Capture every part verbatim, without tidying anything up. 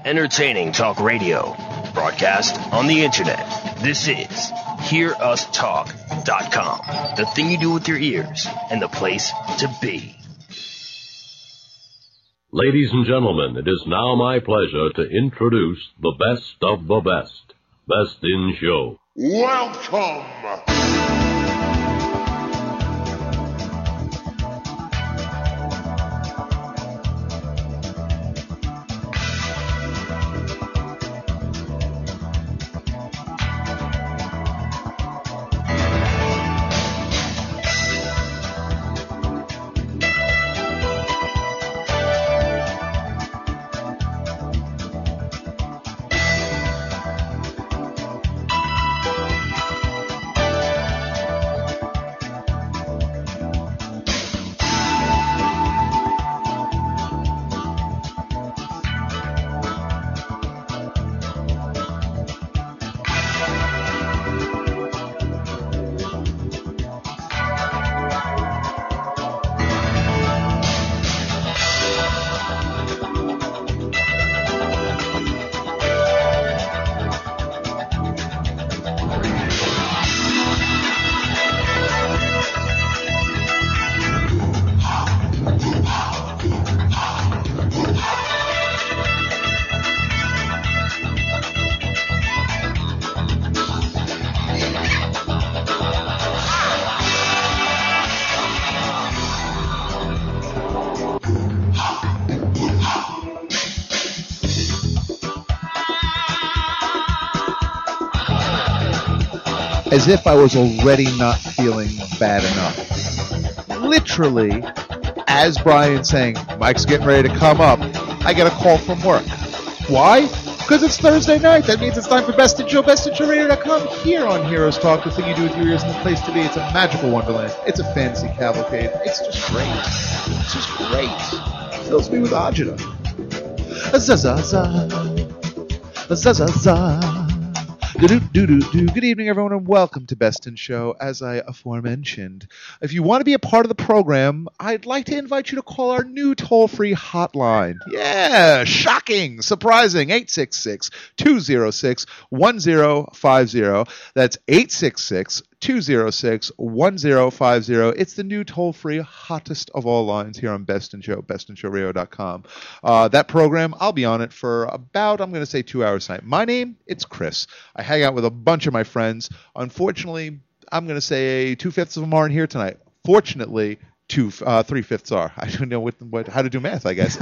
Entertaining talk radio. Broadcast on the internet. This is hear us talk dot com. The thing you do with your ears and the place to be. Ladies and gentlemen, it is now my pleasure to introduce the best of the best. Best in Show. Welcome! As if I was already not feeling bad enough. Literally, as Brian's saying, Mike's getting ready to come up, I get a call from work. Why? Because it's Thursday night. That means it's time for Best in Show, best in show radio dot com, here on Heroes Talk, the thing you do with your ears and the place to be. It's a magical wonderland. It's a fantasy cavalcade. It's just great. It's just great. It fills me with agita. Zazaza. Zazaza. Good evening, everyone, and welcome to Best in Show. As I aforementioned, if you want to be a part of the program, I'd like to invite you to call our new toll-free hotline. Yeah, shocking, surprising, eight six six, two oh six, one oh five oh. That's eight six six, two oh six, one oh five oh. It's the new toll-free, hottest of all lines here on Best in Show, best in show radio dot com. Uh, that program, I'll be on it for about, I'm going to say, two hours tonight. My name, it's Chris. I hang out with a bunch of my friends. Unfortunately, I'm going to say two-fifths of them aren't here tonight. Fortunately, two, uh, three-fifths are. I don't know what, what, how to do math, I guess.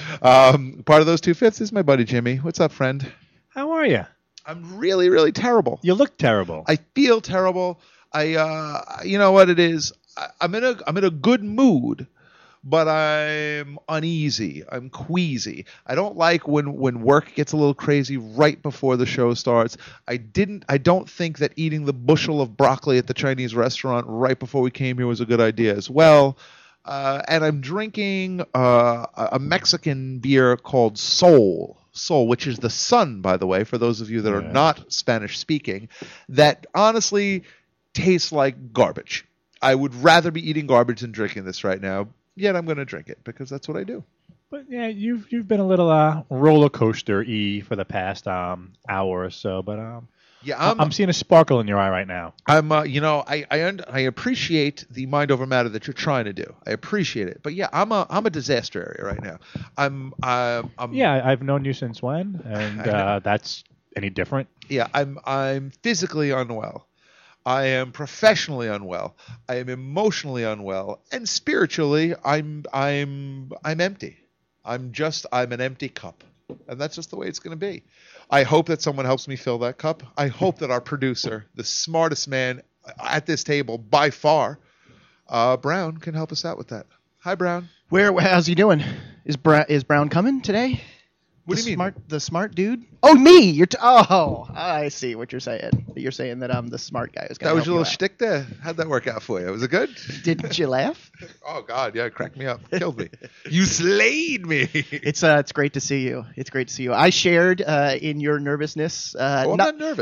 um, part of those two-fifths is my buddy Jimmy. What's up, friend? How are you? I'm really, really terrible. You look terrible. I feel terrible. I, uh, you know what it is? I, I'm in a, I'm in a good mood, but I'm uneasy. I'm queasy. I don't like when, when work gets a little crazy right before the show starts. I didn't. I don't think that eating the bushel of broccoli at the Chinese restaurant right before we came here was a good idea as well. Uh, and I'm drinking uh, a Mexican beer called Sol. Sol, which is the sun, by the way, for those of you that are Yeah. not Spanish speaking, that honestly tastes like garbage. I would rather be eating garbage than drinking this right now. Yet I'm going to drink it because that's what I do. But yeah, you've you've been a little uh, roller coaster-y for the past um, hour or so. But um, Yeah, I'm, I'm. I'm seeing a sparkle in your eye right now. I'm. Uh, you know, I I, und- I appreciate the mind over matter that you're trying to do. I appreciate it. But yeah, I'm a I'm a disaster area right now. I'm. I'm. I'm Yeah, I've known you since when, and uh, that's any different? Yeah, I'm I'm physically unwell. I am professionally unwell. I am emotionally unwell, and spiritually, I'm I'm I'm empty. I'm just I'm an empty cup, and that's just the way it's going to be. I hope that someone helps me fill that cup. I hope that our producer, the smartest man at this table by far, uh, Brown, can help us out with that. Hi, Brown. Where? How's he doing? Is Brown is Brown coming today? What the do you mean? Smart, the smart dude? Oh, me! You're t- oh, I see what you're saying. You're saying that I'm the smart guy who's going That to was help your you little out. shtick there. How'd that work out for you? Was it good? Did you laugh? Oh God, yeah, it cracked me up, killed me. You slayed me. It's uh, it's great to see you. It's great to see you. I shared uh, in your nervousness. Uh, Oh, I'm not, not nervous.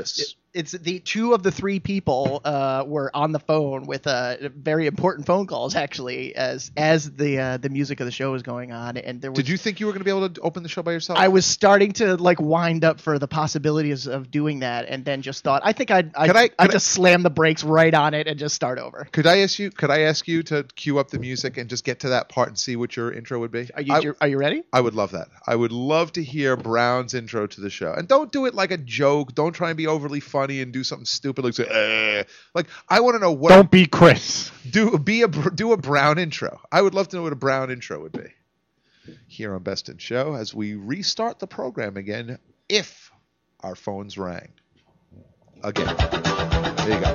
it's the two of the three people uh, were on the phone with uh, very important phone calls actually as as the uh, the music of the show was going on, and there was, Did you think you were going to be able to open the show by yourself? I was starting to like wind up for the possibilities of doing that, and then just thought I think I'd I'd, Could I- could I'd I- just slam the brakes right on it and just start over. Could I ask you? Could I ask you to cue up the music and just get to that part and see what your intro would be? Are you I, are you ready? I would love that. I would love to hear Brown's intro to the show, and don't do it like a joke. Don't try and be overly funny and do something stupid like say, eh. Like I want to know what. Don't be Chris. do be a do a Brown intro. I would love to know what a Brown intro would be. Here on Best in Show, as we restart the program again, if our phones rang again. There you go.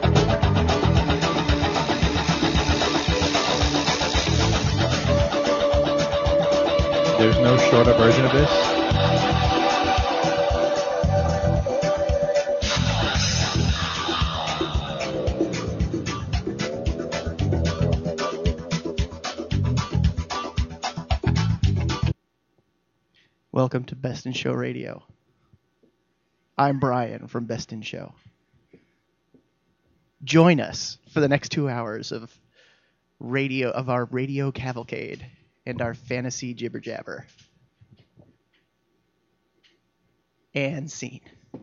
There's no shorter version of this. Welcome to Best in Show Radio. I'm Brian from Best in Show. Join us for the next two hours of radio of our radio cavalcade and our fantasy jibber jabber. And scene.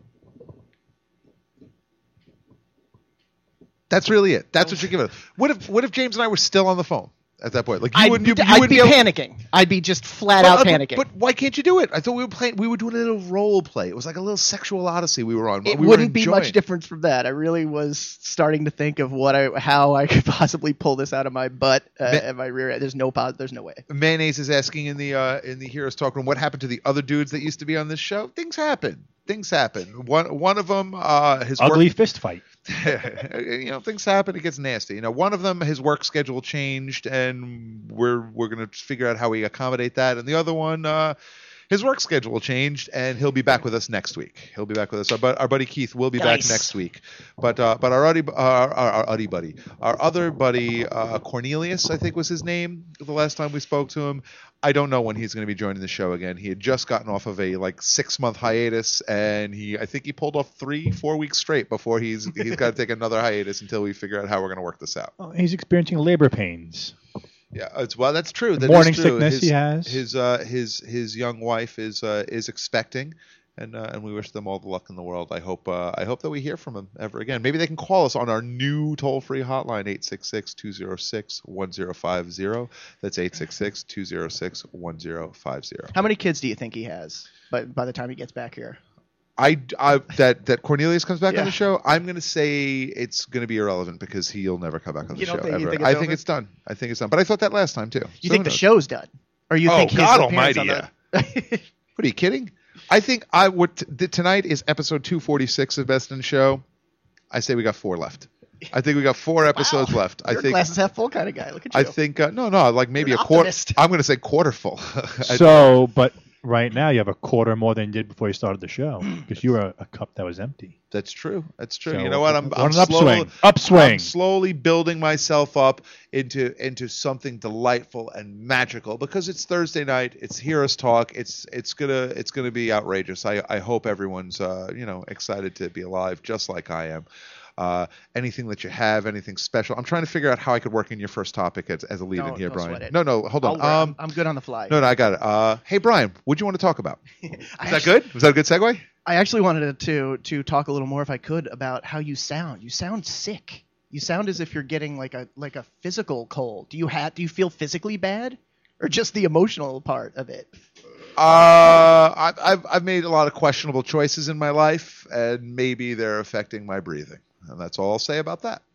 That's really it. That's what you're giving us. What if what if James and I were still on the phone at that point? Like you I'd, wouldn't you, you I'd wouldn't be able- panicking. I'd be just flat But, out uh, panicking. But why can't you do it? I thought we were playing. We were doing a little role play. It was like a little sexual odyssey we were on. it we were wouldn't be enjoying. much different from that. I really was starting to think of what I, how I could possibly pull this out of my butt uh, Ma- and my rear end. There's no, pos- there's no way. Mayonnaise is asking in the uh, in the Heroes Talk Room what happened to the other dudes that used to be on this show. Things happen. Things happen. One one of them, uh, his Ugly work, fist fight. you know, things happen. It gets nasty. You know, one of them, his work schedule changed, and we're we're gonna figure out how we accommodate that. And the other one, uh, his work schedule changed, and he'll be back with us next week. He'll be back with us. Our, bu- our buddy Keith will be back Nice. next week. But uh, but our buddy, our, our, our buddy, buddy, our other buddy uh, Cornelius, I think was his name the last time we spoke to him. I don't know when he's going to be joining the show again. He had just gotten off of a like six month hiatus, and he I think he pulled off three four weeks straight before he's he's got to take another hiatus until we figure out how we're going to work this out. Oh, he's experiencing labor pains. Yeah, it's well. That's true. That Morning is true. sickness his, he has. His uh, his his young wife is uh, is expecting, and uh, and we wish them all the luck in the world. I hope uh, I hope that we hear from him ever again. Maybe they can call us on our new toll free hotline eight six six, two zero six, one zero five zero. That's eight six six, two zero six, one zero five zero. How many kids do you think he has by, by the time he gets back here? I, I that that Cornelius comes back Yeah. on the show. I'm going to say it's going to to be irrelevant because he'll never come back on the You don't show think- you ever. think it's I think over? it's done. I think it's done. But I thought that last time too. You So think who the knows? show's done? Or you Oh, think his God appearance almighty, on the... What are you kidding? I think I would. T- tonight is episode two forty-six of Best in Show. I say we got four left. I think we got four episodes Wow. left. I You're a think. glasses half full kind of guy. Look at you. I think uh, no, no, like maybe You're a an quarter. optimist. I'm going to say quarter full. I- So, but right now you have a quarter more than you did before you started the show because you were a cup that was empty. That's true. That's true. So, you know what? I'm, we're I'm on an slowly, upswing. Upswing. I'm slowly building myself up into into something delightful and magical because it's Thursday night. It's Heroes Talk. It's it's gonna it's gonna be outrageous. I I hope everyone's uh you know excited to be alive just like I am. Uh, anything that you have, anything special. I'm trying to figure out how I could work in your first topic as, as a lead in Don't- here, don't Brian. sweat it. No, no, hold on. I'll- Um, I'm good on the fly. no, no, I got it. Uh, hey, Brian, what do you want to talk about? I Is actually- that good? Was that a good segue? I actually wanted to to talk a little more, if I could, about how you sound. You sound sick. You sound as if you're getting like a like a physical cold. Do you have? Do you feel physically bad, or just the emotional part of it? Uh, I've, I've I've made a lot of questionable choices in my life, and maybe they're affecting my breathing, and that's all I'll say about that.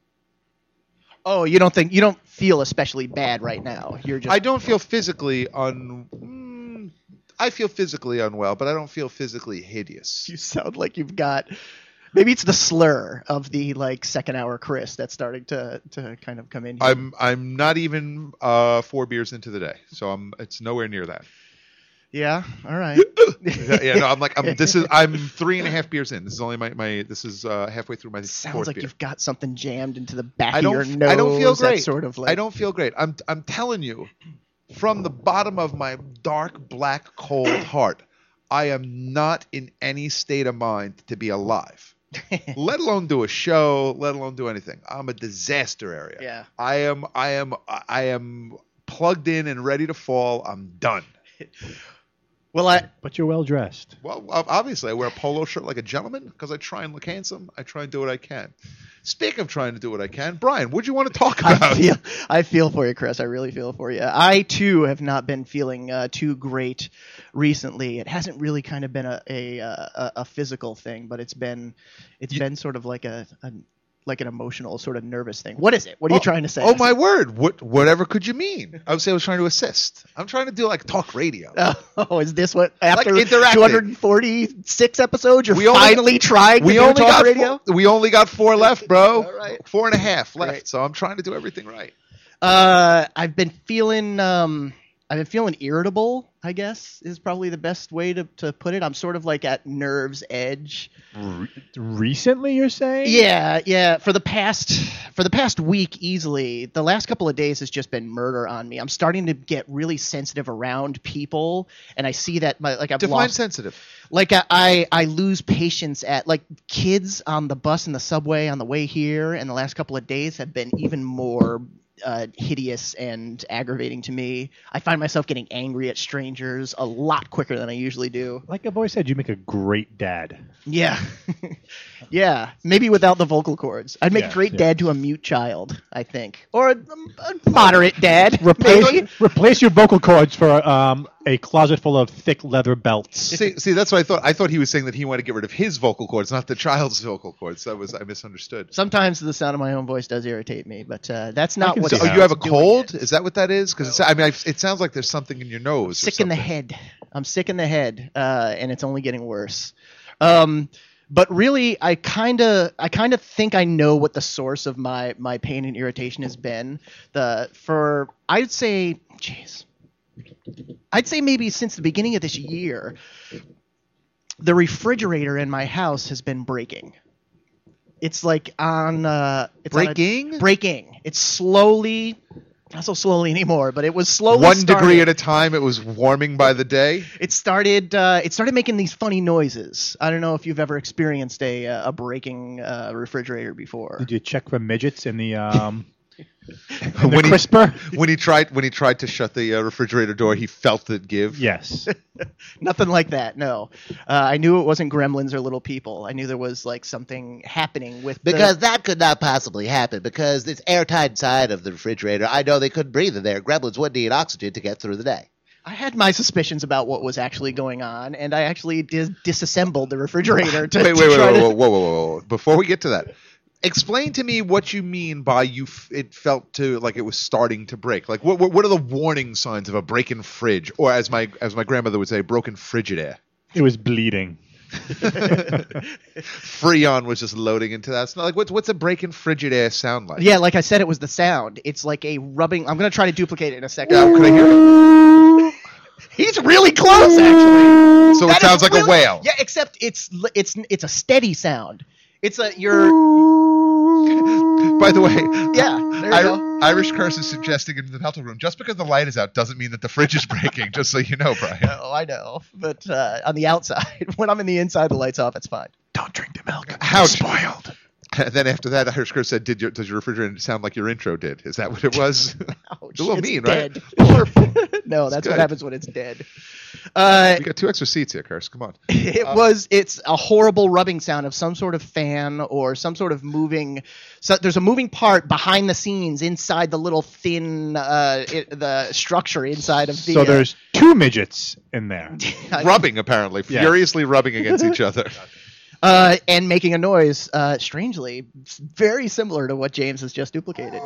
Oh, you don't think you don't feel especially bad right now? You're just. I don't feel physically un. mm, I feel physically unwell, but I don't feel physically hideous. You sound like you've got. Maybe it's the slur of the like second hour Chris that's starting to to kind of come in here. I'm I'm not even uh four beers into the day, so I'm it's nowhere near that. Yeah. All right. yeah, no, I'm like I'm this is I'm three and a half beers in. This is only my, my this is uh, halfway through my Sounds fourth like beer. you've got something jammed into the back I of your don't nose. I don't feel that's great. Sort of like. I don't feel great. I'm I'm telling you, from the bottom of my dark black cold heart, I am not in any state of mind to be alive. let alone do a show, let alone do anything. I'm a disaster area. Yeah. I am. I am. I am plugged in and ready to fall. I'm done. Well, I But you're well dressed. Well, obviously, I wear a polo shirt like a gentleman because I try and look handsome. I try and do what I can. Speaking of trying to do what I can, Brian, what do you want to talk about? I feel I feel for you, Chris. I really feel for you. I too have not been feeling uh, too great recently. It hasn't really kind of been a a, a, a physical thing, but it's been it's You- been sort of like a, a like an emotional sort of nervous thing. What is it? What are you Oh, trying to say? Oh my word! What whatever could you mean? I would say I was trying to assist. I'm trying to do like talk radio. Oh, is this what after interacting. two hundred forty-six episodes you're We only- finally trying we to do only talk got radio? Four, we only got four left, bro. All right. Four and a half left. Great. So I'm trying to do everything right. Uh, I've been feeling um, I've been feeling irritable, I guess, is probably the best way to, to put it. I'm sort of like at nerve's edge. Re- recently, you're saying? Yeah, yeah. For the past for the past week, easily, the last couple of days has just been murder on me. I'm starting to get really sensitive around people, and I see that my like I've Define lost sensitive. like I, I I lose patience at like kids on the bus and the subway on the way here, and the last couple of days have been even more uh, hideous and aggravating to me. I find myself getting angry at strangers a lot quicker than I usually do. Like I've always said, you make a great dad. Yeah, yeah. Maybe without the vocal cords, I'd make Yeah, a great yeah. dad to a mute child, I think, or a, a moderate dad. Replace, maybe. replace your vocal cords for um, a closet full of thick leather belts. See, see, that's what I thought. I thought he was saying that he wanted to get rid of his vocal cords, not the child's vocal cords. That was I misunderstood. Sometimes the sound of my own voice does irritate me, but uh, that's not can what. see So, Yeah. oh, you have a doing cold? it. Is that what that is? Because I mean, I, it sounds like there's something in your nose. or Sick in the something. head. I'm sick in the head, uh, and it's only getting worse. Um, but really, I kind of, I kind of think I know what the source of my my pain and irritation has been. The for I'd say, jeez, I'd say maybe since the beginning of this year, the refrigerator in my house has been breaking. It's like on uh, it's on a- Breaking? breaking. It's slowly. Not so slowly anymore, but it was slowly One starting. degree at a time. It was warming by the day. It started. Uh, it started making these funny noises. I don't know if you've ever experienced a uh, a breaking uh, refrigerator before. Did you check for midgets in the um, in the When he- crisper? When he tried, when he tried to shut the uh, refrigerator door, he felt it give. Yes. Nothing like that. No, uh, I knew it wasn't gremlins or little people. I knew there was like something happening with the- Because that could not possibly happen because it's airtight inside of the refrigerator. I know they couldn't breathe in there. Gremlins would need oxygen to get through the day. I had my suspicions about what was actually going on, and I actually dis- disassembled the refrigerator to, Wait, to wait, wait, try wait, to. whoa, whoa, whoa, whoa, whoa! Before we get to that, explain to me what you mean by you. F- it felt to like it was starting to break. Like, what, what, what are the warning signs of a breaking fridge, or as my as my grandmother would say, broken Frigidaire? It was bleeding. Freon was just loading into that. It's not like what's what's a breaking Frigidaire sound like? Yeah, like I said, it was the sound. It's like a rubbing. I'm gonna try to duplicate it in a second. Yeah, can I hear it? He's really close, actually. So That it sounds is like really- a whale. Yeah, except it's it's it's a steady sound. It's a you're By the way, yeah. There you I- go. Irish Curse is suggesting in the Pelto room, just because the light is out doesn't mean that the fridge is breaking. Just so you know, Brian. Oh, I know, but uh, on the outside, when I'm in the inside, the lights off. It's fine. Don't drink the milk. How spoiled. And then after that, Irish Curse said, "Did your does your refrigerator sound like your intro did? Is that what it was?" Ouch, It's a little it's mean, dead. right? No, that's good. what happens when it's dead. Uh, We got two extra seats here, Curse. Come on. it was it's a horrible rubbing sound of some sort of fan or some sort of moving. So there's a moving part behind the scenes inside the little thin uh, it, the structure inside of the. So uh, there's two midgets in there. Rubbing, apparently, Yeah. furiously rubbing against each other. uh, and making a noise. Uh, strangely, it's very similar to what James has just duplicated.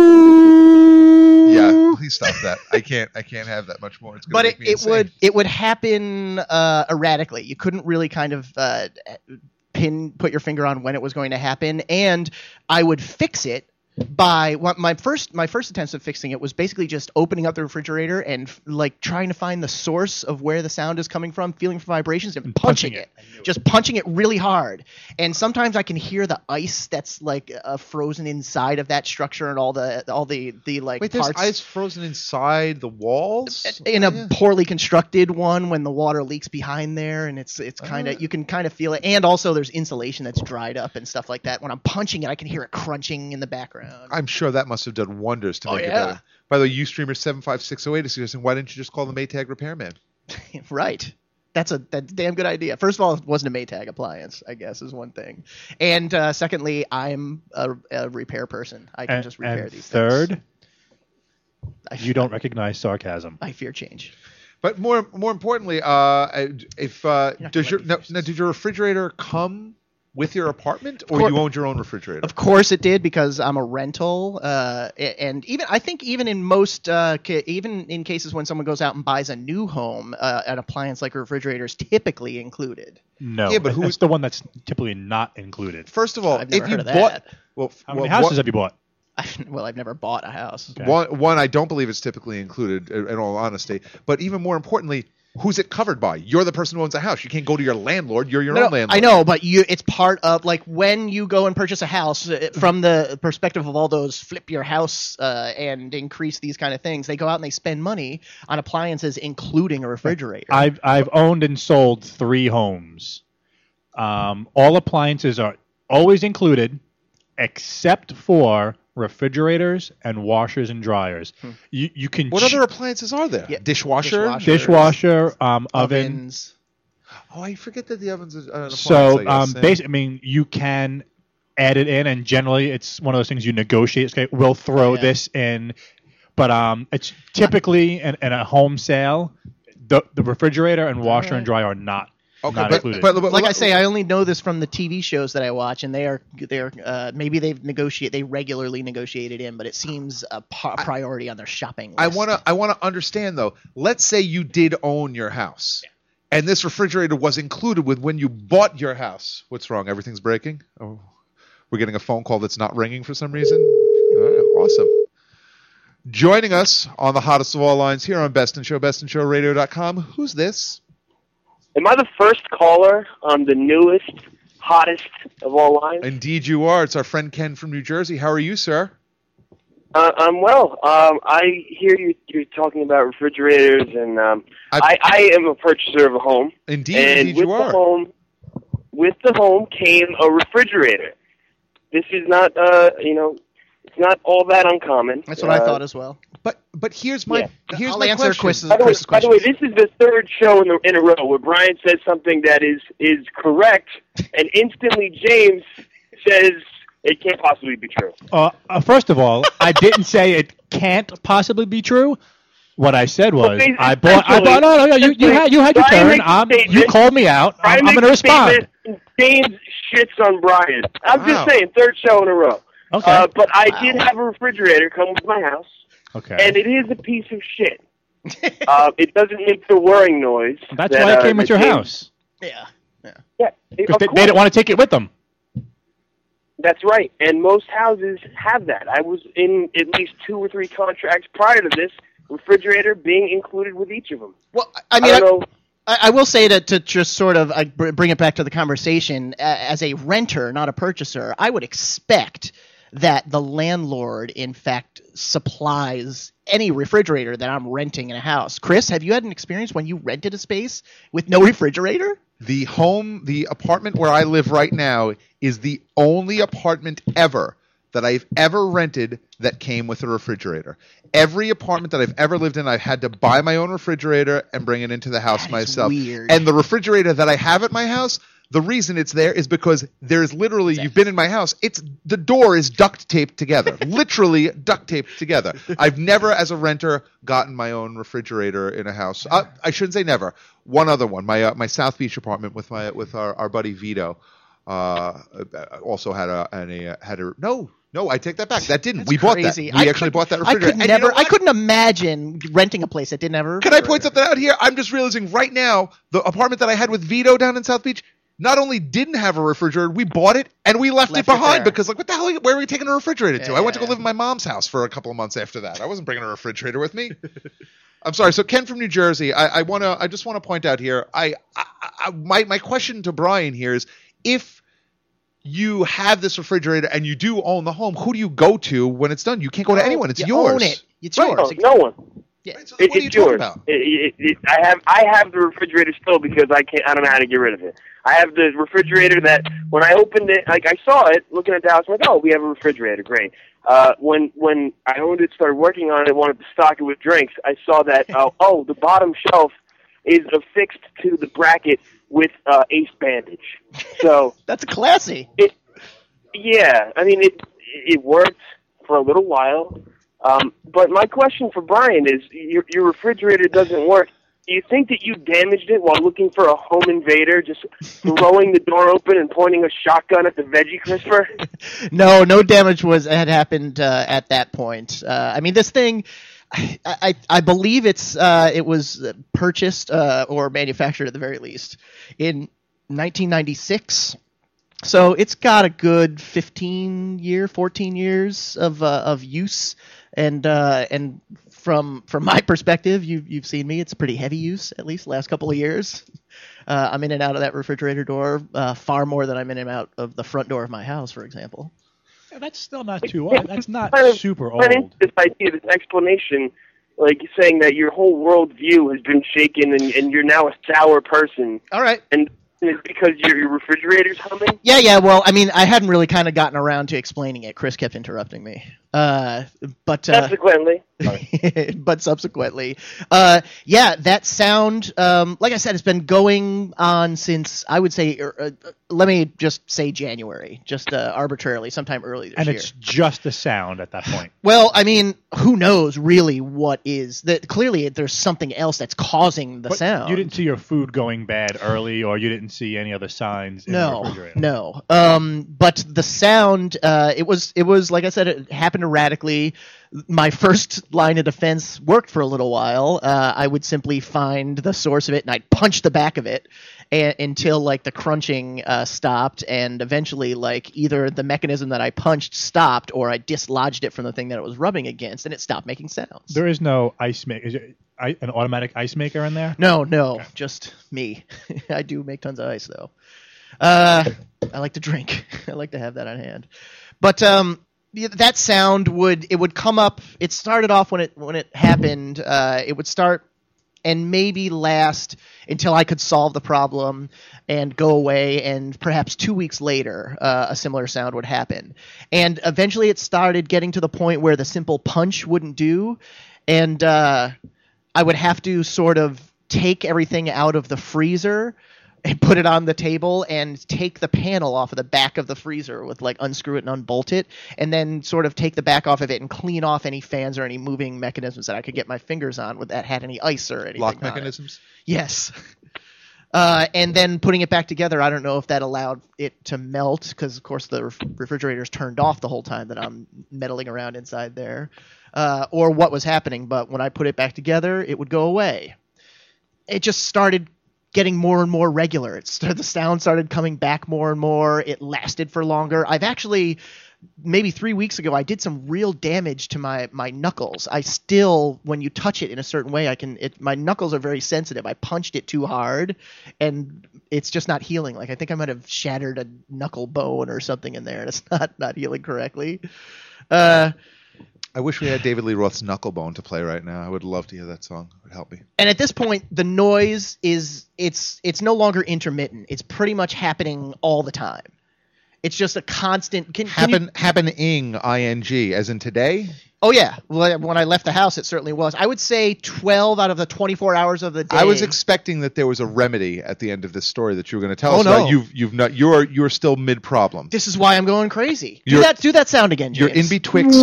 Yeah, please stop that. I can't. I can't have that much more. It's gonna But make it, me it insane. would it would happen uh, erratically. You couldn't really kind of uh, pin put your finger on when it was going to happen, and I would fix it by what my first my first attempt at fixing it was basically just opening up the refrigerator and like trying to find the source of where the sound is coming from, feeling for vibrations and, and punching, punching it, it. just punching it really hard. And sometimes I can hear the ice that's like uh, frozen inside of that structure and all the all the the like Wait, parts. there's ice frozen inside the walls in a yeah. poorly constructed one when the water leaks behind there, and it's it's kind of uh. you can kind of feel it. And also there's insulation that's dried up and stuff like that. When I'm punching it, I can hear it crunching in the background. I'm sure that must have done wonders to oh, make yeah. it better. By the way, Ustreamer seven five six oh eight is suggesting, why didn't you just call the Maytag repairman? Right. That's a that's a damn good idea. First of all, it wasn't a Maytag appliance, I guess, is one thing. And uh, secondly, I'm a, a repair person. I can and, just repair and these third, things. Third, you don't recognize sarcasm. I fear change. But more more importantly, uh, if uh, does your no, now, did your refrigerator come with your apartment, or you owned your own refrigerator? Of course it did, because I'm a rental, uh, and even I think even in most, uh, ca- even in cases when someone goes out and buys a new home, uh, an appliance like a refrigerator is typically included. No, yeah, but who's who's the one that's typically not incled? First of all, I've never if you heard of bought, that. well, How well, many houses what, have you bought? I, well, I've never bought a house. Okay. One, one, I don't believe it's typically included, in all honesty. But even more importantly, who's it covered by? You're the person who owns the house. You can't go to your landlord. You're your No, own landlord. I know, but you it's part of, like, when you go and purchase a house, uh, from the perspective of all those flip your house uh, and increase these kind of things, they go out and they spend money on appliances, including a refrigerator. I've I've owned and sold three homes. Um, all appliances are always included, except for refrigerators and washers and dryers. Hmm. You you can. What ch- other appliances are there? Yeah, Dishwasher, dishwasher. dishwasher, um, oven. Ovens. Oh, I forget that the ovens is an appliance. So, I um, guess, yeah. basically, I mean, you can add it in, and generally, it's one of those things you negotiate. Okay, we'll throw yeah. this in, but um, it's typically in, in a home sale, the the refrigerator and washer right. and dryer are not. Okay, not but, included. but, but Like I say, I only know this from the T V shows that I watch, and they are they're uh, maybe they've negotiate they regularly negotiate it in, but it seems a pa- priority on their shopping list. I want to I want to understand though. Let's say you did own your house, yeah. and this refrigerator was included with when you bought your house. What's wrong? Everything's breaking. Oh, we're getting a phone call that's not ringing for some reason. All right, awesome. Joining us on the hottest of all lines here on Best in Show, best in show radio dot com. Who's this? Am I the first caller on the newest, hottest of all lines? Indeed you are. It's our friend Ken from New Jersey. How are you, sir? Uh, I'm well. Um, I hear you, you're talking about refrigerators, and um, I, I am a purchaser of a home. Indeed, and indeed with you are. The home, with the home came a refrigerator. This is not, uh, you know, it's not all that uncommon. That's what uh, I thought as well. But but here's my Yeah. here's I'll my answer question. Chris's, By the, way, Chris's by the way, questions. this is the third show in, the, in a row where Brian says something that is, is correct, and instantly James says it can't possibly be true. Uh, uh, first of all, I didn't say it can't possibly be true. What I said was, Well, I bought. I bought. No, no, no. You, you had, you had your Brian turn. makes a Um, you statement. called me out. I'm, Brian I'm going to makes a respond. statement, and James shits on Brian. I'm Wow. just saying, third show in a row. Okay. Uh, but I Wow. did have a refrigerator come with my house, Okay. and it is a piece of shit. uh, it doesn't make the whirring noise. That's that, why it uh, came with that your James- house. Yeah. Yeah. Yeah, it- Because of they, course. they didn't want to take it with them. That's right, and most houses have that. I was in at least two or three contracts prior to this, refrigerator being included with each of them. Well, I mean, I I, don't know. I, I will say that to just sort of uh, br- bring it back to the conversation, uh, as a renter, not a purchaser, I would expect that the landlord, in fact, supplies any refrigerator that I'm renting in a house. Chris, have you had an experience when you rented a space with no refrigerator? The home, the apartment where I live right now is the only apartment ever that I've ever rented that came with a refrigerator. Every apartment that I've ever lived in, I've had to buy my own refrigerator and bring it into the house That is myself. weird. And the refrigerator that I have at my house, the reason it's there is because there's literally, you've been in my house, it's the door is duct taped together. Literally duct taped together. I've never, as a renter, gotten my own refrigerator in a house. Uh, I shouldn't say never. One other one, my uh, my South Beach apartment with my with our, our buddy Vito, uh, also had a, an, a had a no. No, I take that back. That didn't. That's we bought crazy. that. We I actually could- bought that I refrigerator. could And you know never. I what? couldn't imagine renting a place that didn't have a Can I refrigerator. point something out here? I'm just realizing right now the apartment that I had with Vito down in South Beach not only didn't have a refrigerator, we bought it and we left, Left it it behind there. because, like, what the hell? Where are we taking a refrigerator to? Yeah, I went to go yeah, live in my mom's house for a couple of months after that. I wasn't bringing a refrigerator with me. I'm sorry. So Ken from New Jersey, I, I want to. I just want to point out here. I, I, I my my question to Brian here is, if you have this refrigerator and you do own the home, who do you go to when it's done? You can't go to anyone. It's you yours. own it. It's Right, yours. no, no one. Yeah. Right, so It, what are you it's talking yours. about? It, it, it, I have I have the refrigerator still because I can't. I don't know how to get rid of it. I have the refrigerator that when I opened it, like I saw it, looking at the house, I'm like, oh, we have a refrigerator, great. Uh, when when I owned it, started working on it, wanted to stock it with drinks, I saw that uh, oh, the bottom shelf is affixed to the bracket with uh, Ace bandage. So That's classy. it, yeah, I mean it it worked for a little while. Um, but my question for Brian is, your, your refrigerator doesn't work. Do you think that you damaged it while looking for a home invader, just throwing the door open and pointing a shotgun at the veggie crisper? No, no damage was had happened uh, at that point. Uh, I mean, this thing, I, I, I believe it's uh, it was purchased uh, or manufactured at the very least in nineteen ninety-six. So it's got a good fifteen year, fourteen years of uh, of use, and uh, and from from my perspective, you've you've seen me. It's a pretty heavy use, at least the last couple of years. Uh, I'm in and out of that refrigerator door uh, far more than I'm in and out of the front door of my house, for example. Yeah, that's still not too old. That's not Kind of- super kind of old. This idea, this explanation, like you're saying that your whole worldview has been shaken and, and you're now a sour person, All right. and it's because your, your refrigerator's humming? Yeah, yeah. Well, I mean, I hadn't really kind of gotten around to explaining it. Chris kept interrupting me. Uh, but uh, Subsequently. but subsequently, uh, yeah, that sound. Um, like I said, it's been going on since I would say. Uh, uh, let me just say January, just uh, arbitrarily, sometime early this And year. it's just the sound at that point. Well, I mean, who knows really what is that? Clearly, there's something else that's causing the But sound. you didn't see your food going bad early, or you didn't see any other signs in the No, refrigerator. no. Um, but the sound, uh, it was, it was like I said, it happened erratically. My first line of defense worked for a little while. Uh, I would simply find the source of it and I'd punch the back of it a- until like the crunching uh, stopped, and eventually like either the mechanism that I punched stopped or I dislodged it from the thing that it was rubbing against and it stopped making sounds. There is no ice maker. Is there I- an automatic ice maker in there? No, no, just me. I do make tons of ice though. Uh, I like to drink. I like to have that on hand. But um, yeah, that sound would it would come up. It started off when it when it happened. Uh, it would start and maybe last until I could solve the problem and go away. And perhaps two weeks later, uh, a similar sound would happen. And eventually, it started getting to the point where the simple punch wouldn't do, and uh, I would have to sort of take everything out of the freezer and put it on the table and take the panel off of the back of the freezer with like unscrew it and unbolt it, and then sort of take the back off of it and clean off any fans or any moving mechanisms that I could get my fingers on with that had any ice or anything. Lock on it. mechanisms? Yes. Uh, and then putting it back together, I don't know if that allowed it to melt because, of course, the ref- refrigerator's turned off the whole time that I'm meddling around inside there, uh, or what was happening. But when I put it back together, it would go away. It just started getting more and more regular. It started, the sound started coming back more and more. It lasted for longer. I've actually, maybe three weeks ago, I did some real damage to my, my knuckles. I still, when you touch it in a certain way, I can. It, my knuckles are very sensitive. I punched it too hard, and it's just not healing. Like I think I might have shattered a knuckle bone or something in there, and it's not not healing correctly. Uh, I wish we had David Lee Roth's Knucklebone to play right now. I would love to hear that song. It would help me. And at this point, the noise is it's it's no longer intermittent. It's pretty much happening all the time. It's just a constant. Can, can you- Happen, happening, ing, as in today? oh yeah. Well, when I left the house, it certainly was. I would say twelve out of the twenty-four hours of the day. I was expecting that there was a remedy at the end of this story that you were going to tell Oh, us no. about. You've, you've not, you're, you're still mid problem. This is why I'm going crazy. Do You're- that. Do that sound again, You're James. in betwixt.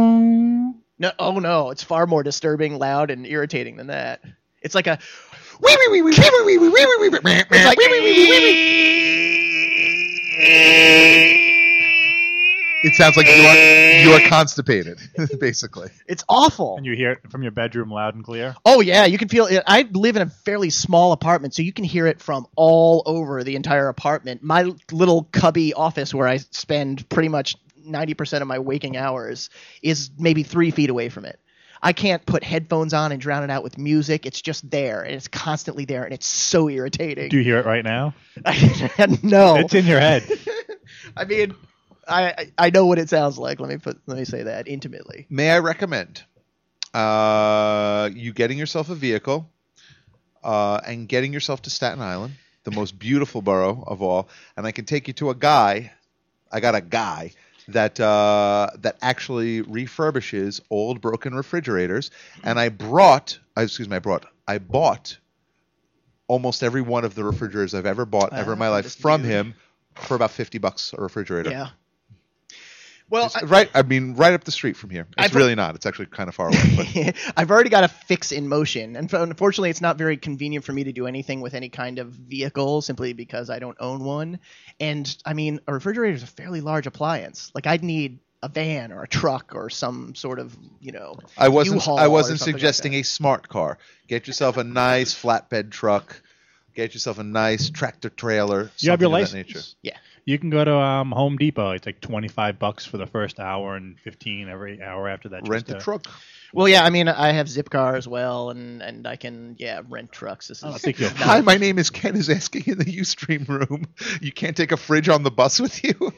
No, oh no, it's far more disturbing, loud, and irritating than that. It's like a. Wee wee wee wee wee wee wee wee wee wee wee. It's like wee wee wee wee wee. It sounds like you are you are constipated, basically. It's awful. And you hear it from your bedroom loud and clear? Oh, yeah, you can feel it. I live in a fairly small apartment, so you can hear it from all over the entire apartment. My little cubby office where I spend pretty much ninety percent of my waking hours is maybe three feet away from it. I can't put headphones on and drown it out with music. It's just there, and it's constantly there, and it's so irritating. Do you hear it right now? No. It's in your head. I mean, I I know what it sounds like. Let me put let me say that intimately. May I recommend uh, you getting yourself a vehicle uh, and getting yourself to Staten Island, the most beautiful borough of all, and I can take you to a guy. I got a guy that uh, that actually refurbishes old broken refrigerators, and I brought, uh, excuse me, I brought, I bought almost every one of the refrigerators I've ever bought ever in my Ah, life this from dude. him for about fifty bucks a refrigerator. Yeah. Well, It's I, right, I mean, right up the street from here. It's I've- really not. It's actually kind of far away. But I've already got a fix in motion, and unfortunately, it's not very convenient for me to do anything with any kind of vehicle, simply because I don't own one. And I mean, a refrigerator is a fairly large appliance. Like, I'd need a van or a truck or some sort of, you know, I wasn't. U-Haul I or wasn't something like suggesting that. a smart car. Get yourself a nice flatbed truck. Get yourself a nice tractor trailer. You have your something of that nature. license? Yeah. You can go to um, Home Depot. It's like twenty-five bucks for the first hour and fifteen every hour after that. Rent just, a uh, truck. Well, yeah, I mean, I have Zipcar as well, and, and I can, yeah, rent trucks. This is, I don't think you'll- this is Hi, not- my name is Ken. Is asking in the Ustream room. You can't take a fridge on the bus with you.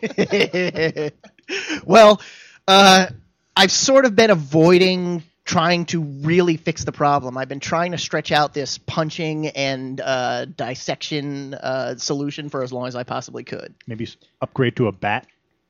Well, uh, I've sort of been avoiding trying to really fix the problem. I've been trying to stretch out this punching and uh, dissection uh, solution for as long as I possibly could. Maybe s- upgrade to a bat.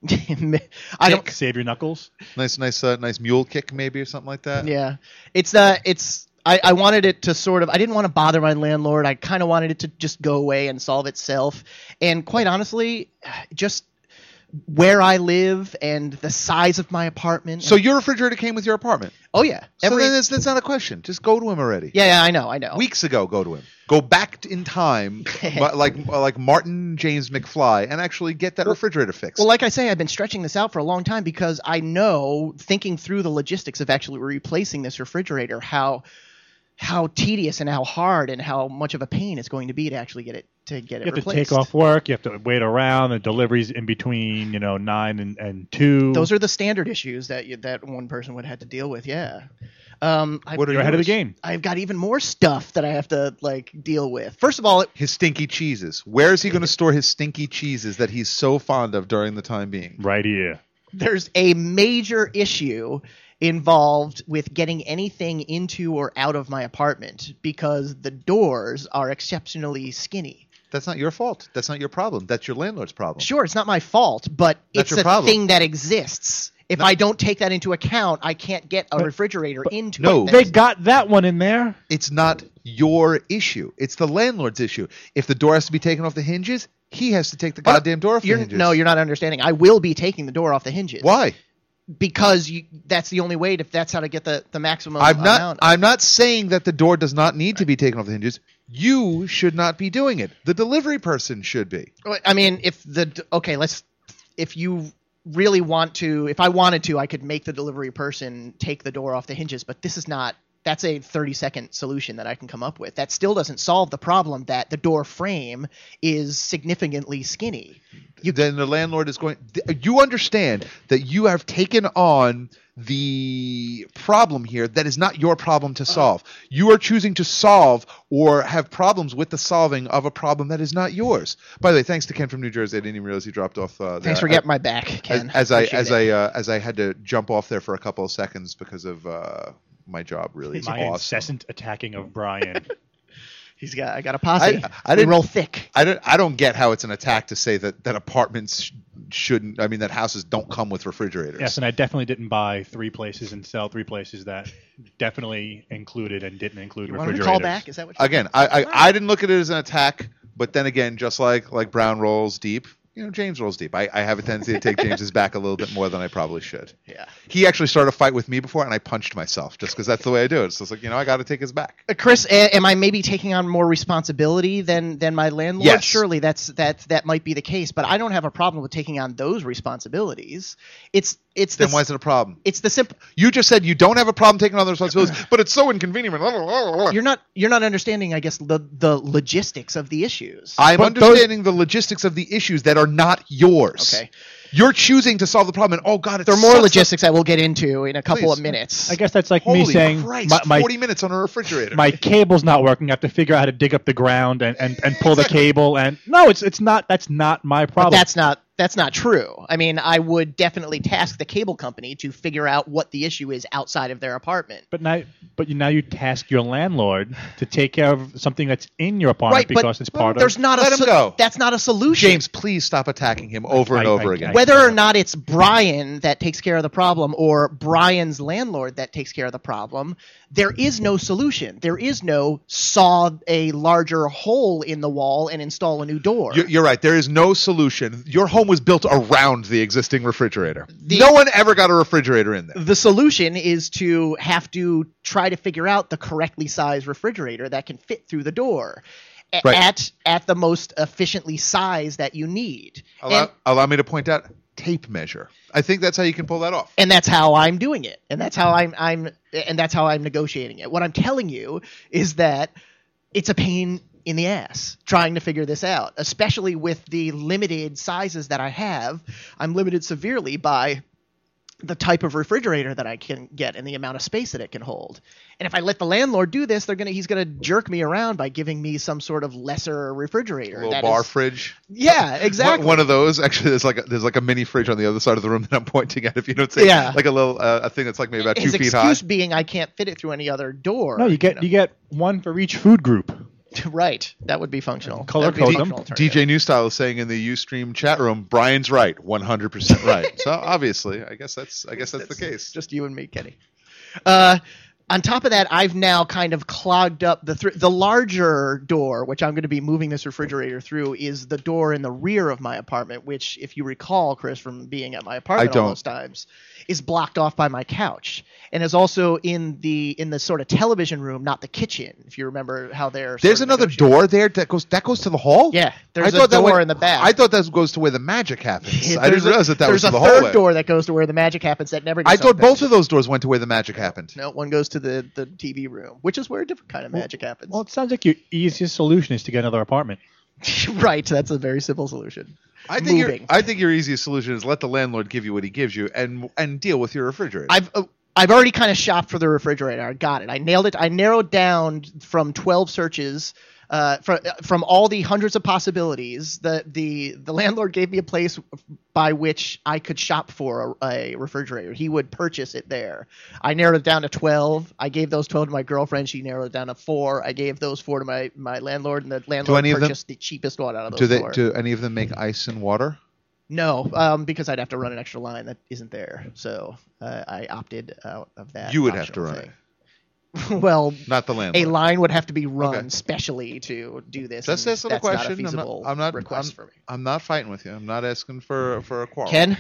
I don't. Save your knuckles. nice, nice, uh, nice mule kick, maybe, or something like that. Yeah, it's the it's. I, I wanted it to sort of. I didn't want to bother my landlord. I kind of wanted it to just go away and solve itself. And quite honestly, just where I live and the size of my apartment. So your refrigerator came with your apartment. oh yeah, So every then that's, that's not a question. Just go to him already. yeah, yeah, I know, I know. Weeks ago, go to him. Go back in time, but like like Martin James McFly, and actually get that refrigerator fixed. Well, like I say, I've been stretching this out for a long time because I know, thinking through the logistics of actually replacing this refrigerator, how how tedious and how hard and how much of a pain it's going to be to actually get it to get it You have replaced. to take off work. You have to wait around. The deliveries in between, you know, nine and, and two. Those are the standard issues that you, that one person would have to deal with. Yeah. Um, I've, What are You're ahead of the yours? game. I've got even more stuff that I have to like deal with. First of all, it, His stinky cheeses. Where is he going to store his stinky cheeses that he's so fond of during the time being? Right here. there's a major issue involved with getting anything into or out of my apartment because the doors are exceptionally skinny. That's not your fault. That's not your problem. That's your landlord's problem. Sure, it's not my fault, but That's it's your a problem. thing that exists. If No. I don't take that into account, I can't get a But- refrigerator into no. it. They got that one in there. It's not your issue. It's the landlord's issue. If the door has to be taken off the hinges, he has to take the But goddamn door off the you're, hinges. No, you're not understanding. I will be taking the door off the hinges. Why? Because you, that's the only way. To, that's how to get the, the maximum I'm not. amount. I'm not saying that the door does not need to be taken off the hinges. You should not be doing it. The delivery person should be. I mean, if the okay, let's. If you really want to, if I wanted to, I could make the delivery person take the door off the hinges. But this is not. That's a thirty second solution that I can come up with. That still doesn't solve the problem that the door frame is significantly skinny. You, then the landlord is going. You understand that you have taken on the problem here that is not your problem to solve. You are choosing to solve or have problems with the solving of a problem that is not yours. By the way, thanks to Ken from New Jersey. I didn't even realize he dropped off. Uh, Thanks there. for getting my back, Ken. As, as I Appreciate as it. I uh, as I had to jump off there for a couple of seconds because of uh, my job. Really, is My awesome. incessant attacking of Brian. He's got. I got a posse. I- I We didn't- roll thick. I don't. I don't get how it's an attack to say that that apartments sh- shouldn't. I mean, that houses don't come with refrigerators. Yes, and I definitely didn't buy three places and sell three places that definitely included and didn't include You wanted to refrigerators. call back? Is that what? You Again, I, I I didn't look at it as an attack, but then again, just like like Brown rolls deep, you know, James rolls deep. I, I have a tendency to take James's back a little bit more than I probably should. Yeah. He actually started a fight with me before, and I punched myself just because that's the way I do it. So it's like, you know, I got to take his back. Uh, Chris, a- am I maybe taking on more responsibility than, than my landlord? Yes. Surely that's that that might be the case, but I don't have a problem with taking on those responsibilities. It's it's Then the, why is it a problem? it's the simple. You just said you don't have a problem taking on the responsibilities, but it's so inconvenient. You're not you're not understanding, I guess, the the logistics of the issues. I'm But those- understanding the logistics of the issues that are not yours. Okay. You're choosing to solve the problem, and oh god, it's There are more logistics I will get into in a couple Please. of minutes. I guess that's like Holy me saying Christ, my, my, forty minutes on a refrigerator. my cable's not working. I have to figure out how to dig up the ground and, and, and pull the cable. And no, it's it's not. That's not my But problem. that's not that's not true. I mean, I would definitely task the cable company to figure out what the issue is outside of their apartment. But now, but you, now you task your landlord to take care of something that's in your apartment Right, because but it's part there's of. not a Let him so- go. That's not a solution. James, please stop attacking him over and I- over I- again. I- Whether or not it's Brian that takes care of the problem or Brian's landlord that takes care of the problem, there is no solution. There is no saw a larger hole in the wall and install a new door. You're, you're right. There is no solution. Your home was built around the existing refrigerator. The- no one ever got a refrigerator in there. The solution is to have to try to figure out the correctly sized refrigerator that can fit through the door a- Right. at at the most efficiently sized that you need. Allow, And, allow me to point out tape measure. I think that's how you can pull that off. and that's how I'm doing it. And that's how I'm I'm and that's how I'm negotiating it. What I'm telling you is that it's a pain in the ass trying to figure this out, especially with the limited sizes that I have. I'm limited severely by the type of refrigerator that I can get and the amount of space that it can hold. And if I let the landlord do this, they're gonna he's gonna jerk me around by giving me some sort of lesser refrigerator. A little that bar is- fridge. Yeah, exactly. One, one of those. Actually, there's like a, there's like a mini fridge on the other side of the room that I'm pointing at. If you don't say, Yeah. like a little uh, a thing that's like maybe about His two feet excuse high. being I can't fit it through any other door. No, you get know. you get one for each food group. Right, that would be functional. Color That would be a code them. functional D alternative. J New Style is saying in the Ustream chat room, Brian's right, one hundred percent right. So obviously, I guess that's I guess that's the case. Just you and me, Kenny. Uh, on top of that, I've now kind of clogged up the th- the larger door, which I'm going to be moving this refrigerator through, is the door in the rear of my apartment, which, if you recall, Chris, from being at my apartment I don't. all those times, is blocked off by my couch, and is also in the in the sort of television room, not the kitchen. If you remember how they're. There's sort of another negotiating. door there that goes that goes to the hall. Yeah, there's I a thought that door went- in the back. I thought that goes to where the magic happens. I There's didn't a- realize that that was there's to a the third hallway. door that goes to where the magic happens that never I gets thought opened. both of those doors went to where the magic happened. No, one goes to the, the T V room, which is where a different kind of magic happens. Well, it sounds like your easiest solution is to get another apartment. Right, that's a very simple solution. I think your Moving. I think your easiest solution is let the landlord give you what he gives you and and deal with your refrigerator. I've uh, I've already kind of shopped for the refrigerator. I got it. I nailed it. I narrowed down from twelve searches. Uh, from from all the hundreds of possibilities, the the the landlord gave me a place by which I could shop for a, a refrigerator. He would purchase it there. I narrowed it down to twelve. I gave those twelve to my girlfriend. She narrowed it down to four. I gave those four to my, my landlord, and the landlord any of them- purchased the cheapest one out of those do they four. do any of them make ice and water? No, um, because I'd have to run an extra line that isn't there. So uh, I opted out of that. You would have to optional run thing. Well, Not the landlord. a line would have to be run Okay. specially to do this. That's and that's not a that's question. Not a I'm feasible not. I'm not. request I'm, for me. I'm not fighting with you. I'm not asking for for a quarrel. Ken,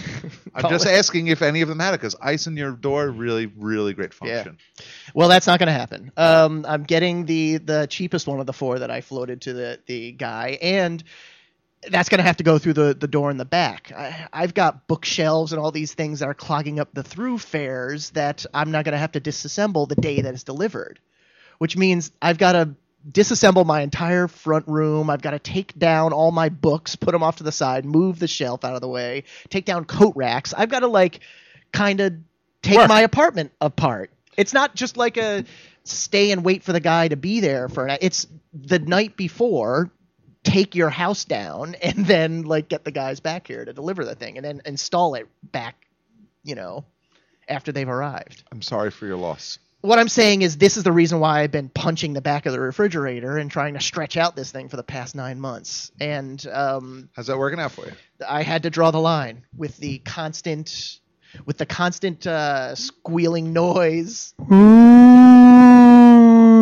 I'm Call just it. asking if any of them had it because ice in your door really really great function. Well, that's not going to happen. Um, I'm getting the the cheapest one of the four that I floated to the the guy, and that's going to have to go through the, the door in the back. I, I've got bookshelves and all these things that are clogging up the through fares that I'm not going to have to disassemble the day that it's delivered, which means I've got to disassemble my entire front room. I've got to take down all my books, put them off to the side, move the shelf out of the way, take down coat racks. I've got to like kind of take Work. my apartment apart. It's not just like a stay and wait for the guy to be there for an, it's the night before, take your house down and then like get the guys back here to deliver the thing and then install it back, you know, after they've arrived. I'm sorry for your loss. What I'm saying is this is the reason why I've been punching the back of the refrigerator and trying to stretch out this thing for the past nine months. And um, How's that working out for you? I had to draw the line with the constant, with the constant uh, squealing noise.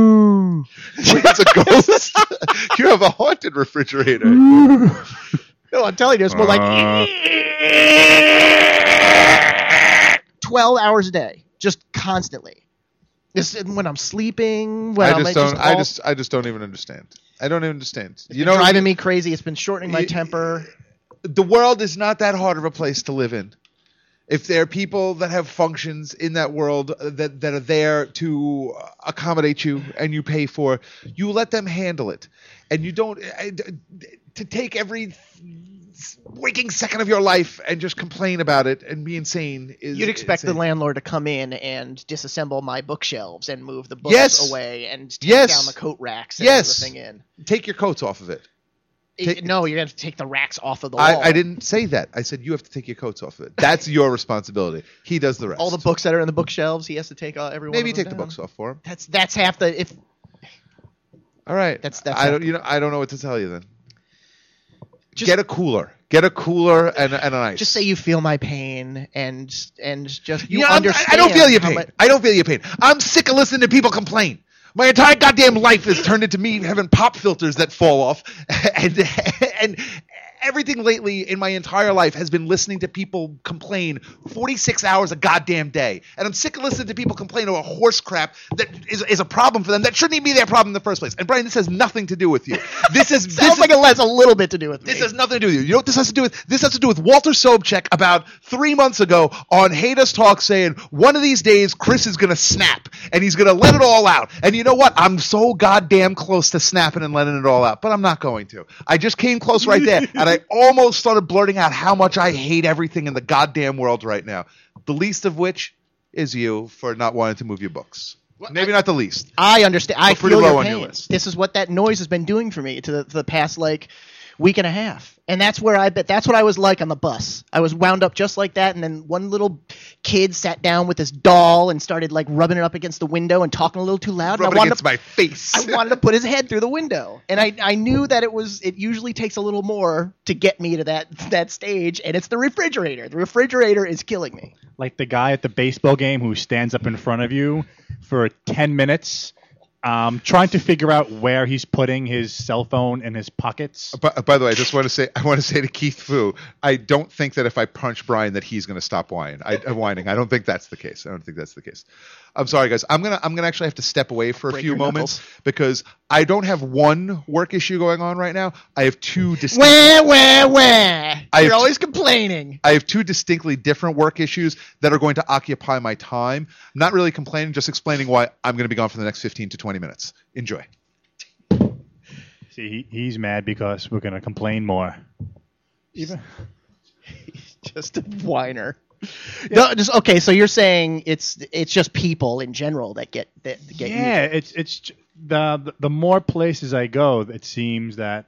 It's a ghost. You have a haunted refrigerator. No, I'm telling you, it's more like twelve hours a day, just constantly. This when I'm sleeping. When I I'm just don't. just I all- just. I just don't even understand. I don't even understand. It's You been know, driving me crazy. It's been shortening my You- temper. the world is not that hard of a place to live in. If there are people that have functions in that world that, that are there to accommodate you and you pay for, you let them handle it. And you don't to take every waking second of your life and just complain about it and be insane. Is You'd expect insane. the landlord to come in and disassemble my bookshelves and move the books Yes. away and take Yes. down the coat racks and Yes. everything in. Take your coats off of it. It- Take- no, you're going to take the racks off of the I, wall. I didn't say that. I said you have to take your coats off of it. That's your responsibility. He does the rest. All the books that are in the bookshelves, he has to take uh, every one Maybe of them take the down. books off for him. That's that's half the if All right. That's- that's I it. don't. You know. I don't know what to tell you then. Just- Get a cooler. Get a cooler and and an ice. just say you feel my pain and and just you Yeah, I'm- understand. I don't feel your how pain. much- I don't feel your pain. I'm sick of listening to people complain. My entire goddamn life has turned into me having pop filters that fall off, and and everything lately in my entire life has been listening to people complain forty-six hours a goddamn day. And I'm sick of listening to people complain about horse crap that is, is a problem for them that shouldn't even be their problem in the first place. And Brian, this has nothing to do with you. This is this Sounds is, like it has a little bit to do with me. This has nothing to do with you. You know what this has to do with? This has to do with Walter Sobchak about three months ago on Hate Us Talk saying, one of these days Chris is going to snap and he's going to let it all out. And you know what? I'm so goddamn close to snapping and letting it all out, but I'm not going to. I just came close right there and I almost started blurting out how much I hate everything in the goddamn world right now. The least of which is you for not wanting to move your books. Maybe not the least. I understand. I We're pretty feel low your on your pain. list. This is what that noise has been doing for me to the, to the past like week and a half, and that's where I bet that's what I was like on the bus. I was wound up just like that, and then one little kid sat down with his doll and started like rubbing it up against the window and talking a little too loud. Rub and it I wanted against to, my face. I wanted to put his head through the window, and I I knew that it was it usually takes a little more to get me to that that stage, and it's the refrigerator. The refrigerator is killing me. Like the guy at the baseball game who stands up in front of you for ten minutes, um, trying to figure out where he's putting his cell phone in his pockets. By, by the way, I just want to say, I want to say to Keith Fu, I don't think that if I punch Brian that he's going to stop whining. I, uh, whining. I don't think that's the case. I don't think that's the case. I'm sorry, guys. I'm gonna I'm gonna actually have to step away for a Break few your moments knuckles. because I don't have one work issue going on right now. I have two distinct. Where where where? I You're have- always complaining. I have two distinctly different work issues that are going to occupy my time. I'm not really complaining, just explaining why I'm going to be gone for the next fifteen to twenty minutes. Enjoy. See, he, he's mad because we're going to complain more. Even Just a whiner. No, just okay. So you're saying it's it's just people in general that get that get yeah, you. it's it's j- the the more places I go, it seems that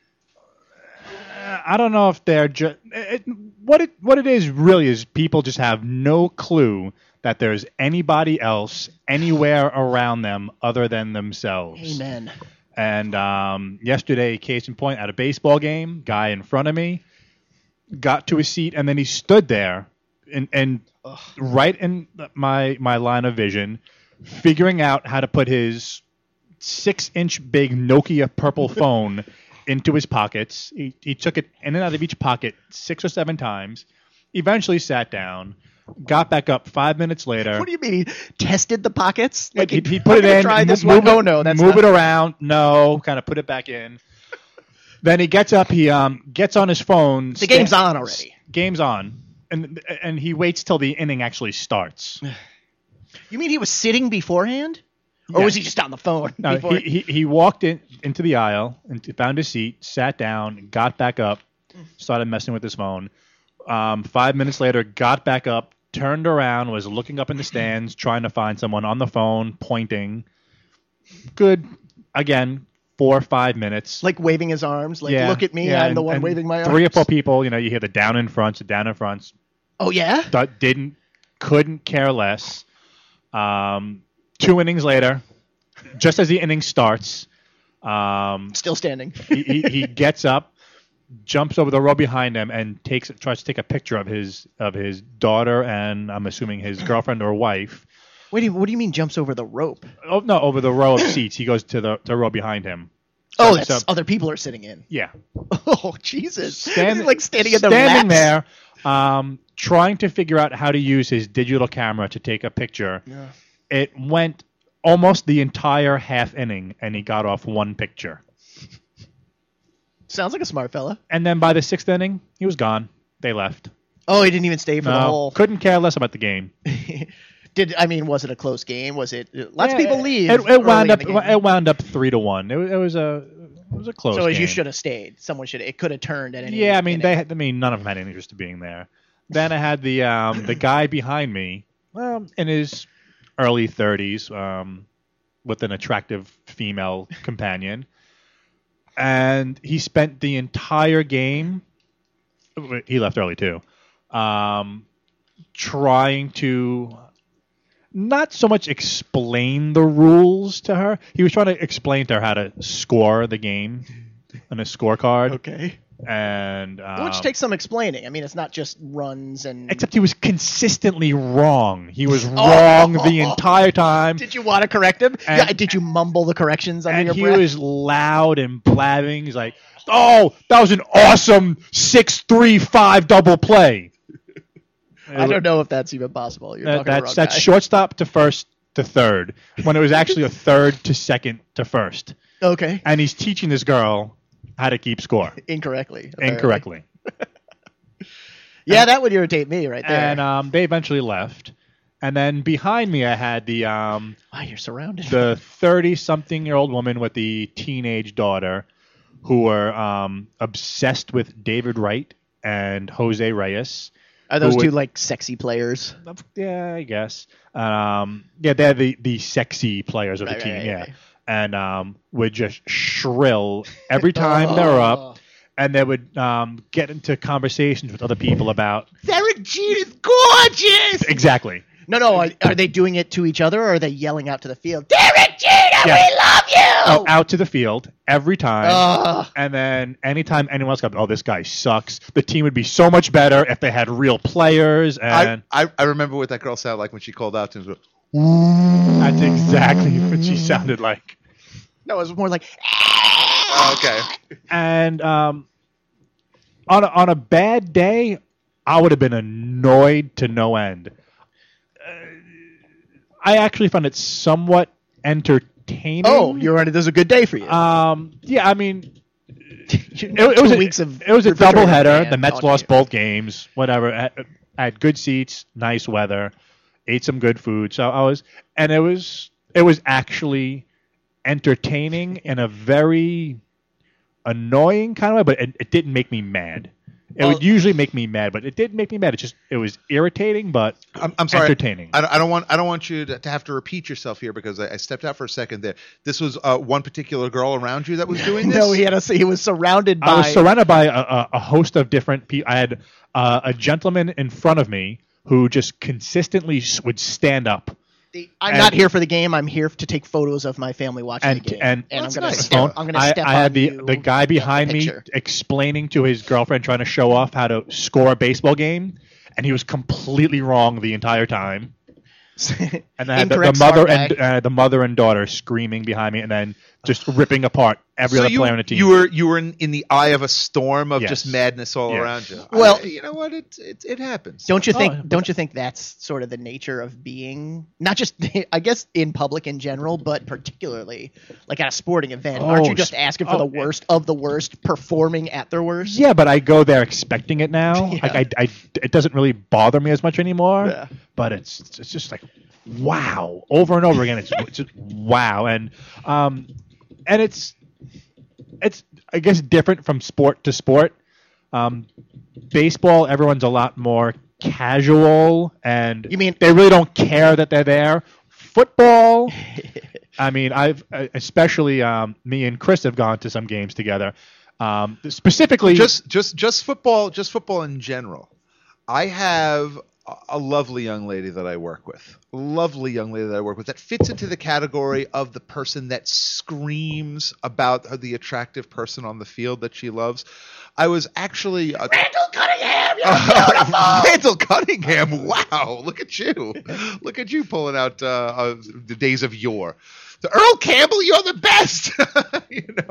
uh, I don't know if they're just it, what it what it is really is people just have no clue that there's anybody else anywhere around them other than themselves. Amen. And um, yesterday, case in point, at a baseball game, guy in front of me got to a seat, and then he stood there and, and right in my my line of vision, figuring out how to put his six-inch big Nokia purple phone into his pockets. He, he took it in and out of each pocket six or seven times, eventually sat down, got back up five minutes later. What do you mean? He tested the pockets? Like he, he I'm put it gonna in, Try this move one. it, No, no, that's move not- it around. No, kind of put it back in. Then he gets up. He um gets on his phone. The game's on already. Game's on, and and he waits till the inning actually starts. You mean he was sitting beforehand, or Yeah. was he just on the phone? No, before? he, he he walked in into the aisle and found his seat, sat down, got back up, started messing with his phone. Um, five minutes later, got back up, turned around, was looking up in the stands, trying to find someone on the phone, pointing. Good, again, four or five minutes. like waving his arms, like Yeah, look at me, yeah, I'm the and- one and waving my arms. Three or four people, you know, you hear the down in fronts, the down in fronts. Oh yeah. That didn't, couldn't care less. Um, two innings later, just as the inning starts, um, Still standing. he, he, he gets up, jumps over the row behind him, and takes tries to take a picture of his of his daughter and I'm assuming his girlfriend or wife. Wait, do you- what do you mean jumps over the rope? Oh no, over the row of seats. He goes to the, the row behind him. Oh, So- that's so- other people are sitting in. yeah. Oh, Jesus. Stand- He's like standing in the standing laps. there, um, trying to figure out how to use his digital camera to take a picture. Yeah. It went almost the entire half inning, and he got off one picture. Sounds like a smart fella. And then by the sixth inning, he was gone. They left. Oh, he didn't even stay for the No, whole. couldn't care less about the game. Did I mean? Was it a close game? Was it? Lots of Yeah, people leave. It, it wound early up. in the game. It wound up three to one. It, was- it was a. It was a close. So game. you should have stayed. Someone should. It could have turned at any. Yeah, I mean, inning. they. Had, I mean, none of them had any interest in being there. Then I had the um, the guy behind me, um, in his early thirties, um, with an attractive female companion, and he spent the entire game. He left early too, um, trying to not so much explain the rules to her. He was trying to explain to her how to score the game on a scorecard. Okay. And um, Which takes some explaining. I mean, it's not just runs and. except he was consistently wrong. He was Oh. wrong the entire time. Did you want to correct him? And- yeah. Did you mumble the corrections under And your he breath? was loud and blabbing. He's like, "Oh, that was an awesome six three five double play." I don't know if that's even possible. You're That- talking to the that's wrong that's guy. shortstop to first to third, when it was actually a third to second to first. Okay. And he's teaching this girl how to keep score Incorrectly. apparently. incorrectly. Yeah, that would irritate me right there. And um, they eventually left. And then behind me, I had the um, wow, you're surrounded. the thirty-something-year-old woman with the teenage daughter, who were um, obsessed with David Wright and Jose Reyes. Are those who two would- like sexy players? Yeah, I guess. Um, yeah, they're the, the sexy players of the Right, team. right, yeah, right. and um, would just shrill every time they were Oh. up, and they would um, get into conversations with other people about Derek Jeter is gorgeous. exactly. No, no. Are, are they doing it to each other, or are they yelling out to the field? Derek Jeter, Yeah. we love you! Oh, out to the field every time. Ugh. And then anytime anyone else got, oh, this guy sucks. The team would be so much better if they had real players. And I, I I remember what that girl sounded like when she called out to him. that's exactly what she sounded like. No, it was more like. Okay. And um, on a, on a bad day, I would have been annoyed to no end. Uh, I actually found it somewhat entertaining. Oh, you're right. This is a good day for you. Um, yeah, I mean, it, it, it was two a, weeks of it was a refrigerator doubleheader. fan The Mets talking lost to you. both games. Whatever. I, I had good seats, nice weather, ate some good food. So I was, and it was it was actually entertaining in a very annoying kind of way, but it, it didn't make me mad. It Well- would usually make me mad, but it didn't make me mad. It just it was irritating, but I'm, I'm sorry. entertaining. I don't, I don't want I don't want you to, to have to repeat yourself here because I, I stepped out for a second there. This was uh, one particular girl around you that was doing this. No, he had a, he was surrounded by. I was surrounded by a, a, a host of different people. I had uh, a gentleman in front of me who just consistently s- would stand up I'm and- not here for the game. I'm here to take photos of my family watching and the game. and, I'm That's gonna nice. step. I'm gonna I, step I on had the you the guy and get behind me picture. explaining to his girlfriend, trying to show off how to score a baseball game, and he was completely wrong the entire time. And I had the, the Incorrect mother smart and guy. uh, the mother and daughter screaming behind me, and then just ripping apart every so other you, player on the team. you were you were in, in the eye of a storm of Yes. just madness all Yes. around you. Well- I- you know what? It it, it happens. Don't you think? Oh, don't you think that's sort of the nature of being not just, I guess, in public in general, but particularly like at a sporting event? Aren't Oh, you just s- asking for oh, the worst of the worst, performing at their worst? Yeah, but I go there expecting it now. Yeah. Like I, I, it doesn't really bother me as much anymore. Yeah. But it's it's just like wow, over and over again. It's, it's just wow, and um, and it's it's I guess different from sport to sport. Um, baseball, everyone's a lot more casual, and You mean- they really don't care that they're there. Football. I mean, I've uh, especially um, me and Chris have gone to some games together. Um, specifically, just just just football just football in general. I have a- a lovely young lady that I work with. A lovely young lady that I work with that fits into the category of the person that screams about her- the attractive person on the field that she loves. I was actually a, Randall Cunningham, you're beautiful. Randall Cunningham. Wow, look at you. Look at you pulling out uh, uh, the days of yore. So Earl Campbell, you're the best. You know.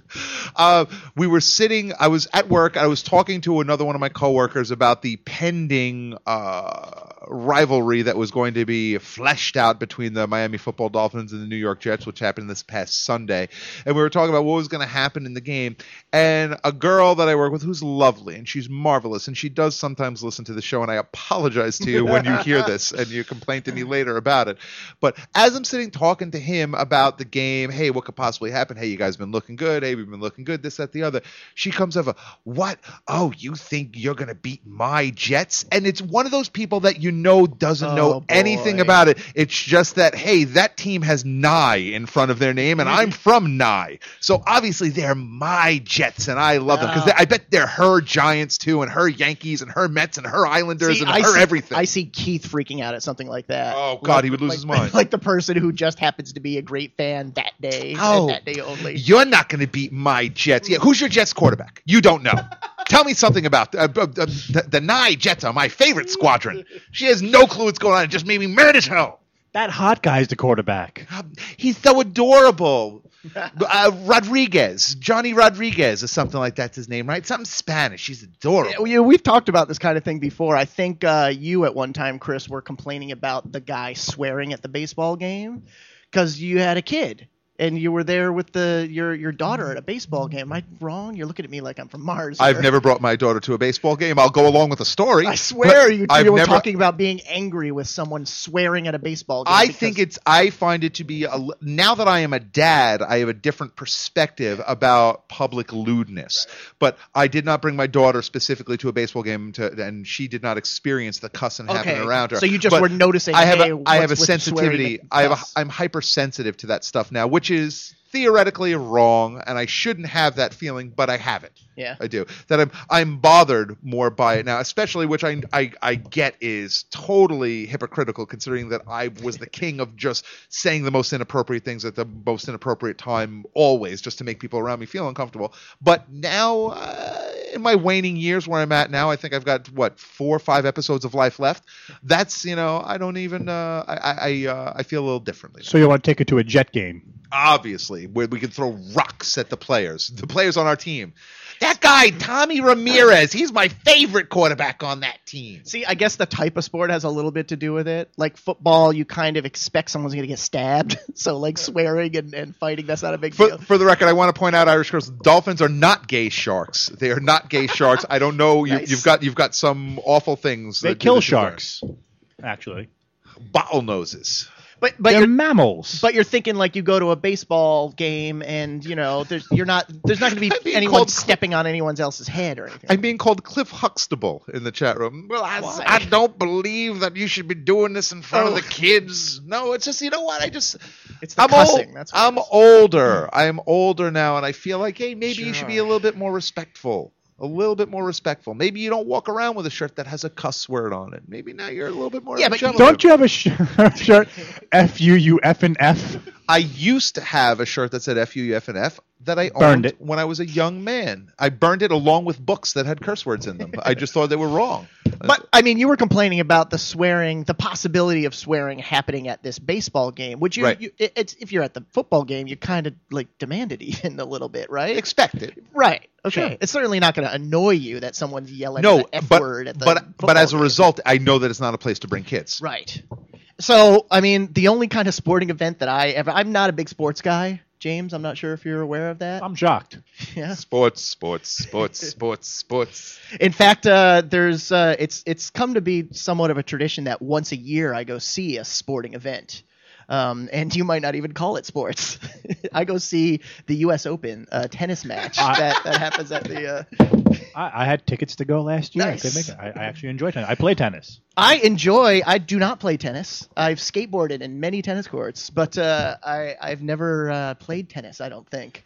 Uh, we were sitting, I was at work, I was talking to another one of my coworkers about the pending uh, rivalry that was going to be fleshed out between the Miami Football Dolphins and the New York Jets, which happened this past Sunday. And we were talking about what was going to happen in the game. And a girl that I work with who's lovely, and she's marvelous, and she does sometimes listen to the show, and I apologize to you when you hear this and you complain to me later about it. But as I'm sitting talking to him about the game, hey, what could possibly happen? Hey, you guys been looking good. Hey, we've been looking good, this, that, the other. She comes over, what? Oh, you think you're going to beat my Jets? And it's one of those people that you know doesn't Oh, know boy. anything about it. It's just that, hey, that team has Nye in front of their name, and I'm from Nye. So obviously they're my Jets, and I love them. Because I bet they're her Giants, too, and her Yankees, and her Mets, and her Islanders, See, and I her see, everything. I see Keith freaking out at something like that. Oh, God, Like- he would lose like- his mind. Like the person who just happens to be a great fan that day Oh, and that day only. You're not going to beat my Jets. Yeah, who's your Jets quarterback? You don't know. Tell me something about uh, uh, uh, the, the Nye Jets are my favorite squadron. She has no clue what's going on. It just made me mad as hell. That hot guy's the quarterback. Um, he's so adorable. Uh, Rodriguez, Johnny Rodriguez, or something like that's his name, right? Something Spanish. He's adorable. Yeah, we- we've talked about this kind of thing before. I think uh, you at one time, Chris, were complaining about the guy swearing at the baseball game because you had a kid and you were there with the your your daughter at a baseball game. Am I wrong? You're looking at me like I'm from Mars. I've here. never brought my daughter to a baseball game. I'll go along with the story. I swear but you, I've you were never- talking about being angry with someone swearing at a baseball game. I because- think it's. I find it to be a, now that I am a dad, I have a different perspective about public lewdness. But I did not bring my daughter specifically to a baseball game, to, and she did not experience the cussing happening Okay, around her. so you just But were noticing, I have hey, a, I have a what's with swearing sensitivity. and I have. A, cuss? I'm hypersensitive to that stuff now, which is theoretically wrong, and I shouldn't have that feeling, but I have it. Yeah. I do. That I'm I'm bothered more by it now, especially which I, I I get is totally hypocritical, considering that I was the king of just saying the most inappropriate things at the most inappropriate time, always, just to make people around me feel uncomfortable. But now, uh, in my waning years, where I'm at now, I think I've got what four or five episodes of life left. That's you know I don't even uh, I I I, uh, I feel a little differently. So you want to take her to a Jet game? Obviously, where we can throw rocks at the players, the players on our team. That guy, Tommy Ramirez, he's my favorite quarterback on that team. See, I guess the type of sport has a little bit to do with it. Like football, you kind of expect someone's going to get stabbed. So, like, swearing and, and fighting, that's not a big For, deal. for the record, I want to point out, Irish girls, dolphins are not gay sharks. They are not gay sharks. I don't know. You, Nice. You've got you've got some awful things. They that do kill this to sharks, actually. birds. Bottlenoses. But but They're you're, mammals. but you're thinking like you go to a baseball game and, you know, there's you're not there's not going to I'm be being anyone called- stepping on anyone's else's head or anything. I'm being called Cliff Huxtable in the chat room. Well, I, Why? I don't believe that you should be doing this in front Oh. of the kids. No, it's just, you know what? I just, It's the I'm cussing. old. That's what I'm it is. older. I'm older now, and I feel like, hey, maybe you should be a Sure. little bit more respectful. A little bit more respectful. Maybe you don't walk around with a shirt that has a cuss word on it. Maybe now you're a little bit more. Yeah, but you- gentleman. Don't you have a sh- shirt? F U U F and F. I used to have a shirt that said F U F and F that I Burned owned it. when I was a young man. I burned it along with books that had curse words in them. I just thought they were wrong. But I mean, you were complaining about the swearing, the possibility of swearing happening at this baseball game. Would you? Right. you it, it's if you're at the football game, you kind of like demand it even a little bit, right? Expect it. Right. Okay. Sure. It's certainly not going to annoy you that someone's yelling No, the F but word at the but but football as a game. result, I know that it's not a place to bring kids. Right. So, I mean, the only kind of sporting event that I ever I'm not a big sports guy, James. I'm not sure if you're aware of that. I'm shocked. Yeah. Sports, sports, sports, sports, sports. In fact, uh, there's uh, it's it's come to be somewhat of a tradition that once a year I go see a sporting event. Um, and you might not even call it sports. I go see the U S Open uh, tennis match that, that happens at the. Uh... I, I had tickets to go last year. Nice. I, could make it. I, I actually enjoy tennis. I play tennis. I enjoy. I do not play tennis. I've skateboarded in many tennis courts, but uh, I I've never uh, played tennis. I don't think.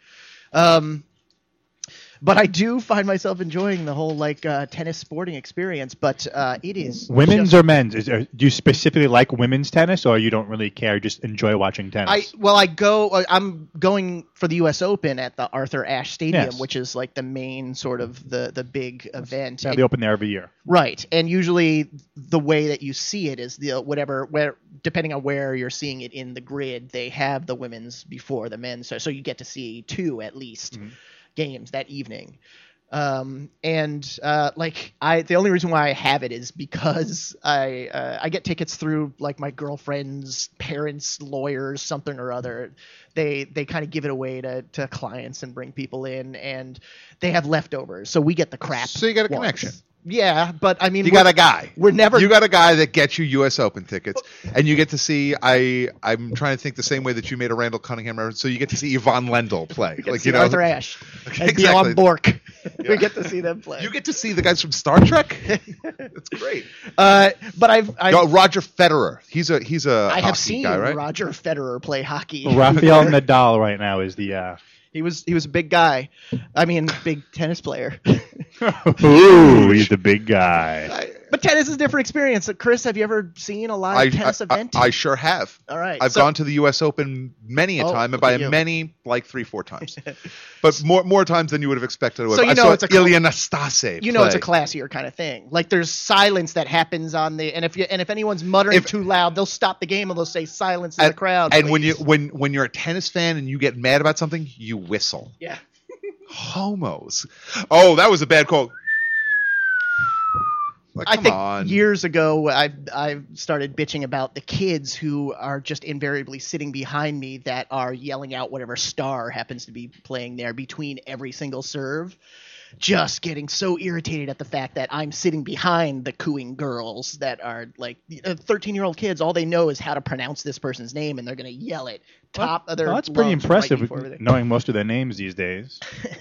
Um, but I do find myself enjoying the whole like uh, tennis sporting experience. But uh, it is Women's just- or men's? Is there, do you specifically like women's tennis, or you don't really care? Just enjoy watching tennis. I well, I go. uh, I'm going for the U S Open at the Arthur Ashe Stadium, Yes. which is like the main sort of the the big event. yeah, And- they open there every year. Right, and usually the way that you see it is the whatever where depending on where you're seeing it in the grid, they have the women's before the men's, so so you get to see two at least. games that evening. Um, and uh, like I, the only reason why I have it is because I uh, I get tickets through like my girlfriend's parents' lawyers, something or other. They they kind of give it away to, to clients and bring people in, and they have leftovers, so we get the crap. So you got a ones. connection. Yeah, but I mean, You we're- got a guy. We're never. You got a guy that gets you U S Open tickets, and you get to see. I I'm trying to think the same way that you made a Randall Cunningham reference. So you get to see Yvonne Lendl play, get like to see you know, Arthur Ashe and Exactly. Bjorn Bork. We get to see them play. you get to see the guys from Star Trek. That's great. uh, but I've, I've Yo, Roger Federer. He's a he's a I hockey have seen guy, right? Roger Federer play hockey. Rafael Nadal right now is the. Uh... He was he was a big guy. I mean, big tennis player. Ooh, he's the big guy. But tennis is a different experience. So Chris, have you ever seen a live I, tennis I, event? I, I sure have. All right. I've so- gone to the U S Open many a Oh, time, and look by at a you. many, like three, four times. But more more times than you would have expected. So you I know saw it's a cl- Ilya Nastase You know it's a play. classier kind of thing. Like there's silence that happens on the and if you and if anyone's muttering If- too loud, they'll stop the game and they'll say silence in and, the crowd. and when you please." when when you're a tennis fan and you get mad about something, you whistle. yeah. Homos. Oh, that was a bad call. Like, I come think on. years ago I I started bitching about the kids who are just invariably sitting behind me that are yelling out whatever star happens to be playing there between every single serve. Just getting so irritated at the fact that I'm sitting behind the cooing girls that are like thirteen-year-old kids. All they know is how to pronounce this person's name, and they're going to yell it top of their Well, that's pretty lungs impressive, right before everything. knowing most of their names these days.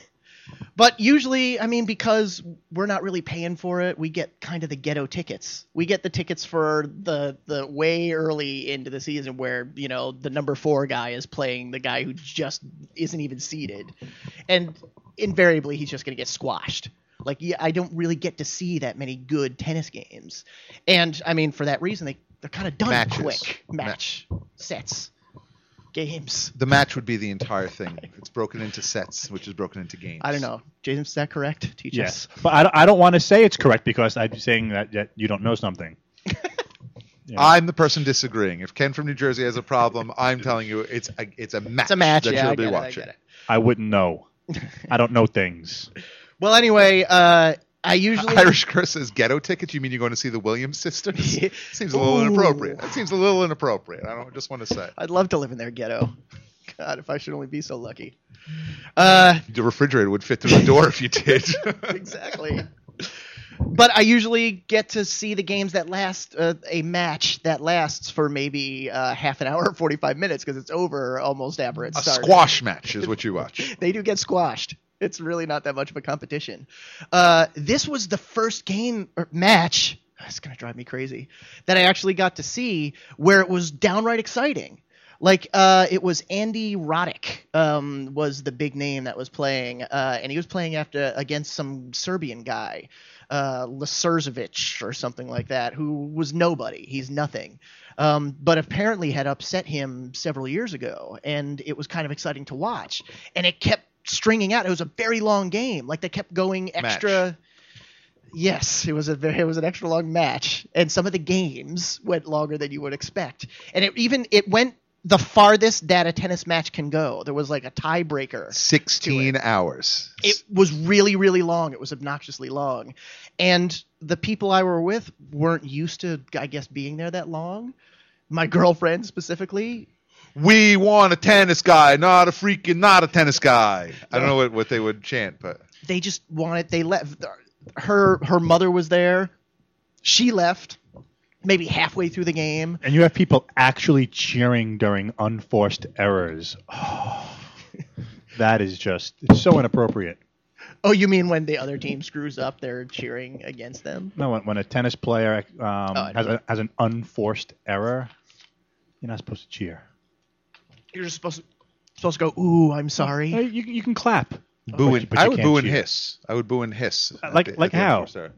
But usually, I mean, because we're not really paying for it, we get kind of the ghetto tickets. We get the tickets for the the way early into the season where, you know, the number four guy is playing the guy who just isn't even seeded. And invariably, he's just going to get squashed. Like, yeah, I don't really get to see that many good tennis games. And, I mean, for that reason, they, they're kind of done Matches. quick. Match. Sets. Games. The match would be the entire thing. It's broken into sets, which is broken into games. I don't know. James, is that correct? Teach Yes, us. but I, don't- I don't want to say it's correct because I'm saying that, that you don't know something. Yeah. I'm the person disagreeing. If Ken from New Jersey has a problem, I'm telling you it's a, it's a match. It's a match. that Yeah, you'll I be get it, I watching. get it. I wouldn't know. I don't know things. Well, anyway, uh, I usually Irish Chris says ghetto tickets. You mean you're going to see the Williams sisters? Seems a little Ooh. inappropriate. That seems a little inappropriate. I don't just want to say. I'd love to live in their ghetto. God, if I should only be so lucky. Uh, The refrigerator would fit through the door if you did. exactly. But I usually get to see the games that last uh, a match that lasts for maybe uh, half an hour, forty-five minutes, because it's over almost after it A started. squash match is what you watch. They do get squashed. It's really not that much of a competition. Uh, this was the first game or match. It's gonna drive me crazy that I actually got to see where it was downright exciting. Like uh, it was Andy Roddick um, was the big name that was playing, uh, and he was playing after against some Serbian guy, uh, Lasurzovic or something like that, who was nobody. He's nothing. Um, but apparently had upset him several years ago, and it was kind of exciting to watch. And it kept stringing out. It was a very long game. Like they kept going extra. Match. Yes, it was a very, it was an extra long match, and some of the games went longer than you would expect. And it even it went the farthest that a tennis match can go. There was like a tiebreaker. Sixteen hours. It was really, really long. It was obnoxiously long. And the people I were with weren't used to, I guess, being there that long. My girlfriend specifically. We want a tennis guy, not a freaking, not a tennis guy. I don't know what, what they would chant, but They just wanted, they left. Her, her mother was there. She left maybe halfway through the game. And you have people actually cheering during unforced errors. Oh, that is just it's so inappropriate. Oh, you mean when the other team screws up, they're cheering against them? No, when, when a tennis player um, I has, know. a, has an unforced error, you're not supposed to cheer. You're just supposed to, supposed to go, ooh, I'm sorry. Uh, You, you can clap. boo and, but you I would can't boo and cheer. hiss. I would boo and hiss. at Like- the- like at the end of how? the start.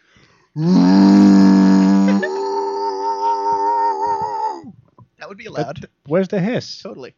That would be But allowed. th- where's the hiss? Totally.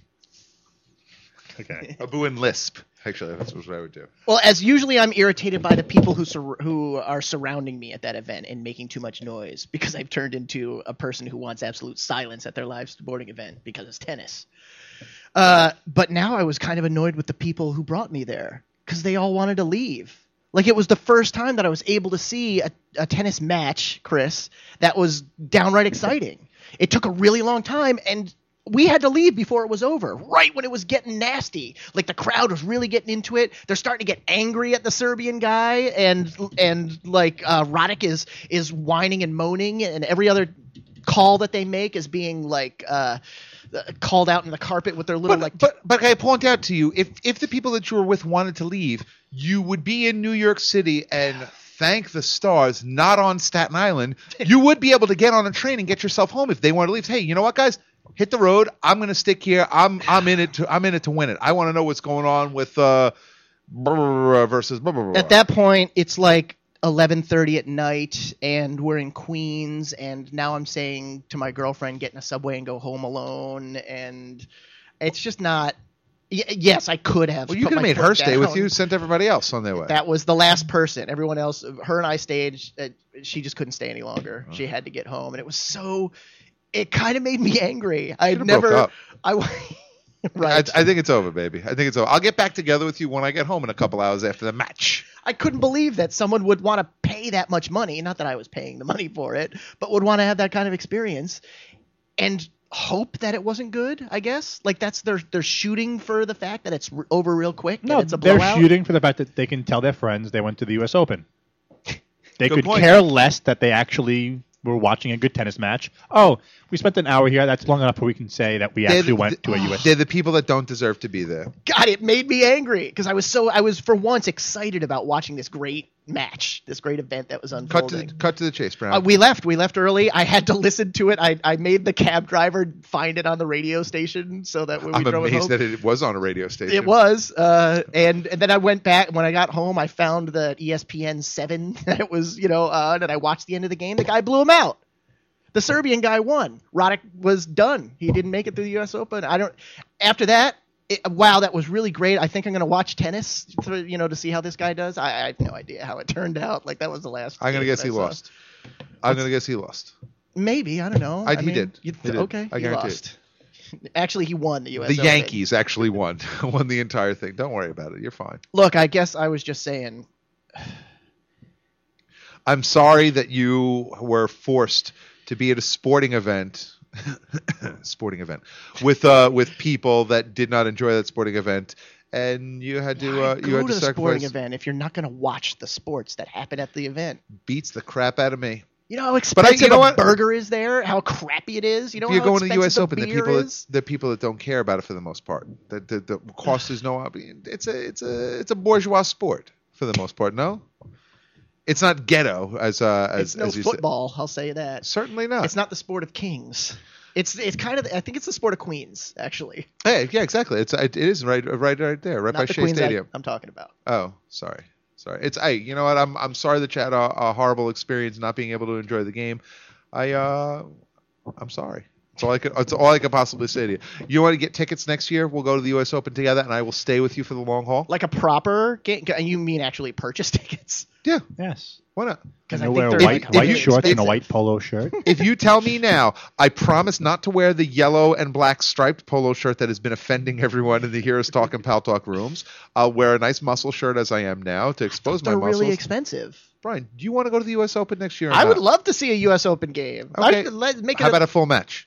Okay. A boo and lisp. Actually, that's what I would do. Well, as usually, I'm irritated by the people who sur- who are surrounding me at that event and making too much noise because I've turned into a person who wants absolute silence at their live sporting event because it's tennis. Uh, but now I was kind of annoyed with the people who brought me there because they all wanted to leave. Like, it was the first time that I was able to see a, a tennis match, Chris, that was downright exciting. It took a really long time, and we had to leave before it was over, right when it was getting nasty. Like, the crowd was really getting into it. They're starting to get angry at the Serbian guy, and and like uh, Roddick is is whining and moaning, and every other call that they make is being like uh, called out in the carpet with their little But, like. but but I point out to you, if if the people that you were with wanted to leave, you would be in New York City and thank the stars, not on Staten Island. You would be able to get on a train and get yourself home if they wanted to leave. Hey, you know what, guys? Hit the road. I'm going to stick here. I'm I'm in it to I'm in it to win it. I want to know what's going on with uh versus. At that point, it's like eleven thirty at night, and we're in Queens, and now I'm saying to my girlfriend, get in a subway and go home alone, and it's just not. Y- yes, I could have. Well, you put could have my made foot her stay with down. you. Sent everybody else on their way. That was the last person. Everyone else, her and I stayed. Uh, she just couldn't stay any longer. She had to get home, and it was so. It kind of made me angry. I Should've never. broke up. I right. I, I think it's over, baby. I think it's over. I'll get back together with you when I get home in a couple hours after the match. I couldn't believe that someone would want to pay that much money. Not that I was paying the money for it, but would want to have that kind of experience and hope that it wasn't good. I guess like that's they're they're shooting for the fact that it's r- over real quick. No, and it's a they're blowout. shooting for the fact that they can tell their friends they went to the U S Open. They Good could point. care less that they actually were watching a good tennis match. Oh, we spent an hour here. That's long enough where we can say that we They're actually the- went to a U S They're the people that don't deserve to be there. God, it made me angry because I was so I was for once excited about watching this great match, this great event that was Cut unfolding. to cut to the chase, Brown. Uh, we left. We left early. I had to listen to it. I, I made the cab driver find it on the radio station so that when we I'm drove it amazed home, that it was on a radio station. it was. Uh, and and then I went back. When I got home, I found the E S P N seven that it was, you know, uh, and I watched the end of the game. The guy blew him out. The Serbian guy won. Roddick was done. He didn't make it through the U S Open. I don't. After that, it, wow, that was really great. I think I'm going to watch tennis, for, you know, to see how this guy does. I, I have no idea how it turned out. Like that was the last. I'm gonna game guess that he I saw. lost. I'm gonna guess he lost. Maybe I don't know. I- I he mean, did. you He th- did. Okay, I he guarantee lost. Actually, he won the U S The Open. Yankees actually won. Won the entire thing. Don't worry about it. You're fine. Look, I guess I was just saying. I'm sorry that you were forced to be at a sporting event, sporting event with uh with people that did not enjoy that sporting event, and you had to uh, Why you go had to to the sporting sacrifice. event if you're not going to watch the sports that happen at the event. Beats the crap out of me. You know how I- expensive you know a what? burger is there? How crappy it is? You know If you're how going to the U S expensive Open, the beer people that, is? the people that don't care about it for the most part. The the, the cost is no. It's a it's a it's a bourgeois sport for the most part. No, it's not ghetto as uh as It's no as you football. I'll say that. said. Certainly not. It's not the sport of kings. It's it's kind of I think it's the sport of queens actually. Hey, yeah, exactly. It's it is right right right there, right Not by the Shea queens I, Stadium. I'm talking about. Oh, sorry. Sorry. It's hey, you know what? I'm I'm sorry that you had a, a horrible experience not being able to enjoy the game. I uh I'm sorry. That's all I could that's all I could possibly say to you. You want to get tickets next year? We'll go to the U S Open together and I will stay with you for the long haul. Like a proper game. You mean actually purchase tickets? Yeah. Yes. Why not? Because And I wear think they're white, like, white you- shorts and a expensive. white polo shirt. If you tell me now, I promise not to wear the yellow and black striped polo shirt that has been offending everyone in the Heroes Talk and Pal Talk rooms. I'll wear a nice muscle shirt as I am now to expose my They're muscles. really expensive. Brian, do you want to go to the U S Open next year? Or I would not? love to see a U S Open game. Okay. I, let, make it How a, about a full match?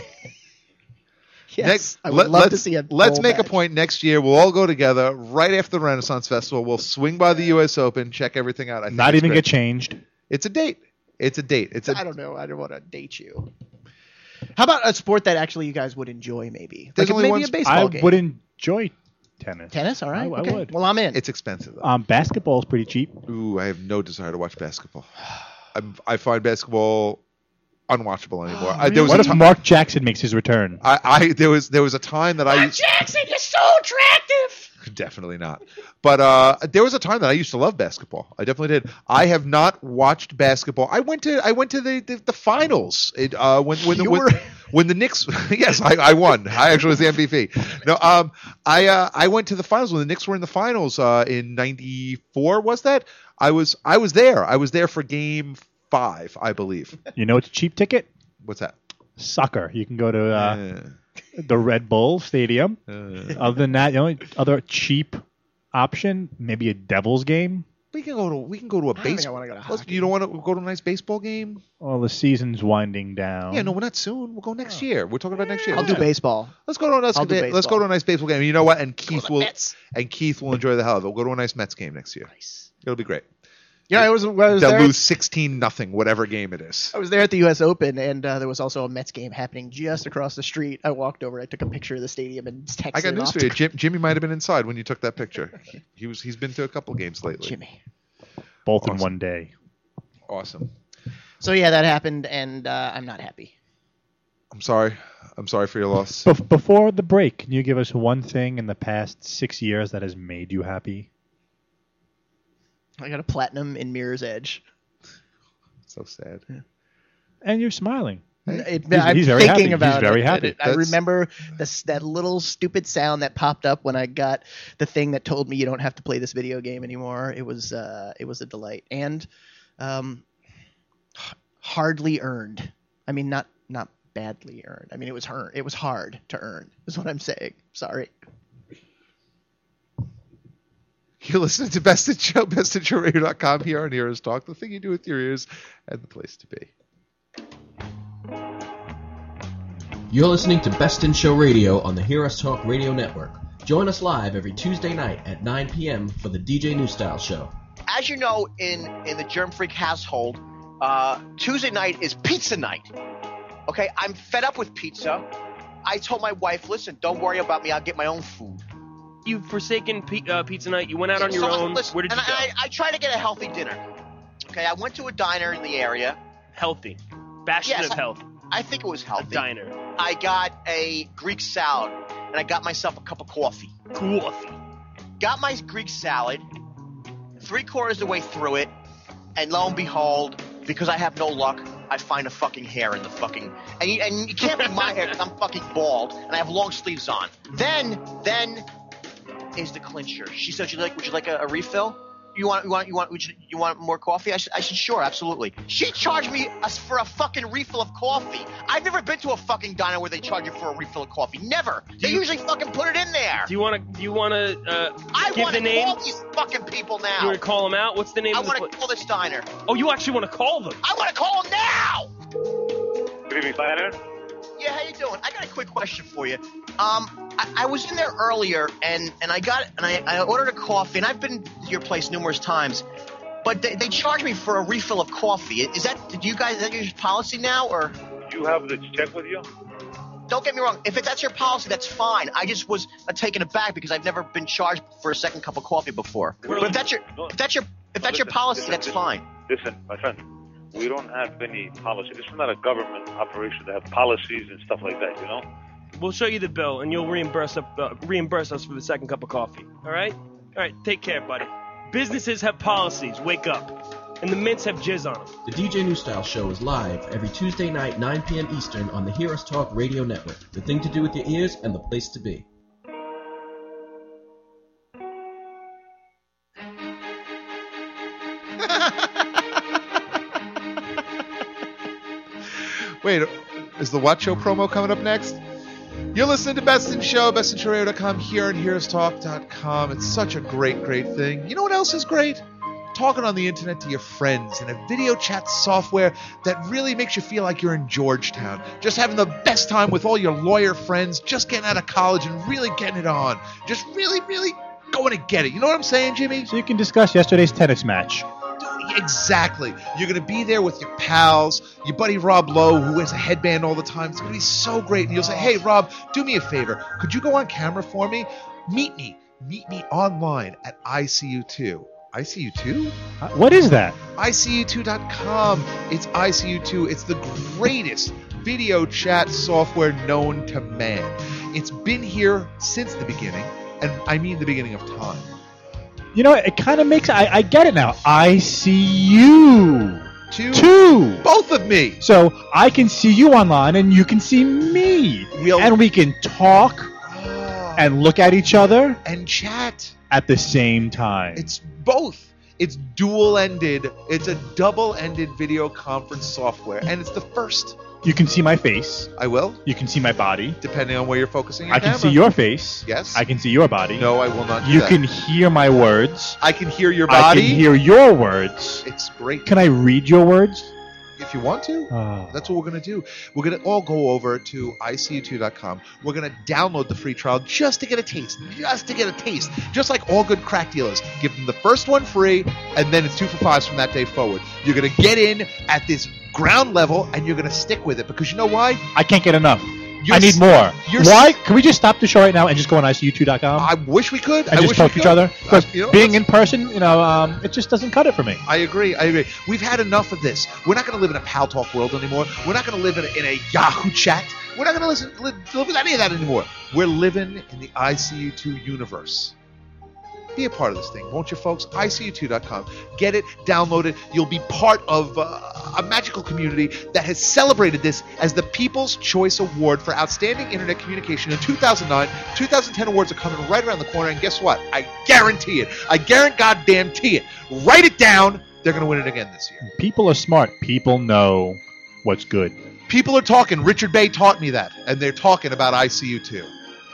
yes, Next, I would let, love let's, to see a Let's full make a match. point next year. We'll all go together right after the Renaissance Festival. We'll swing by the U S Open, check everything out. I think Not it's even great. get changed. It's a date. It's a date. It's a. I don't know. I don't want to date you. How about a sport that actually you guys would enjoy? Maybe There's like only maybe one a sp- baseball I game. would enjoy tennis. Tennis, all right. I- I okay. would. Well, I'm in. It's expensive though. Um, basketball is pretty cheap. Ooh, I have no desire to watch basketball. I'm, I find basketball unwatchable anymore. I, there was What a if ti- Mark Jackson makes his return? I, I there was there was a time that I used, Jackson, you're so attractive. definitely not. But uh, there was a time that I used to love basketball. I definitely did. I have not watched basketball. I went to I went to the the, the finals. It, uh, when when the You when, were- when the Knicks yes I, I won. I actually was the M V P. No, um, I uh, I went to the finals when the Knicks were in the finals uh, in ninety-four. Was that? I was I was there. I was there for game five, I believe. You know, it's a cheap ticket. What's that? Soccer. You can go to uh, Uh, the Red Bull Stadium. Uh, Other than that, the only other cheap option, maybe a Devils game. we can go to we can go to a I don't think I baseball. wanna go to Let's- hockey. You don't want to go to a nice baseball game? Well, the season's winding down. Yeah, no, we're not soon. We'll go next year. We're talking about next year. I'll do Yeah. baseball. Let's go to a nice I'll do let's baseball. go to a nice baseball game. You know what? And Keith the will Mets. and Keith will enjoy the hell of it. We'll go to a nice Mets game next year. Nice. It'll be great. Yeah, I was, I was They'll there. lose sixteen nothing, whatever game it is. I was there at the U S Open, and uh, there was also a Mets game happening just across the street. I walked over, I took a picture of the stadium, and texted I got it news off for to you. Jim, Jimmy might have been inside when you took that picture. He was. He's been to a couple games lately. Jimmy. Both in Awesome. one day. Awesome. So yeah, that happened, and uh, I'm not happy. I'm sorry. I'm sorry for your loss. Bef- before the break, can you give us one thing in the past six years that has made you happy? I got a platinum in Mirror's Edge. So sad. And you're smiling. It, He's- I'm he's very thinking happy. about He's very it. happy. It- I That's- remember this, that little stupid sound that popped up when I got the thing that told me you don't have to play this video game anymore. It was uh, it was a delight and um, h- hardly earned. I mean, not not badly earned. I mean, it was earned. It was hard to earn. Is what I'm saying. Sorry. You're listening to Best in Show, best in show radio dot com here on Heroes Talk, the thing you do with your ears and the place to be. You're listening to Best in Show Radio on the Hear Us Talk Radio Network. Join us live every Tuesday night at nine p.m. for the D J New Style Show. As you know, in, in the Germ Freak household, uh, Tuesday night is pizza night. Okay, I'm fed up with pizza. I told my wife, listen, don't worry about me. I'll get my own food. You've forsaken pe- uh, pizza night. You went out on your So, own. listen, Where did you and go? I, I try to get a healthy dinner. Okay, I went to a diner in the area. Healthy. Bastion Yes, of I- health. I think it was A healthy. diner. I got a Greek salad, and I got myself a cup of coffee. Coffee. Got my Greek salad, three quarters of the way through it, and lo and behold, because I have no luck, I find a fucking hair in the fucking... And you, and it can't be my hair because I'm fucking bald, and I have long sleeves on. Then, then is the clincher. She said, "Would you like, would you like a, a refill? You want, you want, you want, would you, you want more coffee?" I said, I said, "Sure, absolutely." She charged me a, for a fucking refill of coffee. I've never been to a fucking diner where they charge you for a refill of coffee. Never. They you- usually fucking put it in there. Do you want to? Do you want to uh, I give want the to name? call these fucking people now. You want to call them out? What's the name I of the want place? to call this diner. Oh, you actually want to call them? I want to call them now. Good evening, Diner. Yeah, how you doing? I got a quick question for you. Um, I, I was in there earlier, and, and I got and I, I ordered a coffee, and I've been to your place numerous times, but they, they charged me for a refill of coffee. Is that did you guys is that your policy now, or? Do you have the check with you? Don't get me wrong. If it, that's your policy, that's fine. I just was uh, taken aback because I've never been charged for a second cup of coffee before. But if that's your if that's your if that's your Listen, policy, listen, that's listen. fine. Listen, my friend, we don't have any policy. This is not a government operation to have policies and stuff like that, you know? We'll show you the bill, and you'll reimburse up, uh, reimburse us for the second cup of coffee. All right? All right. Take care, buddy. Businesses have policies. Wake up. And the mints have jizz on them. The D J New Style Show is live every Tuesday night, nine p.m. Eastern on the Hear Us Talk Radio Network. The thing to do with your ears and the place to be. Wait, is the What Show promo coming up next? You're listening to Best in Show, best in show radio dot com here on heroes talk dot com. It's such a great, great thing. You know what else is great? Talking on the internet to your friends in a video chat software that really makes you feel like you're in Georgetown. Just having the best time with all your lawyer friends, just getting out of college and really getting it on. Just really, really going to get it. You know what I'm saying, Jimmy? So you can discuss yesterday's tennis match. Exactly. You're going to be there with your pals, your buddy Rob Lowe, who wears a headband all the time. It's going to be so great. And you'll say, "Hey, Rob, do me a favor. Could you go on camera for me? Meet me. Meet me online at I C U two. I C U two? Uh, What is that? I C U two dot com. It's I C U two. It's the greatest video chat software known to man. It's been here since the beginning, and I mean the beginning of time. You know, it kind of makes... I, I get it now. I see you. Two. Two. Both of me. So I can see you online, and you can see me. We'll- and we can talk Oh, and look at each other and chat. at the same time. It's both. It's dual-ended. It's a double-ended video conference software, and it's the first You can see my face. I will. You can see my body. Depending on where you're focusing your I can camera. see your face. Yes. I can see your body. No, I will not do You that. can hear my words. I can hear your body. I can hear your words. It's great. Can I read your words? If you want to, Oh. that's what we're going to do. We're going to all go over to I C U two dot com. We're going to download the free trial just to get a taste. Just to get a taste. Just like all good crack dealers. Give them the first one free, and then it's two for fives from that day forward. You're going to get in at this ground level, and you're going to stick with it. Because you know why? I can't get enough. You're I need s- more. you're Why? s- Can we just stop the show right now and just go on I C U two dot com? I wish we could. and I just wish talk we to each could. other? Because Uh, you know, being let's- in person, you know, um, it just doesn't cut it for me. I agree. I agree. We've had enough of this. We're not going to live in a Pal Talk world anymore. We're not going to live in a, in a Yahoo chat. We're not going to listen live, live with any of that anymore. We're living in the I C U two universe. Be a part of this thing, won't you, folks? I C U two dot com. Get it, download it. You'll be part of uh, a magical community that has celebrated this as the People's Choice Award for Outstanding Internet Communication in two thousand nine. two thousand ten awards are coming right around the corner, and guess what? I guarantee it. I guarantee goddamn it. Write it down. They're going to win it again this year. People are smart. People know what's good. People are talking. Richard Bay taught me that, and they're talking about I C U two.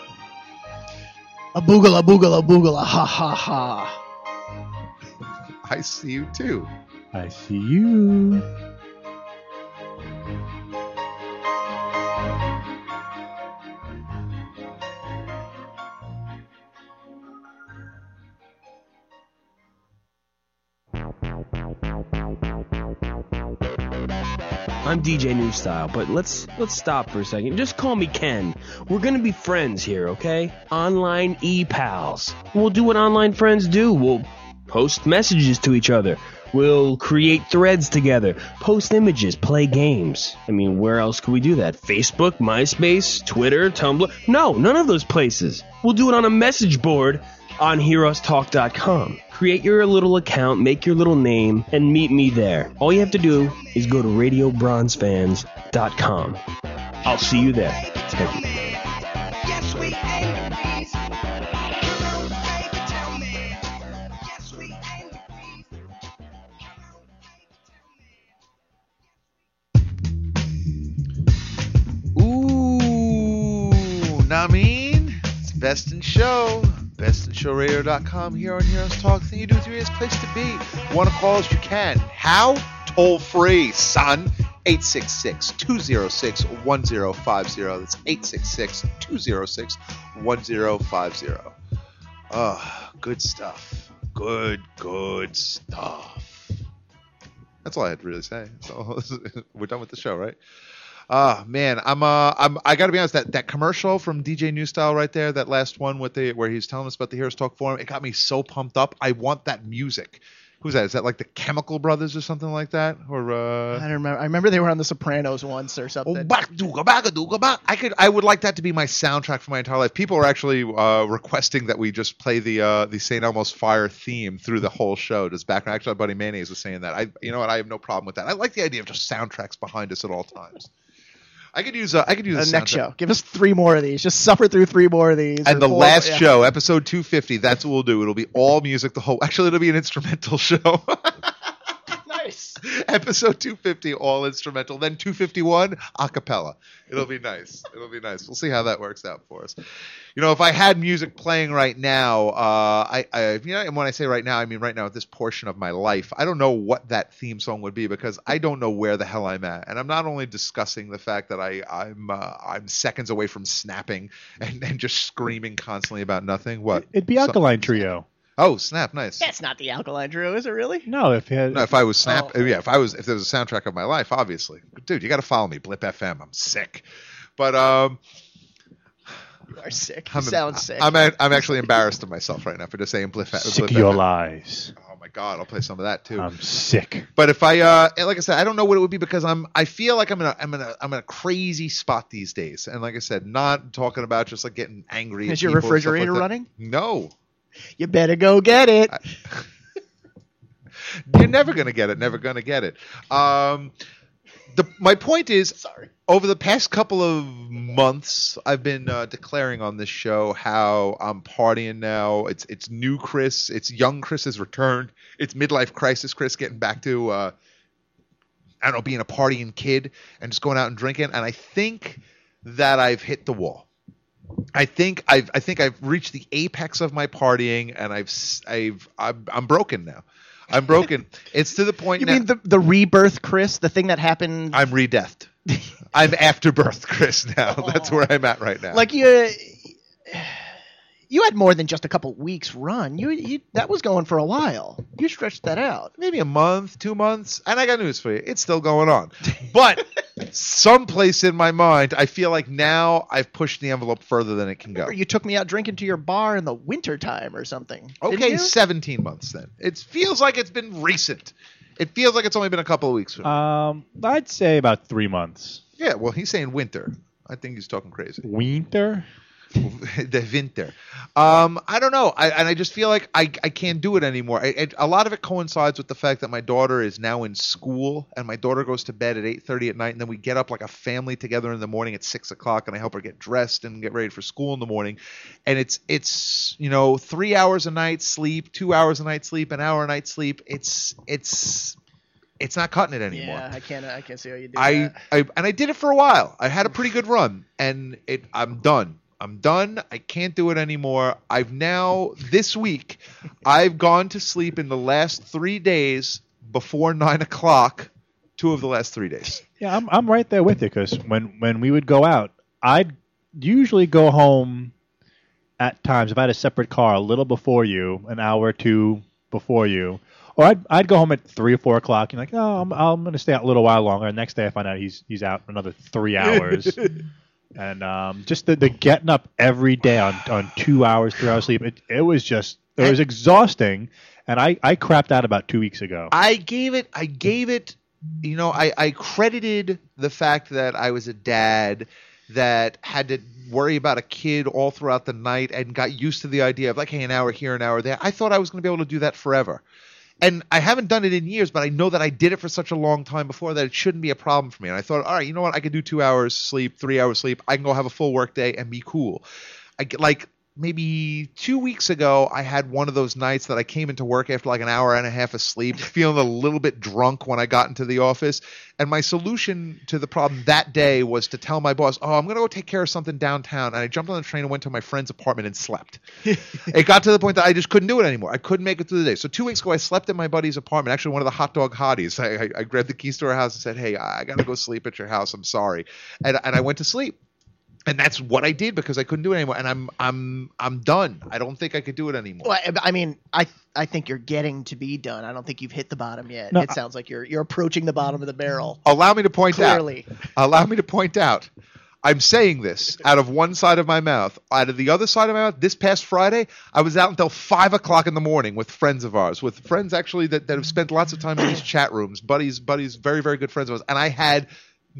A boogala boogala boogala ha ha ha. I C U two. I see you. I'm D J New Style, but let's let's stop for a second. Just call me Ken. We're gonna be friends here, okay? Online e-pals. We'll do what online friends do. We'll post messages to each other. We'll create threads together, post images, play games. I mean, where else could we do that? Facebook, MySpace, Twitter, Tumblr? No, none of those places. We'll do it on a message board on heroes talk dot com. Create your little account, make your little name, and meet me there. All you have to do is go to radio bronze fans dot com. I'll see you there. Thank you. Yes, we aim to please. Come on, baby, tell me. Yes, we aim to please. Ooh, Namin. It's Best in Show. best in show radio dot com here on Heroes Talk. Thing you do with your ears, place to be. Want to call us? You can. How? Toll free, son. eight six six, two oh six, one oh five oh. That's eight six six, two oh six, one oh five oh. Oh, good stuff. Good, good stuff. That's all I had to really say. So we're done with the show, right? Ah, man, I'm uh, I'm I got to be honest. That, that commercial from D J New Style right there, that last one with the where he's telling us about the Heroes Talk Forum, it got me so pumped up. I want that music. Who's that? Is that like the Chemical Brothers or something like that? Or uh, I don't remember. I remember they were on The Sopranos once or something. oh, back, dooga, back, dooga, back. I could, I would like that to be my soundtrack for my entire life. People are actually uh, requesting that we just play the uh, the Saint Elmo's Fire theme through the whole show. Just background. Actually, my buddy Mayonnaise was saying that. I, you know what? I have no problem with that. I like the idea of just soundtracks behind us at all times. I could use. Uh, I could use The a next soundtrack. show. Give us three more of these. Just suffer through three more of these. And or the four- last yeah. show, episode two fifty, that's what we'll do. It'll be all music. The whole. Actually, it'll be an instrumental show. Nice. Episode two fifty, all instrumental. Then two fifty-one, a cappella. It'll be nice. It'll be nice. We'll see how that works out for us. You know, if I had music playing right now, uh, I, I, you know, and when I say right now, I mean right now at this portion of my life, I don't know what that theme song would be because I don't know where the hell I'm at. And I'm not only discussing the fact that I, I'm, uh, I'm seconds away from snapping and, and just screaming constantly about nothing. What? It'd be Alkaline Trio. Oh, snap! Nice. That's not the Alkaline Trio, is it really? No, if it, No, if I was Snap, Oh. yeah, if I was, if there was a soundtrack of my life, obviously, dude, you got to follow me, Blip F M. I'm sick, but um, You are sick. You I'm, sound sick. I'm, a, I'm actually embarrassed of myself right now for just saying Blip, sick Blip of your F M. lies. Oh my god, I'll play some of that too. I'm sick. But if I, uh, and like I said, I don't know what it would be because I'm, I feel like I'm in a, I'm in a, I'm in a crazy spot these days, and like I said, not talking about just like getting angry. at Is your people and stuff like refrigerator that. running? No. You better go get it. I- You're never gonna get it. Never gonna get it. Um, the my point is, Sorry. over the past couple of months, I've been uh, declaring on this show how I'm partying now. It's it's new Chris. It's young Chris has returned. It's midlife crisis Chris getting back to uh, I don't know, being a partying kid and just going out and drinking. And I think that I've hit the wall. I think I've I think I've reached the apex of my partying, and I've I've I'm, I'm broken now. I'm broken. It's to the point. You now, mean the the rebirth, Chris? The thing that happened? I'm re-deathed. I'm afterbirth, Chris. Now that's where I'm at right now. Like you, you had more than just a couple weeks run. You, you that was going for a while. You stretched that out. Maybe a month, two months, and I got news for you. It's still going on. But someplace in my mind, I feel like now I've pushed the envelope further than it can go. You took me out drinking to your bar in the wintertime or something. Okay, seventeen months then. It feels like it's been recent. It feels like it's only been a couple of weeks. For me. Um, I'd say about three months. Yeah, well, he's saying winter. I think he's talking crazy. Winter? The winter. Um, I don't know. I, and I just feel like I, I can't do it anymore. I, I, a lot of it coincides with the fact that my daughter is now in school, and my daughter goes to bed at eight thirty at night, and then we get up like a family together in the morning at six o'clock, and I help her get dressed and get ready for school in the morning. And it's, it's you know, three hours a night sleep, two hours a night sleep, an hour a night sleep. It's it's it's not cutting it anymore. Yeah, I can't I can't see how you do I, that. I and I did it for a while. I had a pretty good run, and it I'm done. I'm done. I can't do it anymore. I've now, this week, I've gone to sleep in the last three days before nine o'clock, two of the last three days. Yeah, I'm I'm right there with you, because when, when we would go out, I'd usually go home at times, if I had a separate car, a little before you, an hour or two before you. Or I'd, I'd go home at three or four o'clock, and like, oh, I'm, I'm going to stay out a little while longer. And next day I find out he's he's out for another three hours. And um, just the, the getting up every day on, on two hours, three hours sleep, it, it was just, it was exhausting. And I, I crapped out about two weeks ago. I gave it, I gave it, you know, I, I credited the fact that I was a dad that had to worry about a kid all throughout the night and got used to the idea of like, hey, an hour here, an hour there. I thought I was going to be able to do that forever. And I haven't done it in years, but I know that I did it for such a long time before that it shouldn't be a problem for me. And I thought, all right, you know what? I could do two hours sleep, three hours sleep. I can go have a full work day and be cool. I get like maybe two weeks ago, I had one of those nights that I came into work after like an hour and a half of sleep, feeling a little bit drunk when I got into the office. And my solution to the problem that day was to tell my boss, oh, I'm going to go take care of something downtown. And I jumped on the train and went to my friend's apartment and slept. It got to the point that I just couldn't do it anymore. I couldn't make it through the day. So two weeks ago, I slept in my buddy's apartment, actually one of the hot dog hotties. I, I, I grabbed the keys to her house and said, hey, I got to go sleep at your house. I'm sorry. And, and I went to sleep. And that's what I did because I couldn't do it anymore. And I'm I'm I'm done. I don't think I could do it anymore. Well, I mean, I I think you're getting to be done. I don't think you've hit the bottom yet. No, it sounds like you're you're approaching the bottom of the barrel. Allow me to point Clearly. out. Allow me to point out. I'm saying this out of one side of my mouth. Out of the other side of my mouth, this past Friday, I was out until five o'clock in the morning with friends of ours, with friends actually that, that have spent lots of time in these chat rooms, buddies, buddies, very, very good friends of ours. And I had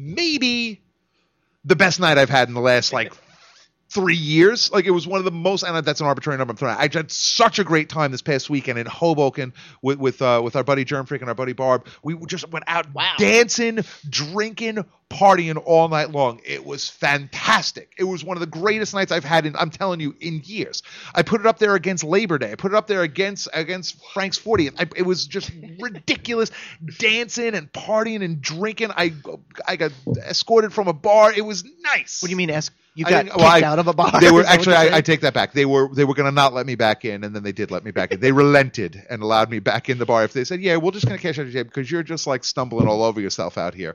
maybe the best night I've had in the last like three years. Like it was one of the most, and that's an arbitrary number I'm throwing out. I had such a great time this past weekend in Hoboken with with uh, with our buddy Germ Freak and our buddy Barb. We just went out wow. dancing, drinking, partying all night long. It was fantastic. It was one of the greatest nights I've had in, I'm telling you, in years. I put it up there against Labor Day. I put it up there against against Frank's fortieth. I, it was just ridiculous, dancing and partying and drinking. I I got escorted from a bar. It was nice. What do you mean, es- you I got didn't- kicked well, I- out of a bar? They were Is that what actually. you're I, saying? I take that back. They were they were going to not let me back in, and then they did let me back in. They relented and allowed me back in the bar. If they said, "Yeah, we're just going to cash out your check because you're just like stumbling all over yourself out here."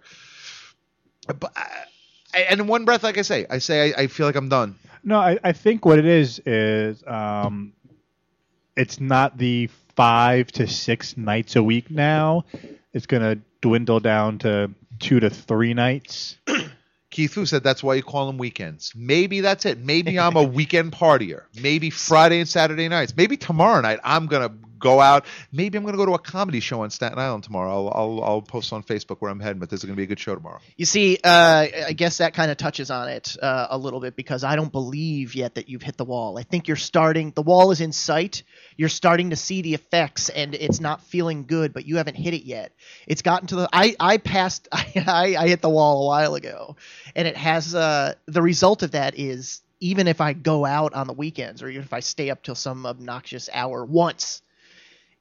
But I, and in one breath, like I say, I say I, I feel like I'm done. No, I, I think what it is is um, it's not the five to six nights a week now. It's going to dwindle down to two to three nights. Keith Fu said that's why you call them weekends. Maybe that's it. Maybe I'm a weekend partier. Maybe Friday and Saturday nights. Maybe tomorrow night I'm going to go out. Maybe I'm going to go to a comedy show on Staten Island tomorrow. I'll, I'll, I'll post on Facebook where I'm heading, but this is going to be a good show tomorrow. You see, uh, I guess that kind of touches on it uh, a little bit because I don't believe yet that you've hit the wall. I think you're starting – the wall is in sight. You're starting to see the effects, and it's not feeling good, but you haven't hit it yet. It's gotten to the – I I passed – I I hit the wall a while ago, and it has uh, – the result of that is even if I go out on the weekends or even if I stay up till some obnoxious hour once –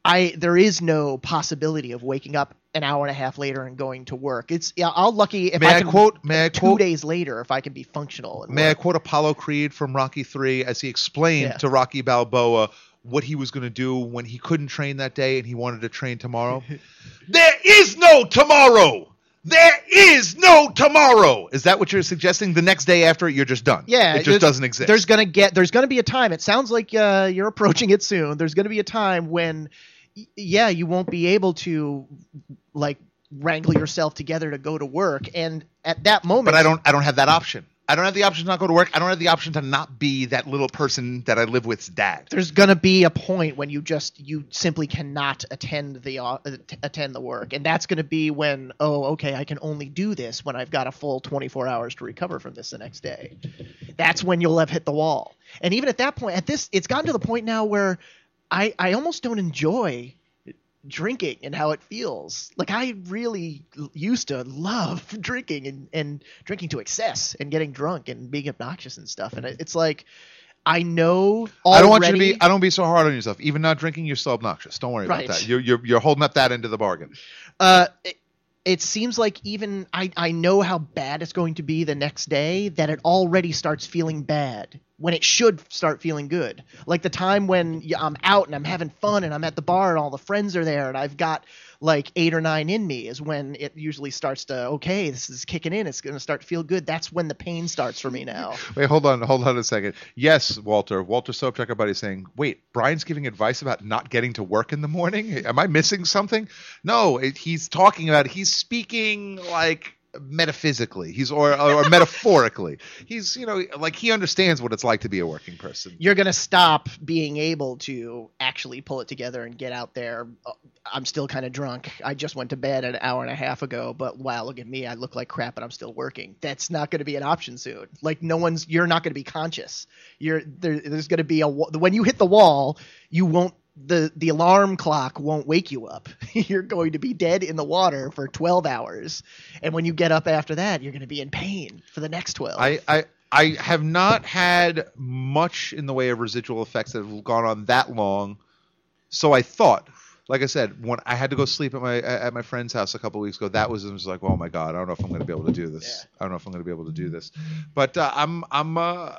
I there is no possibility of waking up an hour and a half later and going to work. It's yeah, I'll lucky if May I I can quote- may I two quote- days later if I can be functional. And May I work. quote Apollo Creed from Rocky three as he explained Yeah. to Rocky Balboa what he was going to do when he couldn't train that day and he wanted to train tomorrow? There is no tomorrow! There is no tomorrow! Is that what you're suggesting? The next day after you're just done? Yeah, It just there's- doesn't exist. There's gonna get there's gonna be a time. It sounds like uh, you're approaching it soon. There's gonna be a time when, y- yeah, you won't be able to like wrangle yourself together to go to work, and at that moment, But I don't I don't have that option. I don't have the option to not go to work. I don't have the option to not be that little person that I live with's dad. There's gonna be a point when you just you simply cannot attend the uh, att- attend the work, and that's gonna be when oh okay I can only do this when I've got a full twenty-four hours to recover from this the next day. That's when you'll have hit the wall, and even at that point, at this it's gotten to the point now where I I almost don't enjoy drinking and how it feels. Like I really l- used to love drinking and, and drinking to excess and getting drunk and being obnoxious and stuff. And it, it's like I know already. I don't want you to be. I don't be so hard on yourself. Even not drinking, you're still obnoxious. Don't worry Right. about that. You're, you're you're holding up that end of the bargain. Uh, it, it seems like even I, I know how bad it's going to be the next day that it already starts feeling bad when it should start feeling good. Like the time when y- I'm out and I'm having fun and I'm at the bar and all the friends are there and I've got like eight or nine in me is when it usually starts to, okay, this is kicking in. It's going to start to feel good. That's when the pain starts for me now. Wait, hold on, hold on a second. Yes, Walter. Walter Sobchak, our buddy, is saying, wait, Brian's giving advice about not getting to work in the morning? Am I missing something? No, it, he's talking about, he's speaking like metaphysically. He's or, or metaphorically. He's, you know, like he understands what it's like to be a working person. You're going to stop being able to actually pull it together and get out there. Uh, I'm still kind of drunk. I just went to bed an hour and a half ago, but wow, look at me. I look like crap, but I'm still working. That's not going to be an option soon. Like no one's, you're not going to be conscious. You're there, there's going to be a, wa- when you hit the wall, you won't, the, the alarm clock won't wake you up. You're going to be dead in the water for twelve hours. And when you get up after that, you're going to be in pain for the next twelve. I, I, I have not had much in the way of residual effects that have gone on that long. So I thought, like I said, when I had to go sleep at my at my friend's house a couple weeks ago, that was, it was like, oh my God, I don't know if I'm going to be able to do this. I don't know if I'm going to be able to do this. But uh, I'm I'm uh,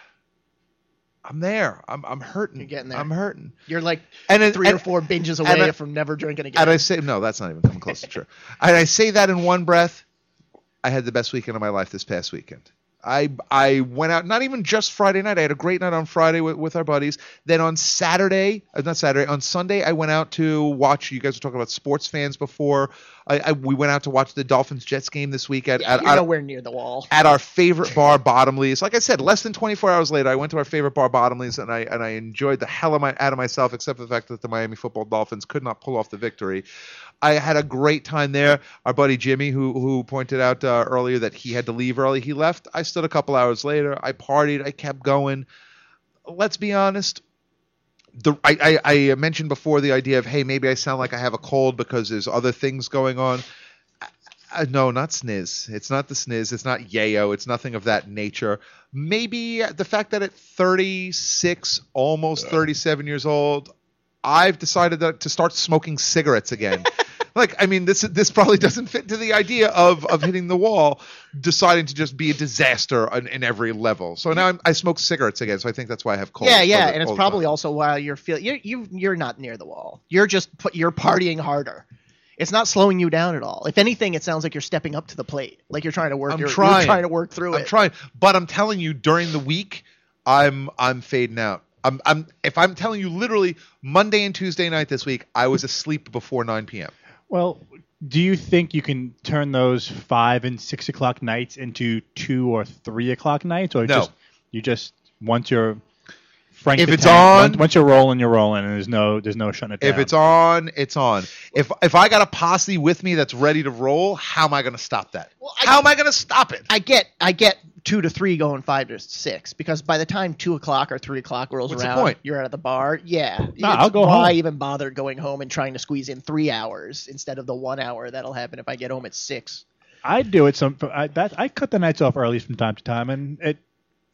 I'm there. I'm I'm hurting. You're getting there. I'm hurting. You're like And it- three and- or four binges and away I- from never drinking again. And I say, no, that's not even coming close to true. And I say that in one breath. I had the best weekend of my life this past weekend. I I went out, not even just Friday night. I had a great night on Friday with, with our buddies. Then on Saturday, uh, not Saturday, on Sunday, I went out to watch, you guys were talking about sports fans before. I, I We went out to watch the Dolphins-Jets game this week at, Yeah, at, you're at, nowhere near the wall. at our favorite bar, Bottomley's. Like I said, less than twenty-four hours later, I went to our favorite bar, Bottomley's, and I and I enjoyed the hell of my, out of myself, except for the fact that the Miami Football Dolphins could not pull off the victory. I had a great time there. Our buddy Jimmy, who who pointed out uh, earlier that he had to leave early, he left. I stood a couple hours later. I partied. I kept going. Let's be honest. The, I, I, I mentioned before the idea of, hey, maybe I sound like I have a cold because there's other things going on. Uh, no, not sniz. It's not the sniz. It's not yayo. It's nothing of that nature. Maybe the fact that at thirty-six, almost thirty-seven years old, I've decided that, to start smoking cigarettes again. Like, I mean, this this probably doesn't fit to the idea of, of hitting the wall, deciding to just be a disaster in, in every level. So now I'm, I smoke cigarettes again, so I think that's why I have cold. Yeah, yeah, all the- and it's all the probably time. also why you're feel you you you're not near the wall. You're just put you're partying harder. It's not slowing you down at all. If anything, it sounds like you're stepping up to the plate, like you're trying to work. I'm you're, trying. You're trying to work through I'm it. trying, but I'm telling you, during the week, I'm I'm fading out. I'm I'm if I'm telling you literally Monday and Tuesday night this week, I was asleep before nine p.m. Well, do you think you can turn those five and six o'clock nights into two or three o'clock nights, or No. just you just once you're Frank If the it's Tank, on- once, once you're rolling, you're rolling, and there's no there's no shutting it down. If it's on, it's on. If if I got a posse with me that's ready to roll, how am I going to stop that? how am I going to stop it? I get I get two to three going five to six because by the time two o'clock or three o'clock rolls What's the around, point? you're out of the bar. Yeah, Nah, It's- I'll go why home. even bother going home and trying to squeeze in three hours instead of the one hour that'll happen if I get home at six? I do it some. I, that, I cut the nights off early from time to time, and it it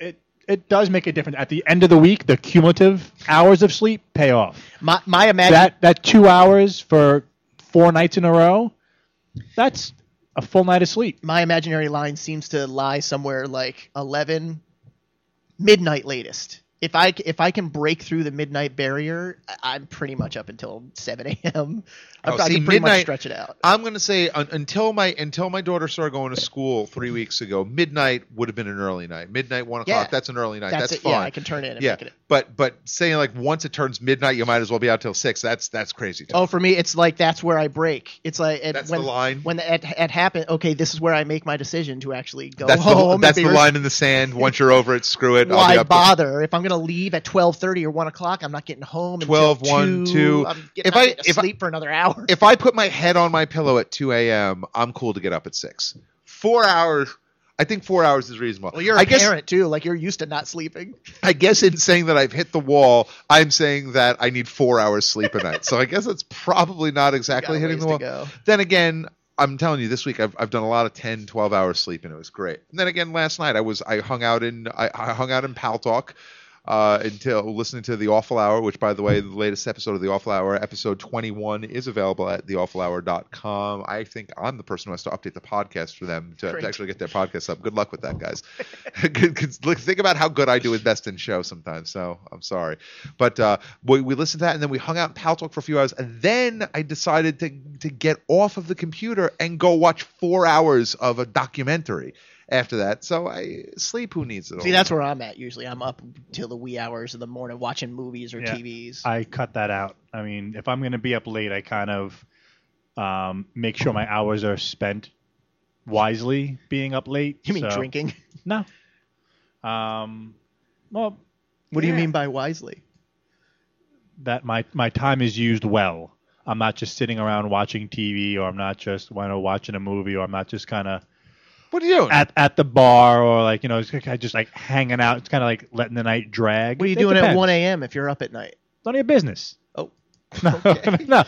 it does make a difference. At the end of the week, the cumulative hours of sleep pay off. My my imagine That that two hours for four nights in a row, that's a full night of sleep. my imaginary line seems to lie somewhere like eleven midnight latest. If I c- if I can break through the midnight barrier, I- I'm pretty much up until seven a.m. I, Oh, I see, can pretty much midnight- stretch it out. I'm going to say un- until my until my daughter started going to school three weeks ago, midnight would have been an early night. Midnight, one o'clock, Yeah. that's an early night. That's That's, it. fine. Yeah, I can turn in and yeah, make it. but but saying like once it turns midnight, you might as well be out till six. That's that's crazy. Oh, for me, it's like that's where I break. It's like it, That's when, the line? when it, it happened. Okay, this is where I make my decision to actually go That's home. the and that's be the res- line in the sand. Once you're over it, screw it. I'll be Why up to bother? If I'm going to leave at twelve thirty or one o'clock, I'm not getting home twelve, until one, two. two. I'm getting If up I- to if I- sleep for another hour. If I put my head on my pillow at two a.m., I'm cool to get up at six. Four hours. I think four hours is reasonable. Well, you're a I guess, parent too. Like you're used to not sleeping. I guess in saying that I've hit the wall, I'm saying that I need four hours sleep a night. So I guess it's probably not exactly got a hitting the ways wall. to go. Then again, I'm telling you, this week I've I've done a lot of ten, twelve hours sleep, and it was great. And then again, last night I was I hung out in I, I hung out in Pal Talk. Uh, until listening to The Awful Hour, which, by the way, the latest episode of The Awful Hour, episode twenty-one, is available at the awful hour dot com. I think I'm the person who has to update the podcast for them to, to actually get their podcast up. Good luck with that, guys. Look, think about how good I do with Best in Show sometimes, so I'm sorry. But uh, we, we listened to that, and then we hung out in Pal Talk for a few hours, and then I decided to, to get off of the computer and go watch four hours of a documentary. After that, so I sleep. Who needs it? See, all? that's where I'm at usually. I'm up till the wee hours of the morning watching movies or Yeah. T Vs. I cut that out. I mean, if I'm going to be up late, I kind of um, make sure my hours are spent wisely being up late. You mean so- drinking? No. Um, well, What do you yeah. mean by wisely? that my, my time is used well. I'm not just sitting around watching T V, or I'm not just you know, watching a movie, or I'm not just kind of What are you doing? at at the bar, or like you know, it's kind of just like hanging out. It's kind of like letting the night drag. What are you It doing at depends. one a.m. if you're up at night? None of your business. Oh, No, okay. no.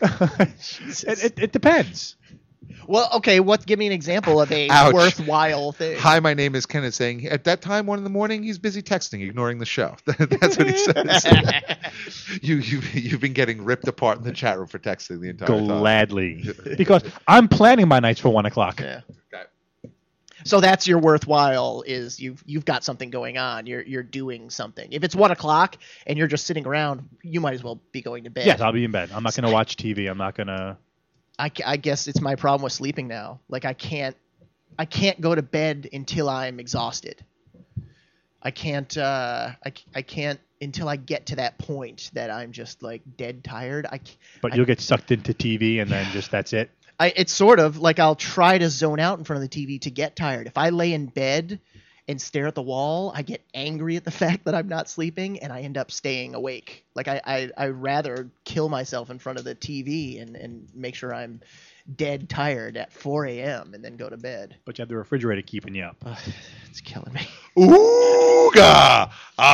it, it, it depends. Well, okay. What? Give me an example of a Ouch. worthwhile thing. Hi, my name is Kenneth. Saying at that time, one in the morning, he's busy texting, ignoring the show. That's what he says. you you you've been getting ripped apart in the chat room for texting the entire time. Gladly, because I'm planning my nights for one o'clock. Yeah. Okay. So that's your worthwhile is you've you've got something going on. You're you're doing something. If it's one o'clock and you're just sitting around, you might as well be going to bed. Yes, I'll be in bed. I'm not going to watch T V. I'm not going to. I, ca- I guess it's my problem with sleeping now. Like I can't I can't go to bed until I'm exhausted. I can't uh I, c- I can't until I get to that point that I'm just like dead tired. I c- But I- you'll get sucked into T V, and then just that's it. I it's sort of like I'll try to zone out in front of the T V to get tired. If I lay in bed and stare at the wall, I get angry at the fact that I'm not sleeping, and I end up staying awake. Like I I I'd rather kill myself in front of the T V and and make sure I'm dead tired at four a.m. and then go to bed. But you have the refrigerator keeping you up. It's killing me. Ooga,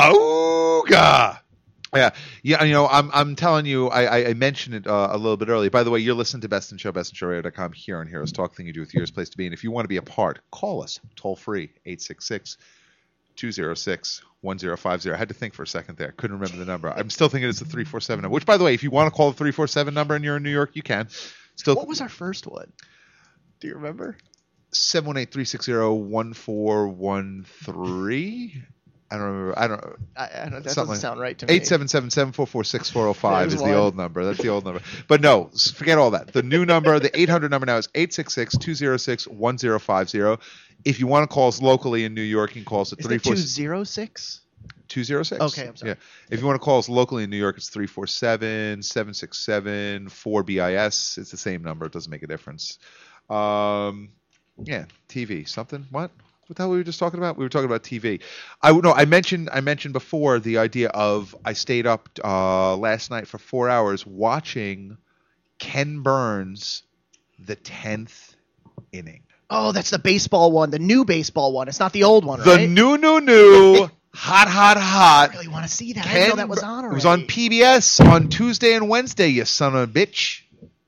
ooga. Yeah, yeah. You know, I'm I'm telling you, I I, I mentioned it uh, a little bit earlier. By the way, you're listening to Best in Show, best in show radio dot com here on Heroes Talk. Thing you do with Heroes Place to Be. And if you want to be a part, call us toll free eight six six, two zero six, one zero five zero. I had to think for a second there. Couldn't remember the number. I'm still thinking it's the three four seven number. Which, by the way, if you want to call the three four seven number and you're in New York, you can. Still, What was our first one? Do you remember? seven one eight, three six zero, one four one three. I don't remember. I don't. I, I don't, that Something doesn't like- sound right to me. eight seven seven, seven four four, six four zero five There's is one. the old number. That's the old number. But no, s- forget all that. The new number, the eight hundred number now is eight six six, two zero six, one zero five zero. If you want to call us locally in New York, you can call us at Is three it four two zero six? two zero six. Okay, I'm sorry. Yeah. If you want to call us locally in New York, it's three four seven, seven six seven, four B I S. It's the same number. It doesn't make a difference. Um, yeah, T V. Something? What? What the hell were we just talking about? We were talking about T V. I no, I mentioned I mentioned before the idea of I stayed up uh, last night for four hours watching Ken Burns' The Tenth Inning. Oh, that's the baseball one, the new baseball one. It's not the old one, The right? new, new, new, hot, hot, hot. I really want to see that. I didn't know that was on It already. was on P B S on Tuesday and Wednesday, you son of a bitch.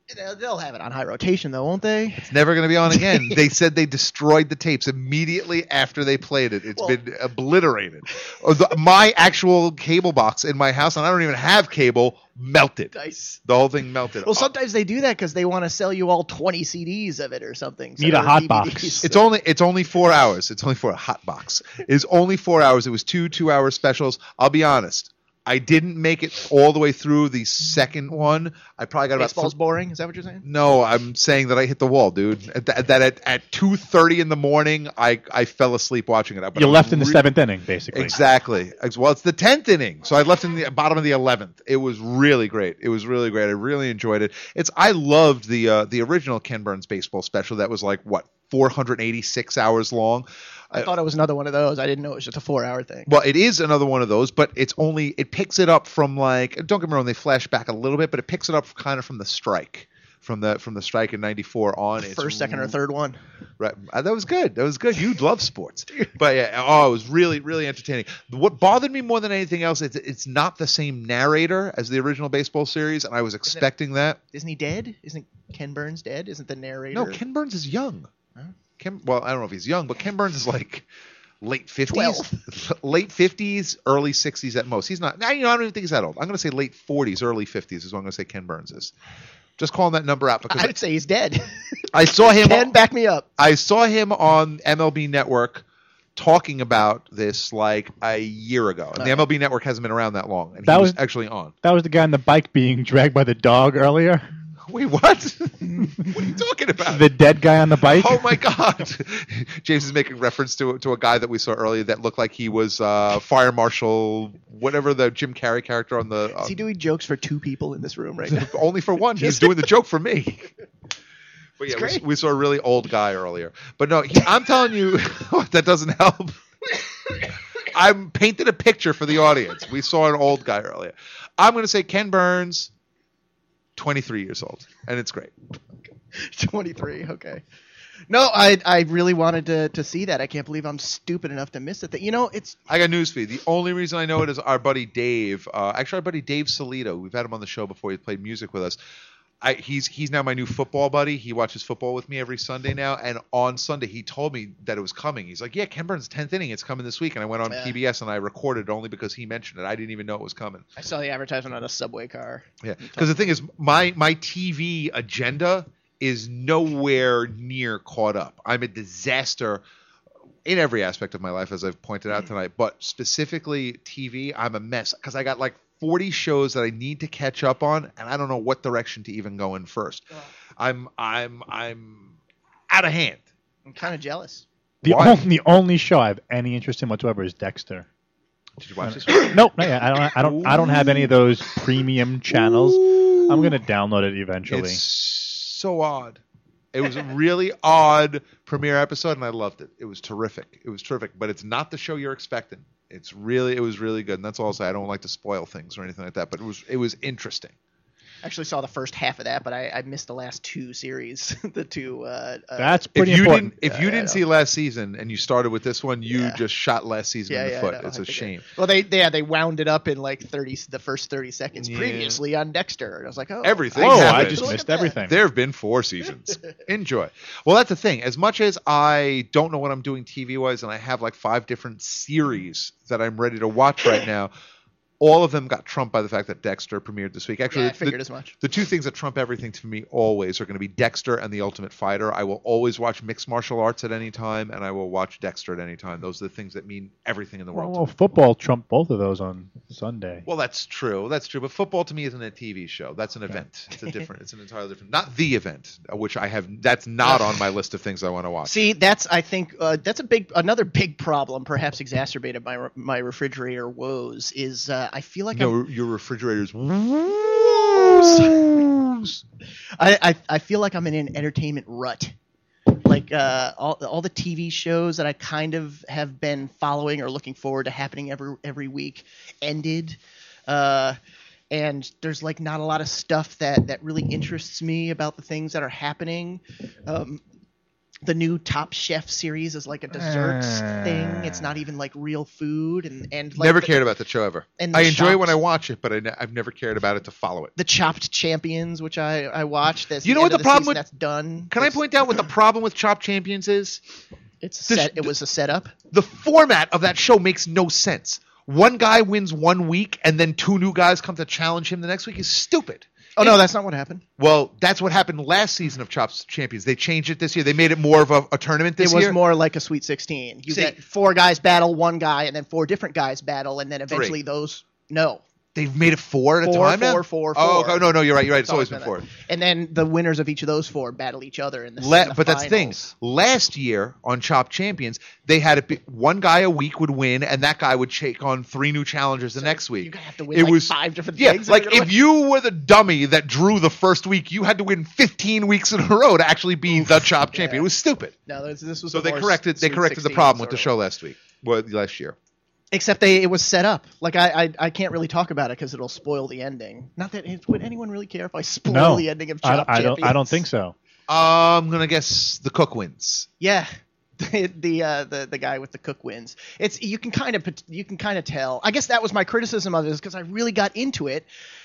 They'll- They'll have it on high rotation, though, won't they? It's never going to be on again. They said they destroyed the tapes immediately after they played it. It's Well- been obliterated. Or the, my actual cable box in my house, and I don't even have cable, melted. Nice. The whole thing melted. Well, sometimes they do that because they want to sell you all twenty C Ds of it or something. Need a or hot D V Ds. box. It's only it's only four hours. It's only for a hot box. It's only four hours. It was two two hour specials. I'll be honest. I didn't make it all the way through the second one. I probably got about. Baseball's th- boring. Is that what you're saying? no, I'm saying that I hit the wall, dude. At that, that at, at two thirty in the morning, I, I fell asleep watching it. But You I left was in the re- seventh inning, basically. Exactly. Ex- Well, it's the tenth inning, so I left in the bottom of the eleventh. It was really great. It was really great. I really enjoyed it. It's I loved the uh, the original Ken Burns baseball special that was like what four hundred eighty-six hours long. I thought it was another one of those. I didn't know it was just a four-hour thing. Well, it is another one of those, but it's only it picks it up from like don't get me wrong, they flash back a little bit, but it picks it up kind of from the strike, from the from the strike in ninety-four on. It's First, second, or third one. Right, uh, that was good. That was good. You love sports, but yeah, oh, it was really, really entertaining. What bothered me more than anything else, it's it's not the same narrator as the original baseball series, and I was expecting that. Isn't he dead? Isn't Ken Burns dead? Isn't the narrator? No, Ken Burns is young. Ken, well, I don't know if he's young, but Ken Burns is like late fifties, late fifties, early sixties at most. He's not. You know, I don't even think he's that old. I'm going to say late forties, early fifties is what I'm going to say Ken Burns is. Just calling that number out because I'd say he's dead. I saw him. Ken, back me up. I saw him on M L B Network talking about this like a year ago, and the M L B Network hasn't been around that long, and That he was, was- actually on. That was the guy on the bike being dragged by the dog earlier. Wait, what? What are you talking about? The dead guy on the bike. Oh my God! James is making reference to to a guy that we saw earlier that looked like he was uh, Fire Marshal, whatever the Jim Carrey character on the. Uh, Is he doing jokes for two people in this room right now? only for one. He's doing the joke for me. But yeah, we, great. we saw a really old guy earlier. But no, he, I'm telling you, that doesn't help. I'm painted a picture for the audience. We saw an old guy earlier. I'm going to say Ken Burns, twenty-three years old, and it's great. twenty-three. Okay. No, I I really wanted to to see that. I can't believe I'm stupid enough to miss it. That you know, it's I got news for you. The only reason I know it is our buddy Dave. Uh, actually, our buddy Dave Salito. We've had him on the show before. He played music with us. I, he's he's now my new football buddy. He watches football with me every Sunday now. And on Sunday, he told me that it was coming. He's like, "Yeah, Ken Burns' tenth inning. It's coming this week." And I went on Yeah. P B S and I recorded it only because he mentioned it. I didn't even know it was coming. I saw the advertisement on a subway car. Yeah, because the thing is, my my T V agenda is nowhere near caught up. I'm a disaster in every aspect of my life, as I've pointed out tonight. But specifically T V, I'm a mess because I got like forty shows that I need to catch up on, and I don't know what direction to even go in first. I'm I'm I'm out of hand. I'm kind of jealous. The Why? only, the only show I have any interest in whatsoever is Dexter. Did you watch this? Nope, not yet. I don't. I don't. I don't have any of those premium channels. I'm gonna download it eventually. It's so odd. It was a really odd premiere episode, and I loved it. It was terrific. It was terrific, but it's not the show you're expecting. It's really, it was really good, and that's all I'll say. I don't like to spoil things or anything like that, but it was, it was interesting. Actually saw the first half of that, but I, I missed the last two series. the two. Uh, uh, That's If pretty you important. didn't, if Yeah, you I didn't know. see last season and you started with this one, you Yeah. just shot last season yeah, in the yeah, foot. I know. It's I a think shame. I- well, they, they yeah they wound it up in like thirty the first thirty seconds Yeah. previously on Dexter, and I was like, oh, Everything Whoa! happened. I just Look missed at that. everything. There have been four seasons. Enjoy. Well, that's the thing. As much as I don't know what I'm doing T V-wise, and I have like five different series that I'm ready to watch right now, all of them got trumped by the fact that Dexter premiered this week. Actually, Yeah, I the- figured as much. The two things that trump everything to me always are going to be Dexter and The Ultimate Fighter. I will always watch mixed martial arts at any time, and I will watch Dexter at any time. Those are the things that mean everything in the world. Well, football trumped both of those on Sunday. Well, that's true. That's true. But football to me isn't a T V show. That's an event. It's a different. It's an entirely different. Not the event, uh, which I have. That's not on my list of things I want to watch. See, that's I think uh, that's a big another big problem, perhaps exacerbated by re- my refrigerator woes. Is uh, I feel like I'm, No, your refrigerator's. I, I I feel like I'm in an entertainment rut. Like uh, all all the T V shows that I kind of have been following or looking forward to happening every every week ended, uh, and there's like not a lot of stuff that that really interests me about the things that are happening. Um, the new Top Chef series is like a desserts Uh. thing. It's not even like real food, and and like Never the, cared about the show ever. and the I enjoy it Chopped- when I watch it, but I ne- I've never cared about it to follow it. the Chopped Champions, which I I watched. That's You know the what end the of problem season with- that's done. Can I It's- point out what the problem with Chopped Champions is? It's the- set. It was a setup. The format of that show makes no sense. One guy wins one week, and then two new guys come to challenge him the next week is stupid. Oh no, that's not what happened. Well, that's what happened last season of Chopped Champions. They changed it this year. They made it more of a, a tournament this It was year. more like a Sweet sixteen. You See- get four guys battle one guy, and then four different guys battle, and then eventually Three. those no. They've made it four at a Four, time now? four, four, Oh, four. okay. no, no, you're right. You're right. It's, It's always always been been four. And then the winners of each of those four battle each other in the, Le- in the but that's the thing. finals. Last year on Chopped Champions, they had it be, one guy a week would win, and that guy would take on three new challengers the next week. You have to win it like was five different yeah, things. like You're gonna if win. you were the dummy that drew the first week, you had to win fifteen weeks in a row to actually be the Chopped champion. yeah. It was stupid. No, this, this was So a they more corrected they Sweet corrected the sixteen problem with the sort show of- last week, well, last year. Except they it was set up. Like I I, I can't really talk about it because it'll spoil the ending. Not that it, would anyone really care if I spoil No, the ending of I, Chopped I don't. I don't Champions? think so. I'm gonna guess the cook wins. Yeah, the the, uh, the the guy with the cook wins. It's you can kind of you can kind of tell. I guess that was my criticism of it, is because I really got into it,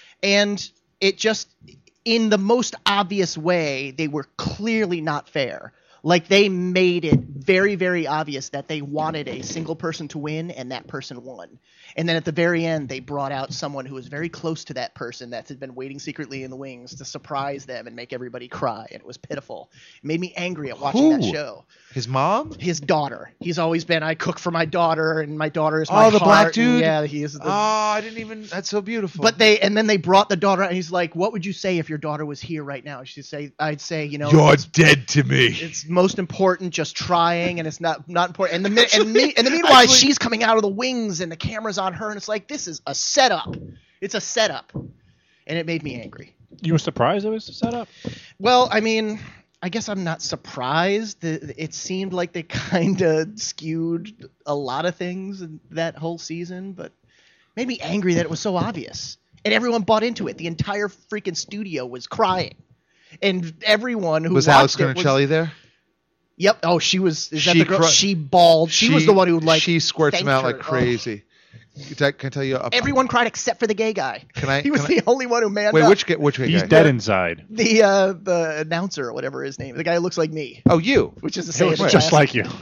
and it just in the most obvious way they were clearly not fair. Like they made it very very obvious that they wanted a single person to win, and that person won. And then at the very end, they brought out someone who was very close to that person that had been waiting secretly in the wings to surprise them and make everybody cry. And it was pitiful. It made me angry at watching that Who? show. His mom? His daughter. He's always been, I cook for my daughter, and my daughter is my Oh, the heart. black And dude? yeah, he is. The, Oh, I didn't even. That's so beautiful. but they, and then they brought the daughter out, and he's like, what would you say if your daughter was here right now? She'd say, I'd say, you know, You're it's, dead to me. it's most important just trying, and it's not not important. And the mi- and, me, and the meanwhile, Actually- she's coming out of the wings, and the camera's on her, and it's like, this is a setup. It's a setup. And it made me angry. You were surprised it was set up? Well, I mean, I guess I'm not surprised. The- It seemed like they kind of skewed a lot of things in that whole season, but made me angry that it was so obvious. And everyone bought into it. The entire freaking studio was crying. And everyone who was Alex watched it was- Guarnicelli there? Yep. Oh, she was. Is that She the girl? cri- she bawled. She, was the one who like. she squirts him thanked out her. like crazy. Can I, can I tell you? A, Oh. Everyone cried except for the gay guy. Can I? He was can I- the only one who manned Wait, up. which ga- which gay He's guy? dead inside. The uh, the announcer or whatever his name. The guy who looks like me, Oh, you. which is the He same. looks as just last- like you.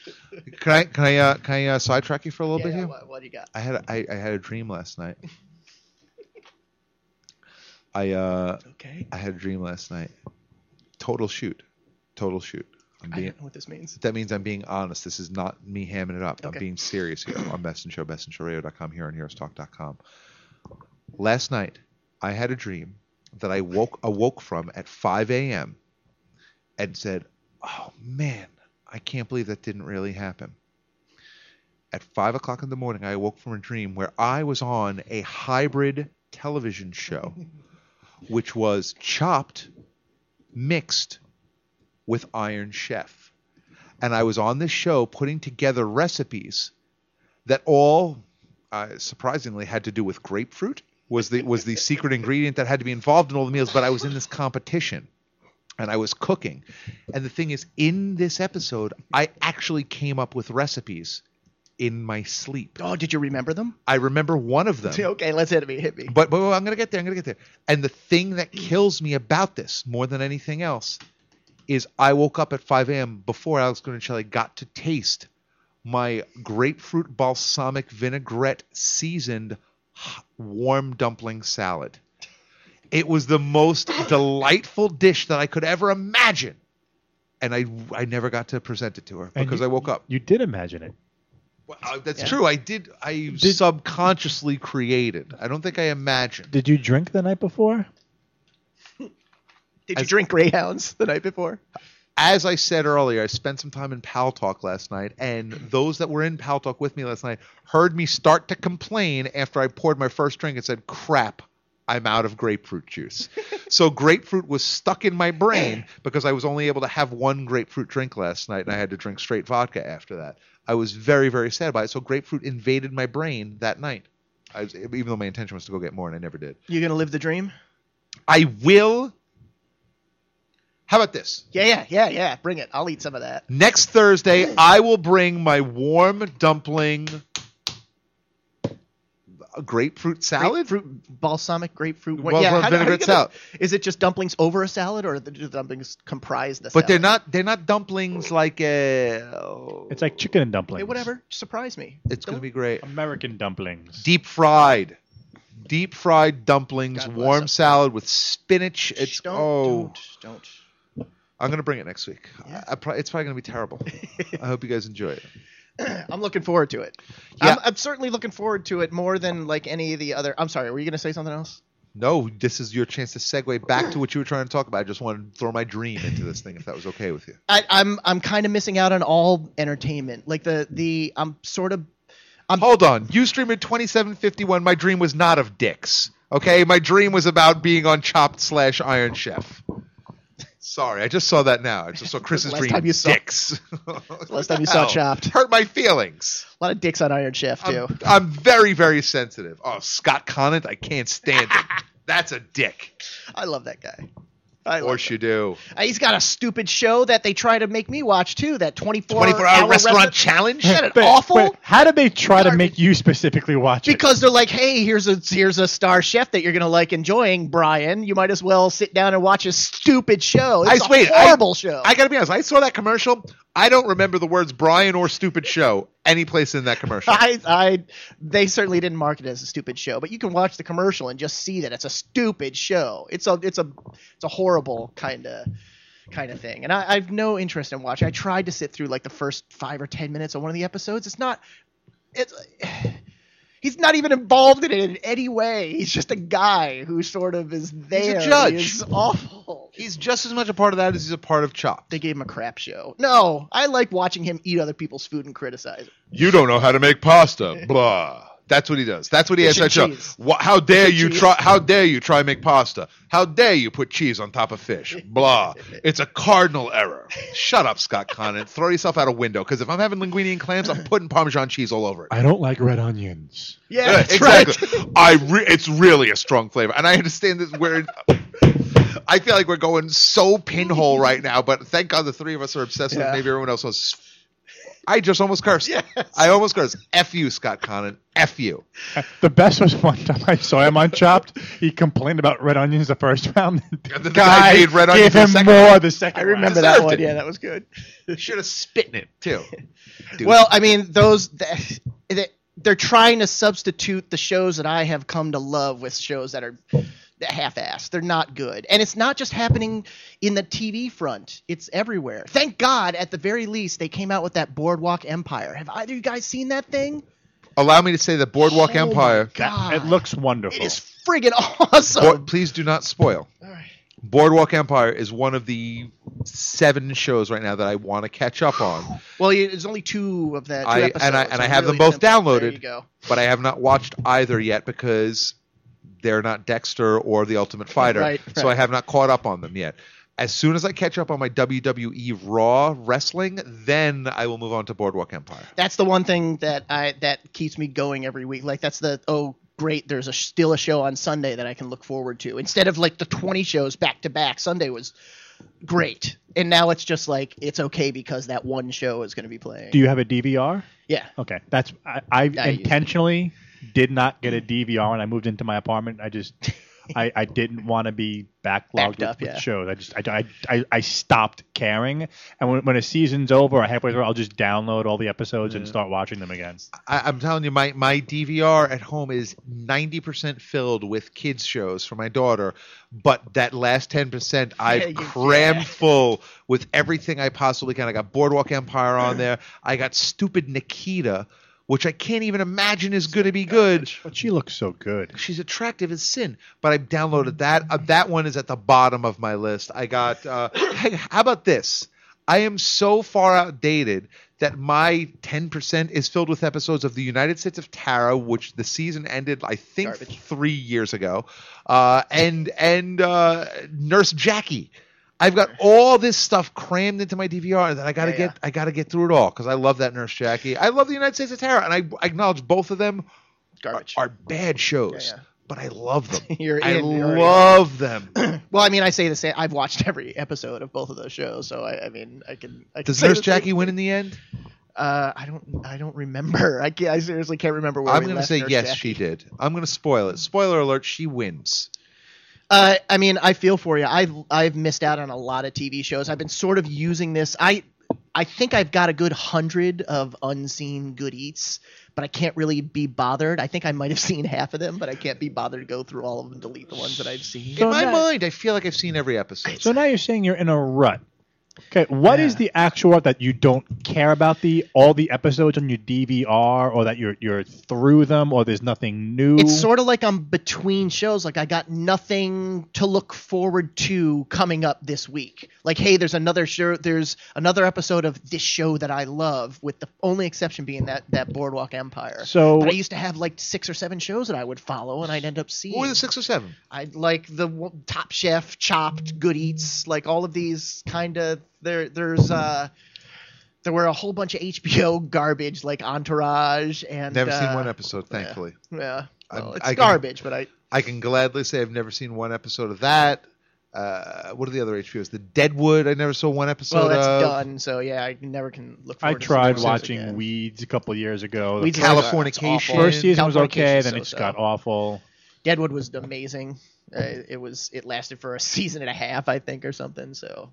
Can I? Can I? Uh, can I uh, sidetrack you for a little Yeah, bit yeah, here? what, what do you got? I had a, I, I had a dream last night. I uh Okay. I had a dream last night. Total shoot. Total shoot. I'm I being. don't know what this means. That means I'm being honest. This is not me hamming it up. Okay. I'm being serious here on Best in Show, best in show radio dot com, here on heroes talk dot com. Last night, I had a dream that I woke awoke from at five a.m. and said, "Oh man, I can't believe that didn't really happen." At five o'clock in the morning, I awoke from a dream where I was on a hybrid television show, which was Chopped mixed with Iron Chef. And I was on this show putting together recipes that all, uh, surprisingly, had to do with grapefruit, was the was the secret ingredient that had to be involved in all the meals. But I was in this competition, and I was cooking. And the thing is, in this episode, I actually came up with recipes in my sleep. Oh, did you remember them? I remember one of them. Okay, let's hit me. Hit me. But, but I'm going to get there. I'm going to get there. And the thing that kills me about this more than anything else is I woke up at five a.m. before Alex Guarnicelli got to taste my grapefruit balsamic vinaigrette seasoned h- warm dumpling salad. It was the most delightful dish that I could ever imagine. And I I never got to present it to her And because you- I woke up. You did imagine it. Well, uh, that's Yeah. true. I did. I subconsciously created. I don't think I imagined. Did you drink the night before? Did you As- drink Greyhounds the night before? As I said earlier, I spent some time in Pal Talk last night, and those that were in Pal Talk with me last night heard me start to complain after I poured my first drink and said, "Crap, I'm out of grapefruit juice." So grapefruit was stuck in my brain because I was only able to have one grapefruit drink last night, and I had to drink straight vodka after that. I was very, very sad about it. So grapefruit invaded my brain that night. I was, even though my intention was to go get more, and I never did. You gonna live the dream? I will How about this? Yeah, yeah, yeah, yeah. Bring it. I'll eat some of that. Next Thursday, I will bring my warm dumpling grapefruit salad. Grapefruit, balsamic grapefruit. Well, yeah, well, how- how you vinaigrette gonna- salad. Is it just dumplings over a salad, or do the dumplings comprise the But salad? they're not they're not dumplings like a. It's like chicken and dumplings. Hey, whatever. Surprise me. It's going to be great. American dumplings. Deep fried. Deep fried dumplings, God bless warm them. salad with spinach. It's Don't, oh, don't, don't. I'm gonna bring it next week. Yeah. I, I pro- it's probably gonna be terrible. I hope you guys enjoy it. I'm looking forward to it. Yeah. I'm, I'm certainly looking forward to it more than like any of the other. I'm sorry. Were you going to say something else? No, this is your chance to segue back to what you were trying to talk about. I just wanted to throw my dream into this thing, if that was okay with you. I, I'm I'm kind of missing out on all entertainment. Like the the I'm sort of. I'm, Hold on, Ustream at twenty-seven fifty-one. My dream was not of dicks. Okay, my dream was about being on Chopped slash Iron Chef. Sorry, I just saw that now. I just saw Chris's Last dream. time you saw- Dicks. Last time you saw Hell, Chopped. Hurt my feelings. A lot of dicks on Iron Chef too. I'm, I'm very, very sensitive. Oh, Scott Conant, I can't stand him. That's a dick. I love that guy. I Of love course you do. Uh, He's got a stupid show that they try to make me watch too. That twenty-four twenty-four hour restaurant challenge? Isn't that But- awful? but how did they try to Garbage. make you specifically watch it? Because they're like, hey, here's a here's a star chef that you're gonna like enjoying, Brian. You might as well sit down and watch a stupid show. It's I a wait, I- horrible show. I gotta be honest. I saw that commercial. I don't remember the words Brian or stupid show any place in that commercial. I, I, they certainly didn't market it as a stupid show, but you can watch the commercial and just see that it's a stupid show. It's a, it's a, it's a horrible kind of, kind of thing. And I, I have no interest in watching. I tried to sit through like the first five or ten minutes of one of the episodes. It's not, it's, he's not even involved in it in any way. He's just a guy who sort of is there. He's a judge. He's awful. He's just as much a part of that as he's a part of Chopped. They gave him a crap show. No, I like watching him eat other people's food and criticize it. You don't know how to make pasta. Blah. That's what he does. That's what he has Fish that and show. cheese. Wha- How dare Fish and you cheese. try? How dare you try make pasta? How dare you put cheese on top of fish? Blah. It's a cardinal error. Shut up, Scott Conant. Throw yourself out a window. Because if I'm having linguine and clams, I'm putting Parmesan cheese all over it. I don't like red onions. Yeah, Yeah, that's exactly. right. I re- it's really a strong flavor, and I understand this. Where I feel like we're going so pinhole right now, but thank God the three of us are obsessed with it. Yeah. Maybe everyone else was. I just almost cursed. Yes. I almost cursed. F you, Scott Conant. F you. The best was one time I saw him on Chopped. He complained about red onions the first round. The, And then the guy made red onions gave the him second more round. the second I remember round. that Deserved one. it. Yeah, that was good. Should have spit in it too. Dude. Well, I mean, those th- th- they're trying to substitute the shows that I have come to love with shows that are half-assed. They're not good, and it's not just happening in the T V front. It's everywhere. Thank God, at the very least, they came out with that Boardwalk Empire. Have either of you guys seen that thing? allow me to say that Boardwalk Oh my Empire. God. It looks wonderful. It is friggin' awesome. Bo- please do not spoil. All right. Boardwalk Empire is one of the seven shows right now that I want to catch up on. Well, you, there's only two of that. Two I episodes, and I and so I have really them both simple. downloaded, There you go. but I have not watched either yet because they're not Dexter or The Ultimate Fighter. Right, So right. I have not caught up on them yet. As soon as I catch up on my W W E Raw wrestling, then I will move on to Boardwalk Empire. That's the one thing that I that keeps me going every week. Like that's the oh great, there's a still a show on Sunday that I can look forward to instead of like the twenty shows back to back. Sunday was great, and now it's just like it's okay because that one show is going to be playing. Do you have a D V R? Yeah. Okay, that's I, I I use it. intentionally did not get a D V R when I moved into my apartment. I just I, I didn't want to be backlogged Backed with, up, with yeah. shows. I just I, I, I, I stopped caring, and when, when a season's over or halfway through, I'll just download all the episodes and start watching them again. I, I'm telling you, my, my D V R at home is ninety percent filled with kids shows for my daughter, but that last ten percent I've you- crammed yeah. full with everything I possibly can. I got Boardwalk Empire on there. I got Stupid Nikita, which I can't even imagine is going to be good. But she looks so good. She's attractive as sin, but I downloaded that. Uh, that one is at the bottom of my list. I got. Uh, hey, how about this? I am so far outdated that my ten percent is filled with episodes of the United States of Tara, which the season ended, I think, Garbage. three years ago, uh, and and uh, Nurse Jackie. I've got all this stuff crammed into my D V R, and then I gotta Yeah, get yeah. I gotta get through it all because I love that Nurse Jackie. I love the United States of Tara, and I, I acknowledge both of them are, Garbage. are bad shows. Yeah, yeah. but I love them. You're I in, you're love them. Well, I mean, I say the same. I've watched every episode of both of those shows, so I, I mean, I can. I can Does say Nurse the same Jackie win thing. in the end? Uh, I don't. I don't remember. I, can't, I seriously can't remember where I'm we going to left say Nurse yes, Jackie. she did. I'm going to spoil it. Spoiler alert: she wins. Uh, I mean, I feel for you. I've I've missed out on a lot of T V shows. I've been sort of using this. I I think I've got a good hundred of unseen good eats, but I can't really be bothered. I think I might have seen half of them, but I can't be bothered to go through all of them and delete the ones that I've seen. In my mind, I feel like I've seen every episode. So now you're saying you're in a rut. Okay, what is the actual rut that you don't care about the all the episodes on your D V R, or that you're you're through them, or there's nothing new? It's sort of like I'm between shows. Like I got nothing to look forward to coming up this week. Like, hey, there's another show. There's another episode of this show that I love, with the only exception being that that Boardwalk Empire. So- but I used to have like six or seven shows that I would follow, and I'd end up seeing. What were the six or seven? I like the w- Top Chef, Chopped, Good Eats, like all of these kind of. There, there's uh, there were a whole bunch of H B O garbage like Entourage and. Never uh, seen one episode, thankfully. Yeah, well, I'm- it's I can- garbage, but I. I can gladly say I've never seen one episode of that. Uh, what are the other H B Os? The Deadwood. I never saw one episode Well, that's of. done, so yeah, I never can look I forward to tried seeing those watching again. Weeds a couple of years ago. Weeds The was- first- it's awful. First season was okay, Californication's then it just so-so. got awful. Deadwood was amazing. Uh, it was. It lasted for a season and a half, I think, or something. So,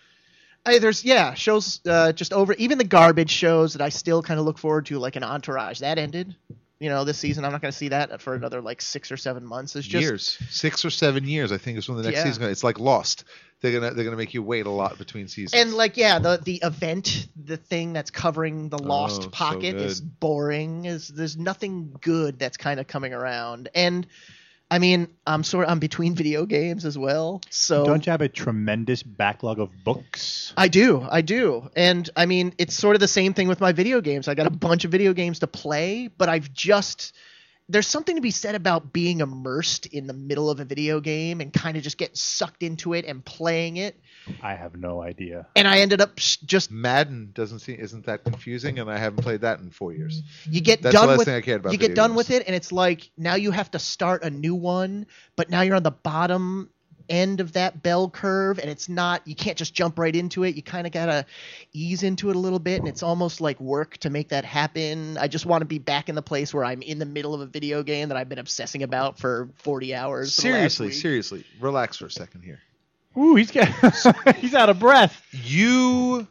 I, there's yeah shows uh, just over. Even the garbage shows that I still kind of look forward to, like an Entourage, that ended. You know, this season I'm not going to see that for another like six or seven months. It's just Years, six or seven years. I think is when the next Yeah. season. It's like Lost. They're gonna they're gonna make you wait a lot between seasons. And like yeah, the the event, the thing that's covering the lost Oh, so pocket is good. boring. Is there's nothing good that's kind of coming around. And I mean, I'm sort I'm between video games as well. So Don't you have a tremendous backlog of books? I do, I do. And I mean, it's sort of the same thing with my video games. I got a bunch of video games to play, but I've just there's something to be said about being immersed in the middle of a video game and kind of just getting sucked into it and playing it. I have no idea. And I ended up sh- just Madden doesn't seem isn't that confusing, and I haven't played that in four years. You get That's done the last with thing I cared about you video get done games. with it, and it's like now you have to start a new one, but now you're on the bottom end of that bell curve, and it's not you can't just jump right into it. You kind of gotta ease into it a little bit, and it's almost like work to make that happen. I just want to be back in the place where I'm in the middle of a video game that I've been obsessing about for forty hours. for the last Seriously, week. seriously, relax for a second here. Ooh, he's getting, he's out of breath. You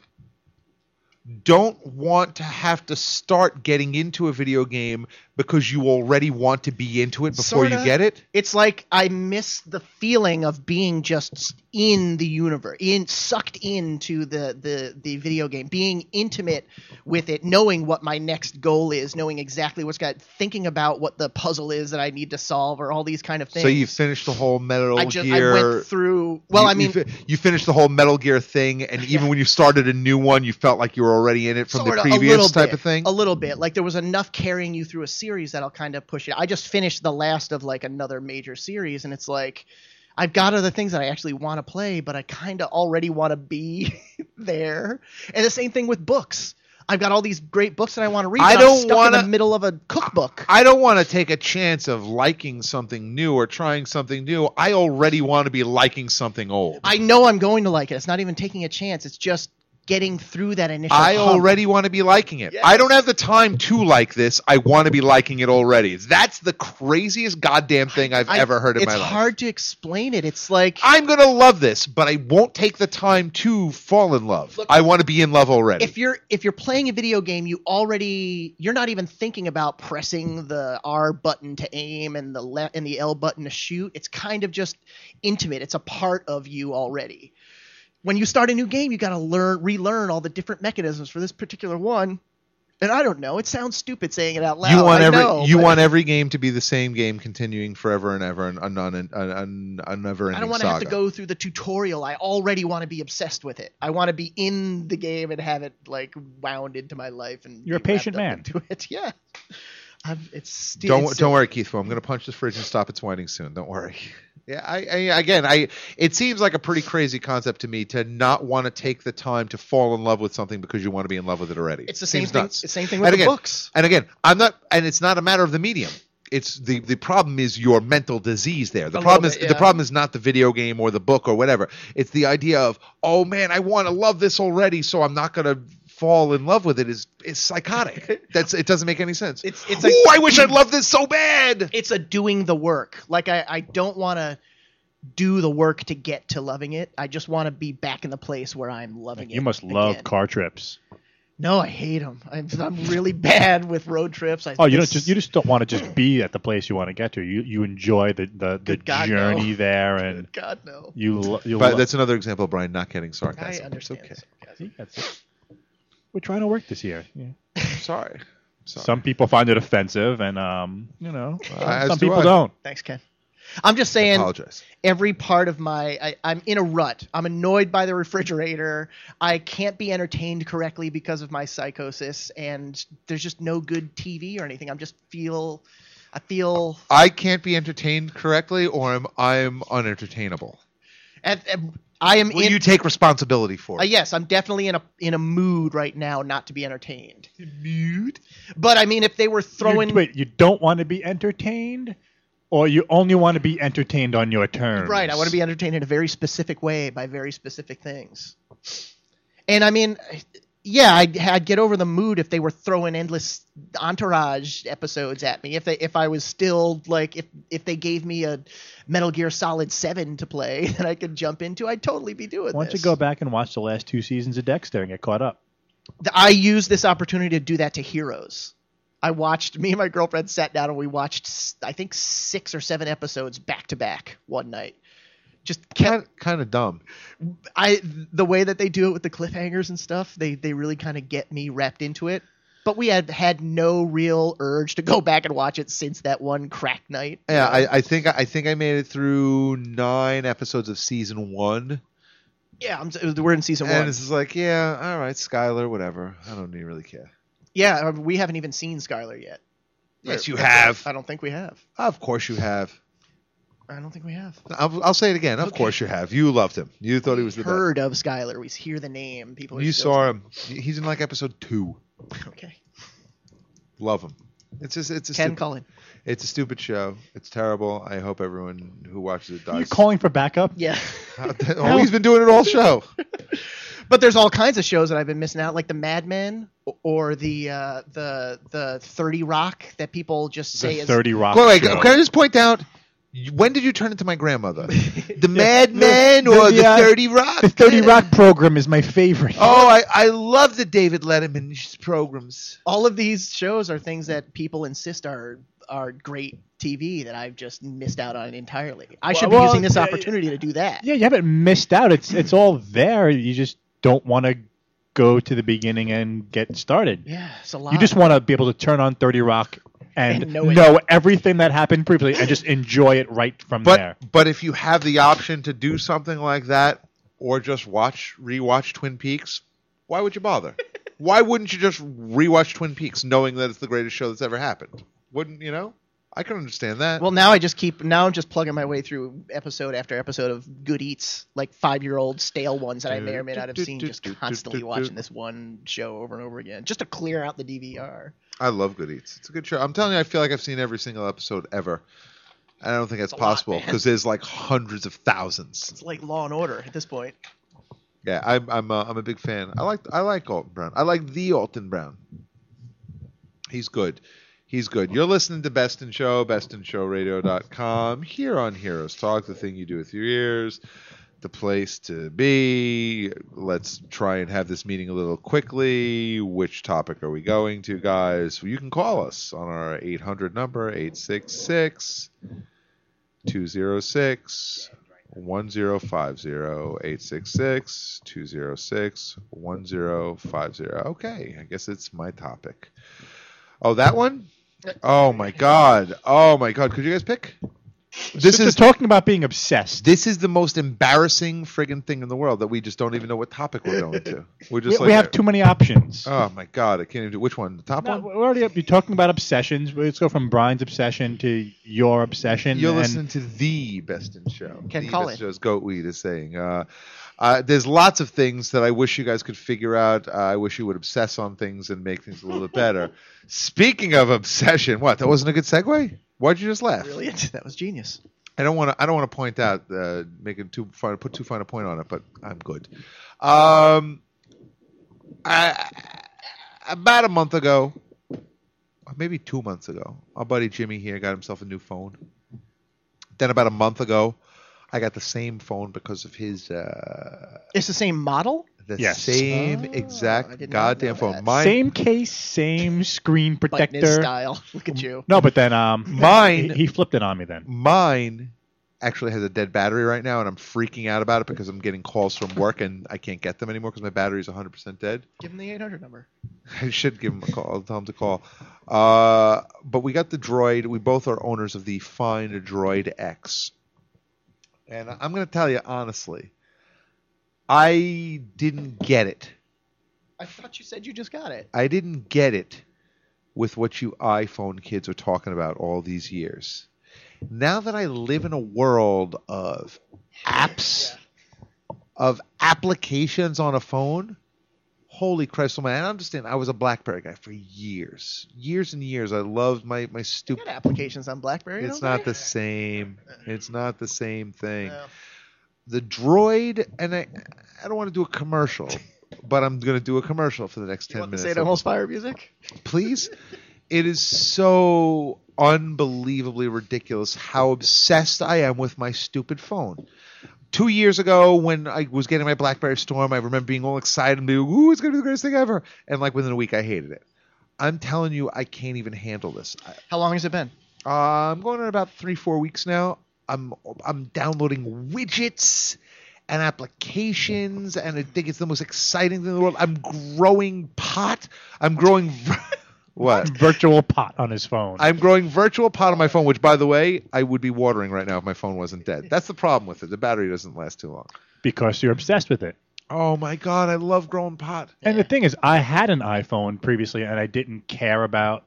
don't want to have to start getting into a video game because you already want to be into it before Sorta. you get it. It's like I miss the feeling of being just in the universe, in sucked into the, the, the video game, being intimate with it, knowing what my next goal is, knowing exactly what's got, thinking about what the puzzle is that I need to solve, or all these kind of things. So you finished the whole Metal I just Gear. I went through. Well, you, I mean, you, fi- you finished the whole Metal Gear thing, and even when you started a new one, you felt like you were already in it from Sorta, the a little previous type bit, of thing. A little bit. Like there was enough carrying you through a series that'll kind of push it. I just finished the last of like another major series, and it's like I've got other things that I actually want to play, but I kind of already want to be there. And the same thing with books. I've got all these great books that I want to read. I but I'm don't stuck wanna- in the middle of a cookbook. I don't want to take a chance of liking something new or trying something new. I already want to be liking something old. I know I'm going to like it. It's not even taking a chance. It's just getting through that initial I hump. already want to be liking it. Yes. I don't have the time to like this. I want to be liking it already. That's the craziest goddamn thing I've I- ever heard in it's my life. hard to explain it. It's like I'm going to love this, but I won't take the time to fall in love. Look, I want to be in love already. if you're if you're playing a video game, you already you're not even thinking about pressing the R button to aim and the le- and the L button to shoot. It's kind of just intimate. It's a part of you already. When you start a new game, you got to learn relearn all the different mechanisms for this particular one. And I don't know. It sounds stupid saying it out loud. you want I every know, you but want every game to be the same game, continuing forever and ever, and a, a, a never ending I don't want to have to go through the tutorial. I already want to be obsessed with it. I want to be in the game and have it like wound into my life. And You're a be wrapped patient up man. into it. Yeah. I've, it's Don't it's, don't worry, Keith. I'm going to punch this fridge and stop its winding soon. Don't worry. Yeah, I, I again, I it seems like a pretty crazy concept to me to not want to take the time to fall in love with something because you want to be in love with it already. It's the same Seems thing. nuts. It's the same thing with And the again, books. And again, I'm not, and it's not a matter of the medium. it's the the problem is your mental disease there. The A problem little is bit, the yeah. problem is not the video game or the book or whatever. It's the idea of, oh man, I want to love this already, so I'm not gonna fall in love with it. Is is psychotic. That's it. Doesn't make any sense. It's it's a, Ooh, I wish I'd love this so bad. It's a doing the work. Like I, I don't want to do the work to get to loving it. I just want to be back in the place where I'm loving it. You must love again. car trips. No, I hate them. I'm, I'm really bad with road trips. I, Oh, you don't this- just you just don't want to just be at the place you want to get to. You you enjoy the the, the Good God, journey no. there, and God no. you lo- you. But lo- that's another example of Brian not getting I sarcasm. understand. It's okay. See, that's it. We're trying to work this year. Yeah. Sorry. Sorry. Some people find it offensive, and um, you know, uh, As some do people I. don't. Thanks, Ken. I'm just saying. Apologize. Every part of my I, I'm in a rut. I'm annoyed by the refrigerator. I can't be entertained correctly because of my psychosis, and there's just no good T V or anything. I'm just feel I feel I can't be entertained correctly, or I'm I'm unentertainable. and, and I am Will in you take responsibility for uh, it? yes, I'm definitely in a in a mood right now not to be entertained. Mood? But I mean, if they were throwing You, wait, you don't want to be entertained, or you only want to be entertained on your terms? right, I want to be entertained in a very specific way by very specific things. And I mean, yeah, I'd, I'd get over the mood if they were throwing endless Entourage episodes at me. If they, if I was still like, if if they gave me a Metal Gear Solid seven to play that I could jump into, I'd totally be doing Why don't this. you go back and watch the last two seasons of Dexter and get caught up? I used this opportunity to do that to Heroes. I watched, me and my girlfriend sat down and we watched, s- I think, six or seven episodes back to back one night. Just kept, Kind kind of dumb. I the way that they do it with the cliffhangers and stuff, they they really kind of get me wrapped into it. But we had had no real urge to go back and watch it since that one crack night. Yeah, I, I think I think I made it through nine episodes of season one, Yeah, I'm, we're in season and one. it's just like, yeah, all right, Skylar, whatever. I don't even really care. Yeah, uh, we haven't even seen Skylar yet. Yes, Or- you have. I don't think we have. Of course you have. I don't think we have. I'll, I'll say it again. Of Okay. course you have. You loved him. You thought he was the Heard of Skylar? We hear the name. People. best. Are You still saw him. He's in like episode two. Okay. Love him. It's just it's a Ken stupid, Cullen. it's a stupid show. It's terrible. I hope everyone who watches it You're dies. calling for backup? Yeah. oh, he's been doing it all show. But there's all kinds of shows that I've been missing out, like the Mad Men or the uh, the the thirty Rock that people just say The is thirty Rock Wait, wait, show. can I just point out? When did you turn into my grandmother? The Mad Men or the, the uh, thirty Rock? The thirty Rock program is my favorite. Oh, I, I love the David Letterman programs. all of these shows are things that people insist are are great T V that I've just missed out on entirely. I should Well, be using this yeah, opportunity to do that. Yeah, you haven't missed out. It's it's all there. You just don't want to go to the beginning and get started. Yeah, it's a lot. You just want to be able to turn on thirty Rock and, And know know, it. everything that happened previously and just enjoy it right from But there. but if you have the option to do something like that, or just watch rewatch Twin Peaks, why would you bother? Why wouldn't you just rewatch Twin Peaks, knowing that it's the greatest show that's ever happened? Wouldn't you know? I can understand that. Well, now I just keep now I'm just plugging my way through episode after episode of Good Eats, like five year old stale ones that I may or may not have seen, just constantly watching this one show over and over again, just to clear out the D V R. I love Good Eats. It's a good show. I'm telling you, I feel like I've seen every single episode ever. And I don't think that's It's a lot, possible man. because there's like hundreds of thousands. It's like Law and Order at this point. Yeah, I'm I'm uh, I'm a big fan. I like I like Alton Brown. I like the Alton Brown. He's good. He's good. You're listening to Best in Show, best in show radio dot com, here on Heroes Talk, the thing you do with your ears, the place to be. Let's try and have this meeting a little quickly. Which topic are we going to, guys? Well, you can call us on our eight hundred number, eight six six, two oh six, one oh five oh, eight six six, two oh six, one oh five oh. Okay, I guess it's my topic. Oh, that one? Oh my god. Oh my god. Could you guys pick? This So is they're talking about being obsessed. this is the most embarrassing friggin' thing in the world that we just don't even know what topic we're going to. We're We, just we like have too many options. Oh my god, I can't even do which one? The top No, one? we're already up. You're talking about obsessions. Let's go from Brian's obsession to your obsession. You're and listening to the Best in Show. Ken the Cullen. Best in Show's Goatweed is saying. Uh, uh, there's lots of things that I wish you guys could figure out. Uh, I wish you would obsess on things and make things a little bit better. Speaking of obsession, what? That wasn't a good segue? Why'd you just laugh? Brilliant. That was genius. I don't want to. I don't want to point out, uh, make it too fine, put too fine a point on it, but I'm good. Um, I, about a month ago, or maybe two months ago, our buddy Jimmy here got himself a new phone. Then about a month ago, I got the same phone because of his. Uh, It's the same model? the Yes. same Oh, I exact did not goddamn know phone. that. Mine, Same case, same screen But in protector. his style. Look at you. No, but then um, Mine- he, he flipped it on me then. mine actually has a dead battery right now, and I'm freaking out about it because I'm getting calls from work and I can't get them anymore because my battery is one hundred percent dead. Give him the eight hundred number. I should give him a call. I'll tell him to call. Uh, but we got the Droid. We both are owners of the fine Droid X. And I'm going to tell you honestly, I didn't get it. I thought you said you just got it. I didn't get it with what you iPhone kids are talking about all these years. Now that I live in a world of apps, of applications on a phone, holy Christ, man! I understand. I was a BlackBerry guy for years, years and years. I loved my my You stupid. got applications on BlackBerry. It's don't not they? the same. It's not the same thing. No. The Droid, and I, I don't want to do a commercial, but I'm going to do a commercial for the next You ten want to minutes. say it almost fire music? Please. It is so unbelievably ridiculous how obsessed I am with my stupid phone. Two years ago, when I was getting my BlackBerry Storm, I remember being all excited and being, ooh, it's going to be the greatest thing ever. And like within a week, I hated it. I'm telling you, I can't even handle this. I, How long has it been? uh, I'm going on about three, four weeks now. I'm I'm downloading widgets and applications, and I think it's the most exciting thing in the world. I'm growing pot. I'm growing... What? Virtual pot on his phone. I'm growing virtual pot on my phone, which, by the way, I would be watering right now if my phone wasn't dead. That's the problem with it. The battery doesn't last too long. Because you're obsessed with it. Oh, my God. I love growing pot. And the thing is, I had an iPhone previously, and I didn't care about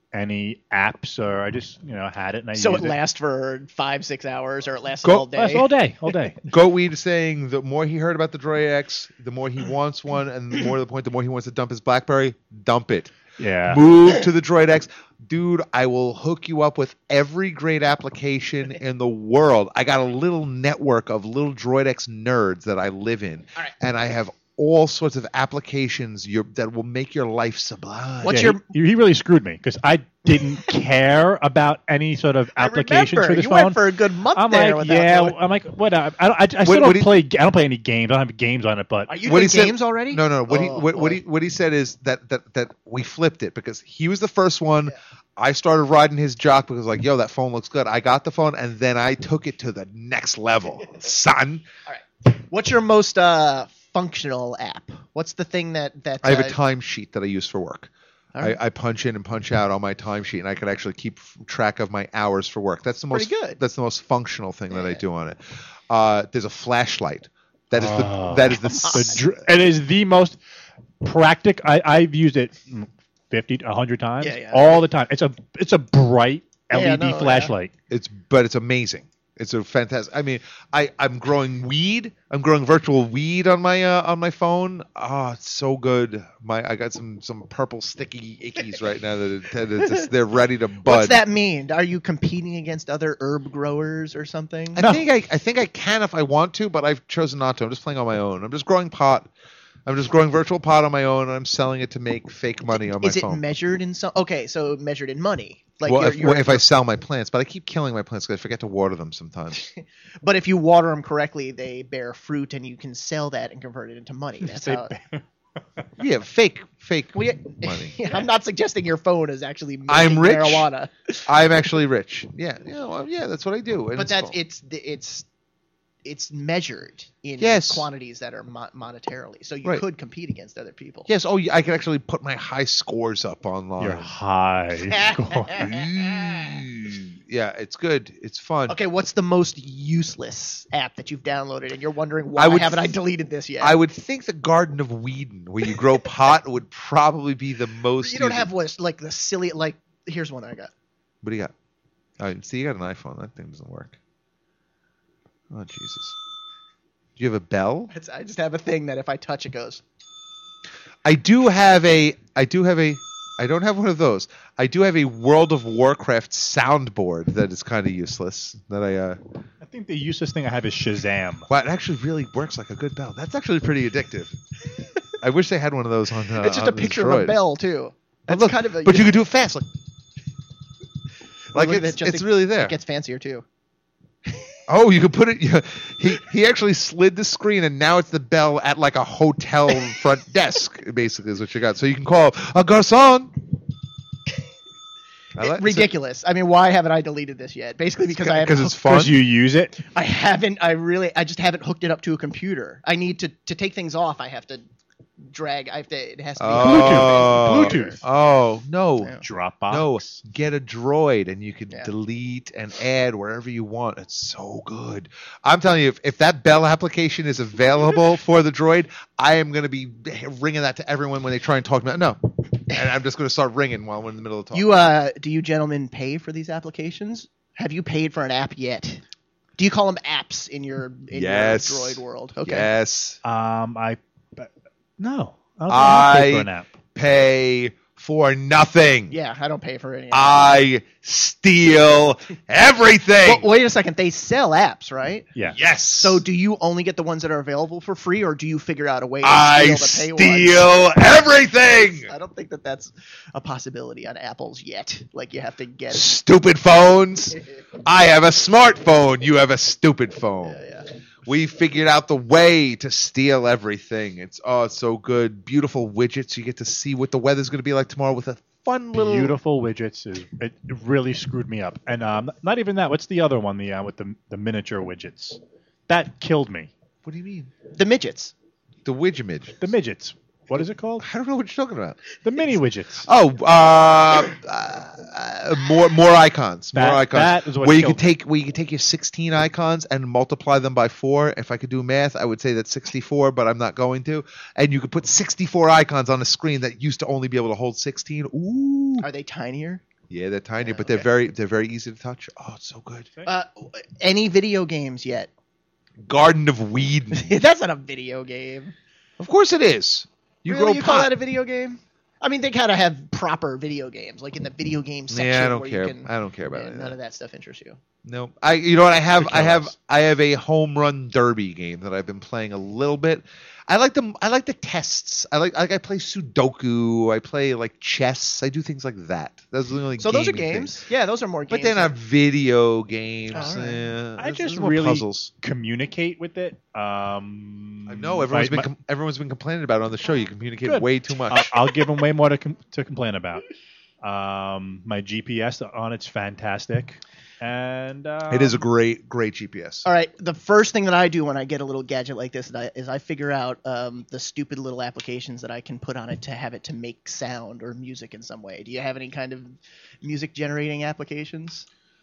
any apps, or I just, you know, had it and I So it used it. lasts for five, six hours, or it lasts Go- all day. Lasts all day, all day. Goatweed is saying the more he heard about the Droid X, the more he wants one, and the more to the point, the more he wants to dump his BlackBerry. Dump it. Yeah. Move to the Droid X. Dude, I will hook you up with every great application in the world. I got a little network of little Droid X nerds that I live in. All right. And I have all sorts of applications your, that will make your life sublime. What's Yeah, your? He, he really screwed me because I didn't care about any sort of I applications remember, for this you phone. went for a good month I'm there like, without yeah. knowing. I'm like, what? I, I, I, I still What- don't what he- play. I don't play any games. I don't have games on it, but Are you What doing he said- games already? No, no. What he Oh, what, what boy. he what he said is that that that we flipped it because he was the first one. I started riding his jock because like, yo, that phone looks good. I got the phone and then I took it to the next level, son. What's your most uh, functional app? What's the thing that that I have uh, a timesheet that I use for work. All right. I, I punch in and punch out on my timesheet, and I can actually keep f- track of my hours for work. That's the most Pretty good. That's the most functional thing that I Yeah. do on it. Uh, there's a flashlight. That is Oh. the that is the, the s- dr- it is the most practical. I, I've used it fifty, a hundred times, Yeah, yeah. all the time. It's a it's a bright L E D Yeah, no, yeah. flashlight. it's but it's amazing. It's a fantastic. I mean, I I'm growing weed. I'm growing virtual weed on my uh, on my phone. Oh, it's so good. My I got some some purple sticky ickies right now that, that it's just- they're ready to bud. What's that mean? Are you competing against other herb growers or something? I think I, I think I can if I want to, but I've chosen not to. I'm just playing on my own. I'm just growing pot. I'm just growing virtual pot on my own, and I'm selling it to make fake money on my Is it phone. measured in some? Okay, so measured in money. Like well, you're, if, you're, well, if I sell my plants, but I keep killing my plants because I forget to water them sometimes. but if you water them correctly, they bear fruit, and you can sell that and convert it into money. That's They- how. yeah, fake, fake Well, yeah, money. yeah, I'm not suggesting your phone is actually making I'm rich. marijuana, I'm actually rich. Yeah, yeah, well, yeah. That's what I do. and but it's that's all- it's it's it's measured in Yes. quantities that are mo- monetarily. So you Right. could compete against other people. yes. Oh, yeah, I can actually put my high scores up online. Your high score. Ooh, yeah, it's good. It's fun. Okay, what's the most useless app that you've downloaded, and you're wondering why I would haven't I th- deleted this yet? I would think the Garden of Whedon, where you grow pot, would probably be the most. You don't used- have what like the silly like. Here's one I got. What do you got? Oh, see, you got an iPhone. That thing doesn't work. Oh, Jesus. Do you have a bell? It's, I just have a thing that if I touch it goes. I do have a. I do have a. I don't have one of those. I do have a World of Warcraft soundboard that is kind of useless. That I. Uh, I think the useless thing I have is Shazam. Wow, it actually really works like a good bell. That's actually pretty addictive. I wish they had one of those on. Uh, It's just on a picture this of a droid. bell too. That's Look, kind of a, but you could do it fast, like. Like Look, it's, just- it's really there. It gets fancier too. Oh, you can put it. Yeah, he he actually slid the screen, and now it's the bell at like a hotel front desk. Basically, is what you got. So you can call a garçon. I like- Ridiculous. I mean, why haven't I deleted this yet? Basically because I haven't. because it's fun. Because you use it. I haven't. I really. I just haven't hooked it up to a computer. I need to to take things off. I have to drag. I have to. It has to be Oh, Bluetooth. Oh no, Dropbox. no! Get a droid, and you can Yeah. delete and add wherever you want. It's so good. I'm telling you, if, if that Bell application is available for the droid, I am going to be ringing that to everyone when they try and talk to me. No, and I'm just going to start ringing while we're in the middle of talking. You uh, do you gentlemen pay for these applications? Have you paid for an app yet? Do you call them apps in your in Yes. your droid world? Okay. Yes, Um, I no. I don't think I pay for an I app. pay for nothing. Yeah, I don't pay for any. I steal everything. Well, wait a second. They sell apps, right? Yeah. Yes. So do you only get the ones that are available for free, or do you figure out a way to I steal the pay steal ones? everything. I don't think that that's a possibility on Apple's yet. Like you have to get it. Stupid phones. I have a smartphone. You have a stupid phone. Yeah, yeah. We figured out the way to steal everything. It's oh, it's so good. Beautiful widgets. You get to see what the weather's going to be like tomorrow with a fun little. Beautiful widgets is it really screwed me up. And um, not even that. What's the other one? The uh, with the the miniature widgets. That killed me. What do you mean? The midgets. The widget. The midgets. What is it called? I don't know what you're talking about. The mini widgets. Oh, uh, uh, more more icons. That- more icons. that is what where you killed could take where you could take your sixteen icons and multiply them by four. If I could do math, I would say that's sixty-four, but I'm not going to. And you could put sixty-four icons on a screen that used to only be able to hold sixteen. Ooh. Are they tinier? Yeah, they're tiny, Yeah, but they're okay. very they're very easy to touch. Oh, it's so good. Uh, any video games yet? Garden of Whedon. That's not a video game. Of course it is. You really? grow You call pot. that a video game? I mean, they kind of have proper video games, like in the video game section. Yeah, I don't where care. You can, I don't care about yeah, any of None that. of that stuff interests you. No, I. You know what? I have. I have. Ridiculous. I have a home run derby game that I've been playing a little bit. I like them. I like the tests. I like. Like I play Sudoku. I play like chess. I do things like that. Those are the only. So those are gaming games. things. Yeah, those are more games. But they're not than- video games. Oh, all right. Yeah, I there's- just there's more really puzzles. communicate with it. Um, I know everyone's my- been com- everyone's been complaining about it on the show. You communicate Good. way too much. I'll, I'll give them way more to com- to complain about. Um, my G P S on it's fantastic, and um, it is a great, great G P S. All right. The first thing that I do when I get a little gadget like this is I, is I figure out um, the stupid little applications that I can put on it to have it to make sound or music in some way. Do you have any kind of music generating applications?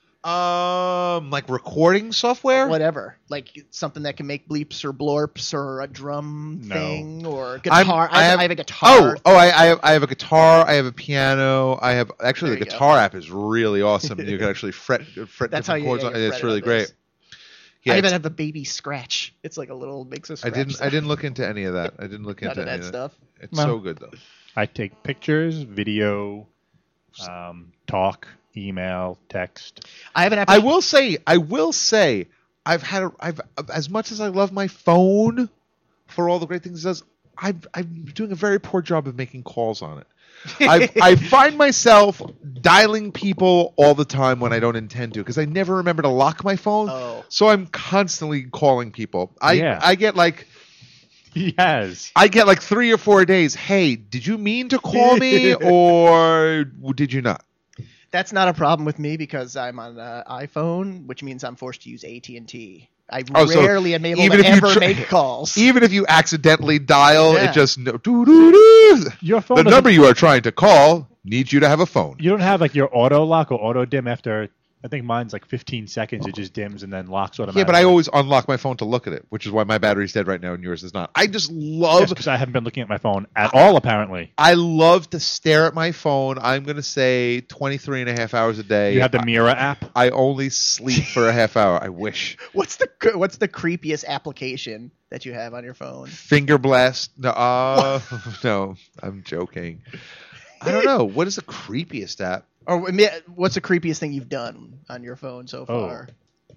Um, like recording software. Whatever, like something that can make bleeps or blorps or a drum No. thing or I'm- guitar. I, have, I have a Oh, guitar. oh, I, I have I have a guitar. I have a piano. I have actually There the you go. guitar app is really awesome. You can actually fret fret That's how different you- chords. yeah, on you it. It's fret it really on great. this. Yeah, I even it's- have the baby scratch. It's like a little makes a I scratch. didn't I sound. didn't look into any of that. I didn't look None into of any that of stuff. It's Well, so good though. I take pictures, video, um, talk, email, text. I have an app. I will say I will say I've had a, I've as much as I love my phone for all the great things it does. I've, I'm doing a very poor job of making calls on it. I, I find myself dialing people all the time when I don't intend to because I never remember to lock my phone. Oh. So I'm constantly calling people. I Yeah. I get like Yes. I get like three or four days. Hey, did you mean to call me or did you not? That's not a problem with me because I'm on uh, iPhone, which means I'm forced to use A T and T. I Oh, so rarely am able even to if you ever tr- make calls. Even if you accidentally dial, Yeah. it just no, doo-doo-doo. Your phone The doesn't- number you are trying to call needs you to have a phone. You don't have like your auto lock or auto dim after. I think mine's like fifteen seconds. It just dims and then locks automatically. Yeah, but I always unlock my phone to look at it, which is why my battery's dead right now and yours is not. I just love because I haven't been looking at my phone at all. Apparently, I love to stare at my phone. I'm going to say twenty-three and a half hours a day. you have the Mira app. I only sleep for a half hour. I wish. What's the what's the creepiest application that you have on your phone? Finger blast. No, uh, no, I'm joking. I don't know. What is the creepiest app? Or I mean, what's the creepiest thing you've done on your phone so Oh. far?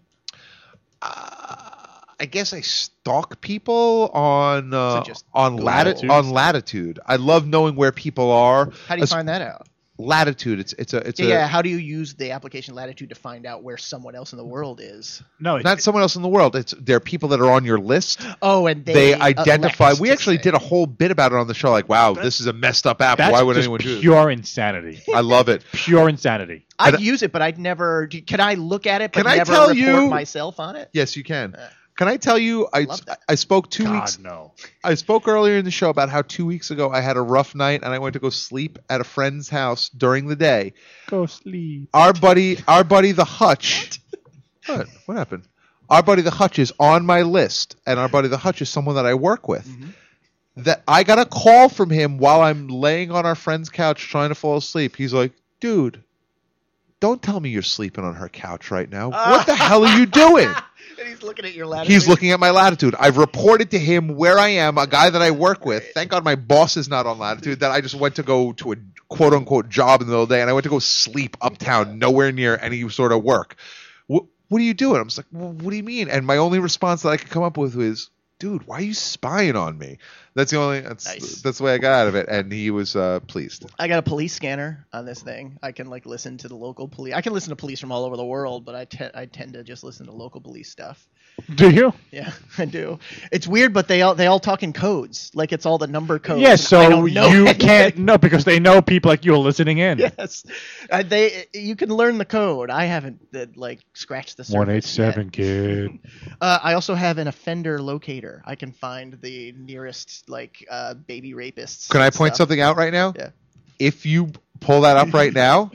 Uh, I guess I stalk people on uh, So just on Google. latitude. On latitude, I love knowing where people are. How do you As- find that out? Latitude. It's it's a it's Yeah, a yeah, how do you use the application Latitude to find out where someone else in the world is? No, it, not someone else in the world. It's there are people that are on your list. Oh, and they, They identify. elect We to actually say. did a whole bit about it on the show. Like, wow, this is a messed up app. that's Why would just anyone do it? pure insanity. I love it. Pure insanity. I'd And- use it, but I'd never. do- Can I look at it but Can I never tell report you- myself on it? Yes, you can. Uh, Can I tell you? I love that. I spoke two God, weeks. no. I spoke earlier in the show about how two weeks ago I had a rough night and I went to go sleep at a friend's house during the day. Go sleep. Our buddy, our buddy the Hutch. What? What happened? Our buddy the Hutch is on my list, and our buddy the Hutch is someone that I work with. Mm-hmm. That I got a call from him while I'm laying on our friend's couch trying to fall asleep. He's like, "Dude, don't tell me you're sleeping on her couch right now. What the hell are you doing?" And he's looking at your Latitude. He's looking at my Latitude. I've reported to him where I am, a guy that I work with. Thank God my boss is not on Latitude, that I just went to go to a quote-unquote job in the middle of the day, and I went to go sleep uptown, nowhere near any sort of work. What, what are you doing? I'm just like, well, what do you mean? And my only response that I could come up with was, dude, why are you spying on me? That's the only that's, Nice. that's the way I got out of it, and he was uh, pleased. I got a police scanner on this thing. I can like listen to the local police. I can listen to police from all over the world, but I te- I tend to just listen to local police stuff. Do you? Yeah, I do. It's weird, but they all they all talk in codes. Like it's all the number codes. Yeah, and I so don't know you anything. can't know because they know people like you are listening in. Yes, uh, they. You can learn the code. I haven't uh, like scratched the surface One eight seven yet. kid. Uh, I also have an offender locator. I can find the nearest like uh, baby rapists. Can I and point stuff. something out right now? Yeah. If you pull that up right now,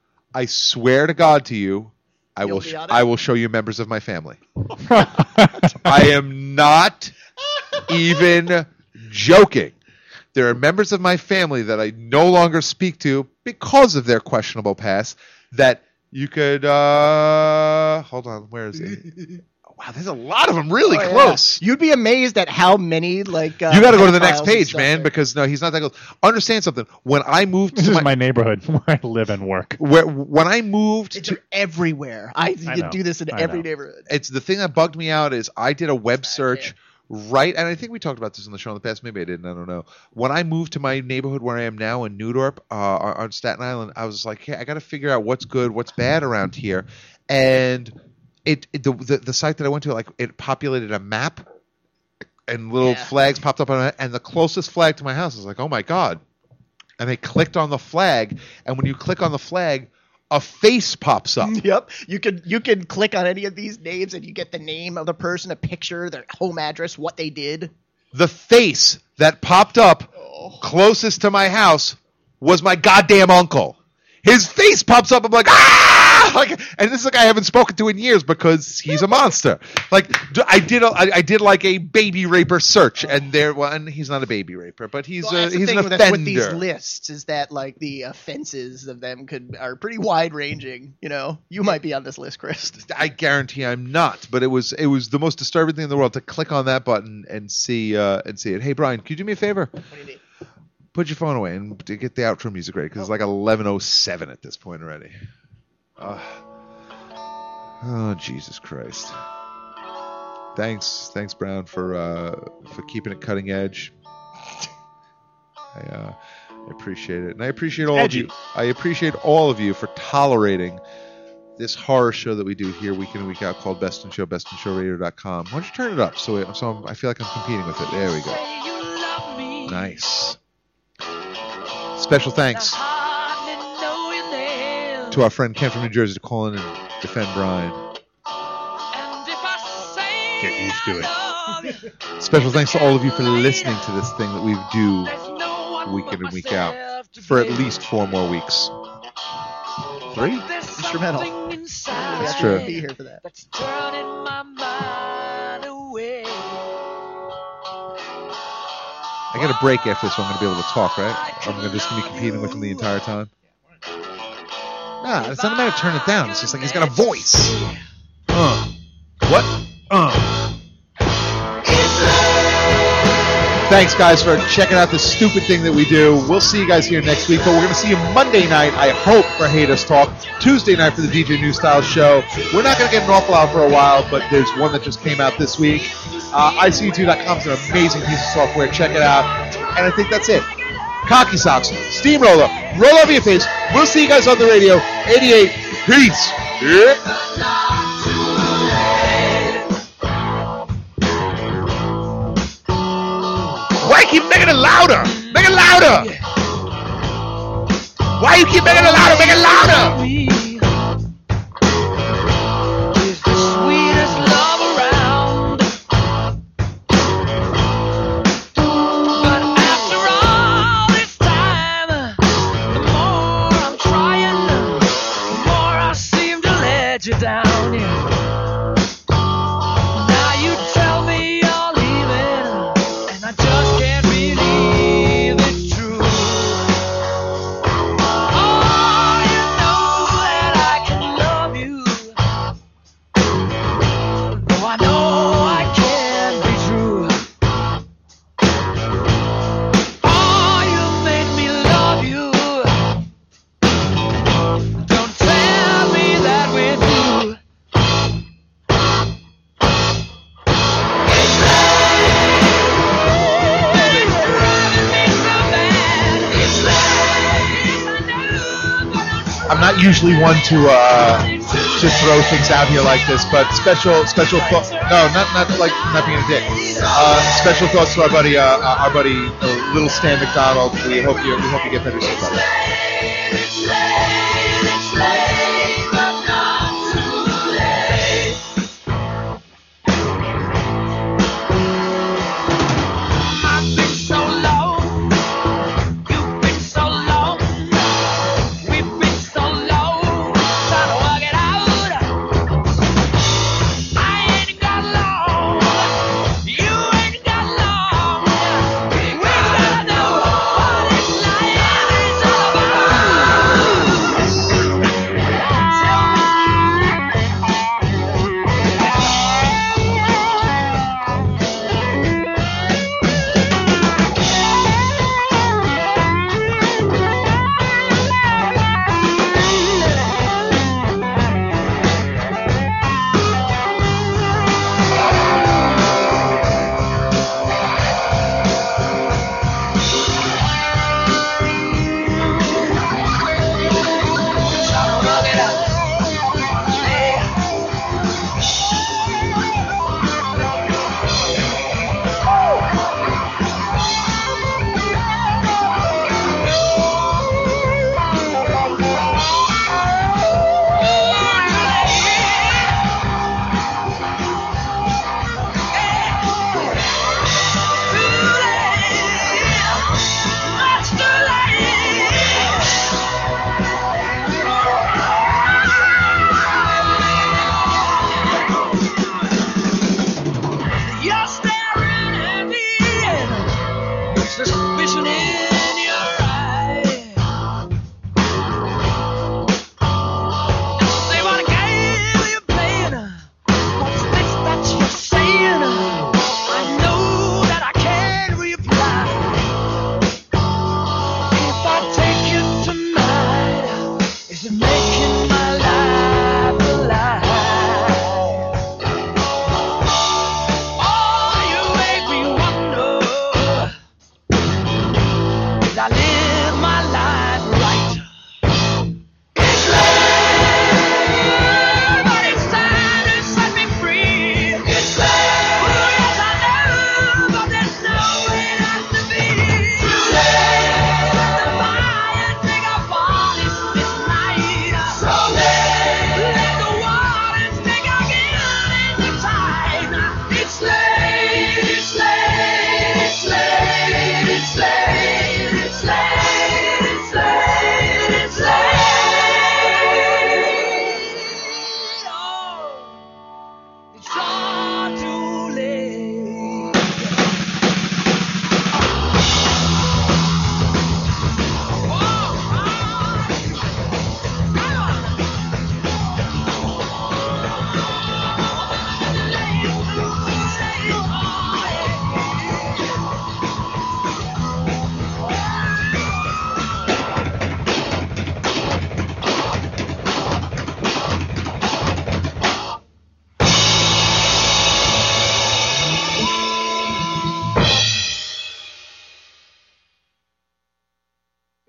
I swear to God to you, I You'll will be sh- on it? I will show you members of my family. I am not even joking. There are members of my family that I no longer speak to because of their questionable past that you could uh hold on, where is it? Wow, there's a lot of them really Oh, yeah. close. You'd be amazed at how many like. Uh, You got to go to the pedophiles next and page, stuff man, there. because no, he's not that close. Understand something. When I moved This to is my, my neighborhood where I live and work. where, when I moved It's to, everywhere. I, you I can know. do this in I every know. neighborhood. it's the thing that bugged me out is I did a web search right, and I think we talked about this on the show in the past. Maybe I didn't. I don't know. When I moved to my neighborhood where I am now in Newdorp, uh, on on Staten Island, I was like, hey, I got to figure out what's good, what's bad around here, and it, it the, the the site that I went to, like, it populated a map, and little Yeah. flags popped up on it, and the closest flag to my house was like, oh my god, and I clicked on the flag, and when you click on the flag, a face pops up. Yep. You can you can click on any of these names and you get the name of the person, a picture, their home address, what they did. The face that popped up closest to my house was my goddamn uncle. His face pops up. I'm like, ah! Like, and this is a guy I haven't spoken to in years because he's a monster. Like, d- I did, a, I, I did like a baby raper search, and there, well, and he's not a baby raper, but he's Well, a, that's the he's thing an with, offender. with these lists is that like the offenses of them could are pretty wide ranging. You know, you might be on this list, Chris. I guarantee I'm not, but it was it was the most disturbing thing in the world to click on that button and see uh, and see it. Hey Brian, could you do me a favor? What do you need? Put your phone away and to get the outro music ready because it's like eleven oh seven at this point already. Uh, oh Jesus Christ! Thanks, thanks Brown for uh, for keeping it cutting edge. I, uh, I appreciate it, and I appreciate all Edgy. of you. I appreciate all of you for tolerating this horror show that we do here week in and week out called Best in Show, best in show radio dot com. Why don't you turn it up so it, so I'm, I feel like I'm competing with it. There we go. Nice. Special thanks to our friend Ken from New Jersey to call in and defend Brian. Get used to it. Special thanks to all of you for listening to this thing that we do week in and week out for at least four more weeks. Three? Instrumental. That's true. Be here for that. That's turning my mind away. I got a break after this, so I'm going to be able to talk, right? I'm gonna just going to be competing with him the entire time. Nah, it's not a matter of turn it down. It's just like he's got a voice. Uh. What? Uh. Thanks, guys, for checking out this stupid thing that we do. We'll see you guys here next week, but we're going to see you Monday night, I hope, for Hate Us Talk. Tuesday night for the D J New Style show. We're not going to get an awful lot for a while, but there's one that just came out this week. Uh, I C U two dot com is an amazing piece of software. Check it out. And I think that's it. Cocky Socks, Steamroller, roll over your face. We'll see you guys on the radio. eighty-eight. Peace. Yeah. Why keep making it louder? Make it louder. Why you keep making it louder? Make it louder. You down, yeah. Now you tell me you're leaving, and I just can't believe it's true. Oh, you know that I can love you, though I know I can't be true. Oh, you made me love you. Don't tell me that we're through. I'm not usually one to uh, to throw things out here like this, but special special thoughts. No, not not like not being a dick. Uh, special thoughts to our buddy, uh, our buddy, uh, Little Stan McDonald. We hope you we hope you get better soon, brother.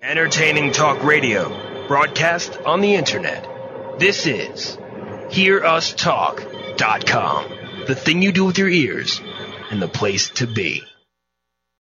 Entertaining talk radio, broadcast on the internet. This is hear us talk dot com. The thing you do with your ears and the place to be.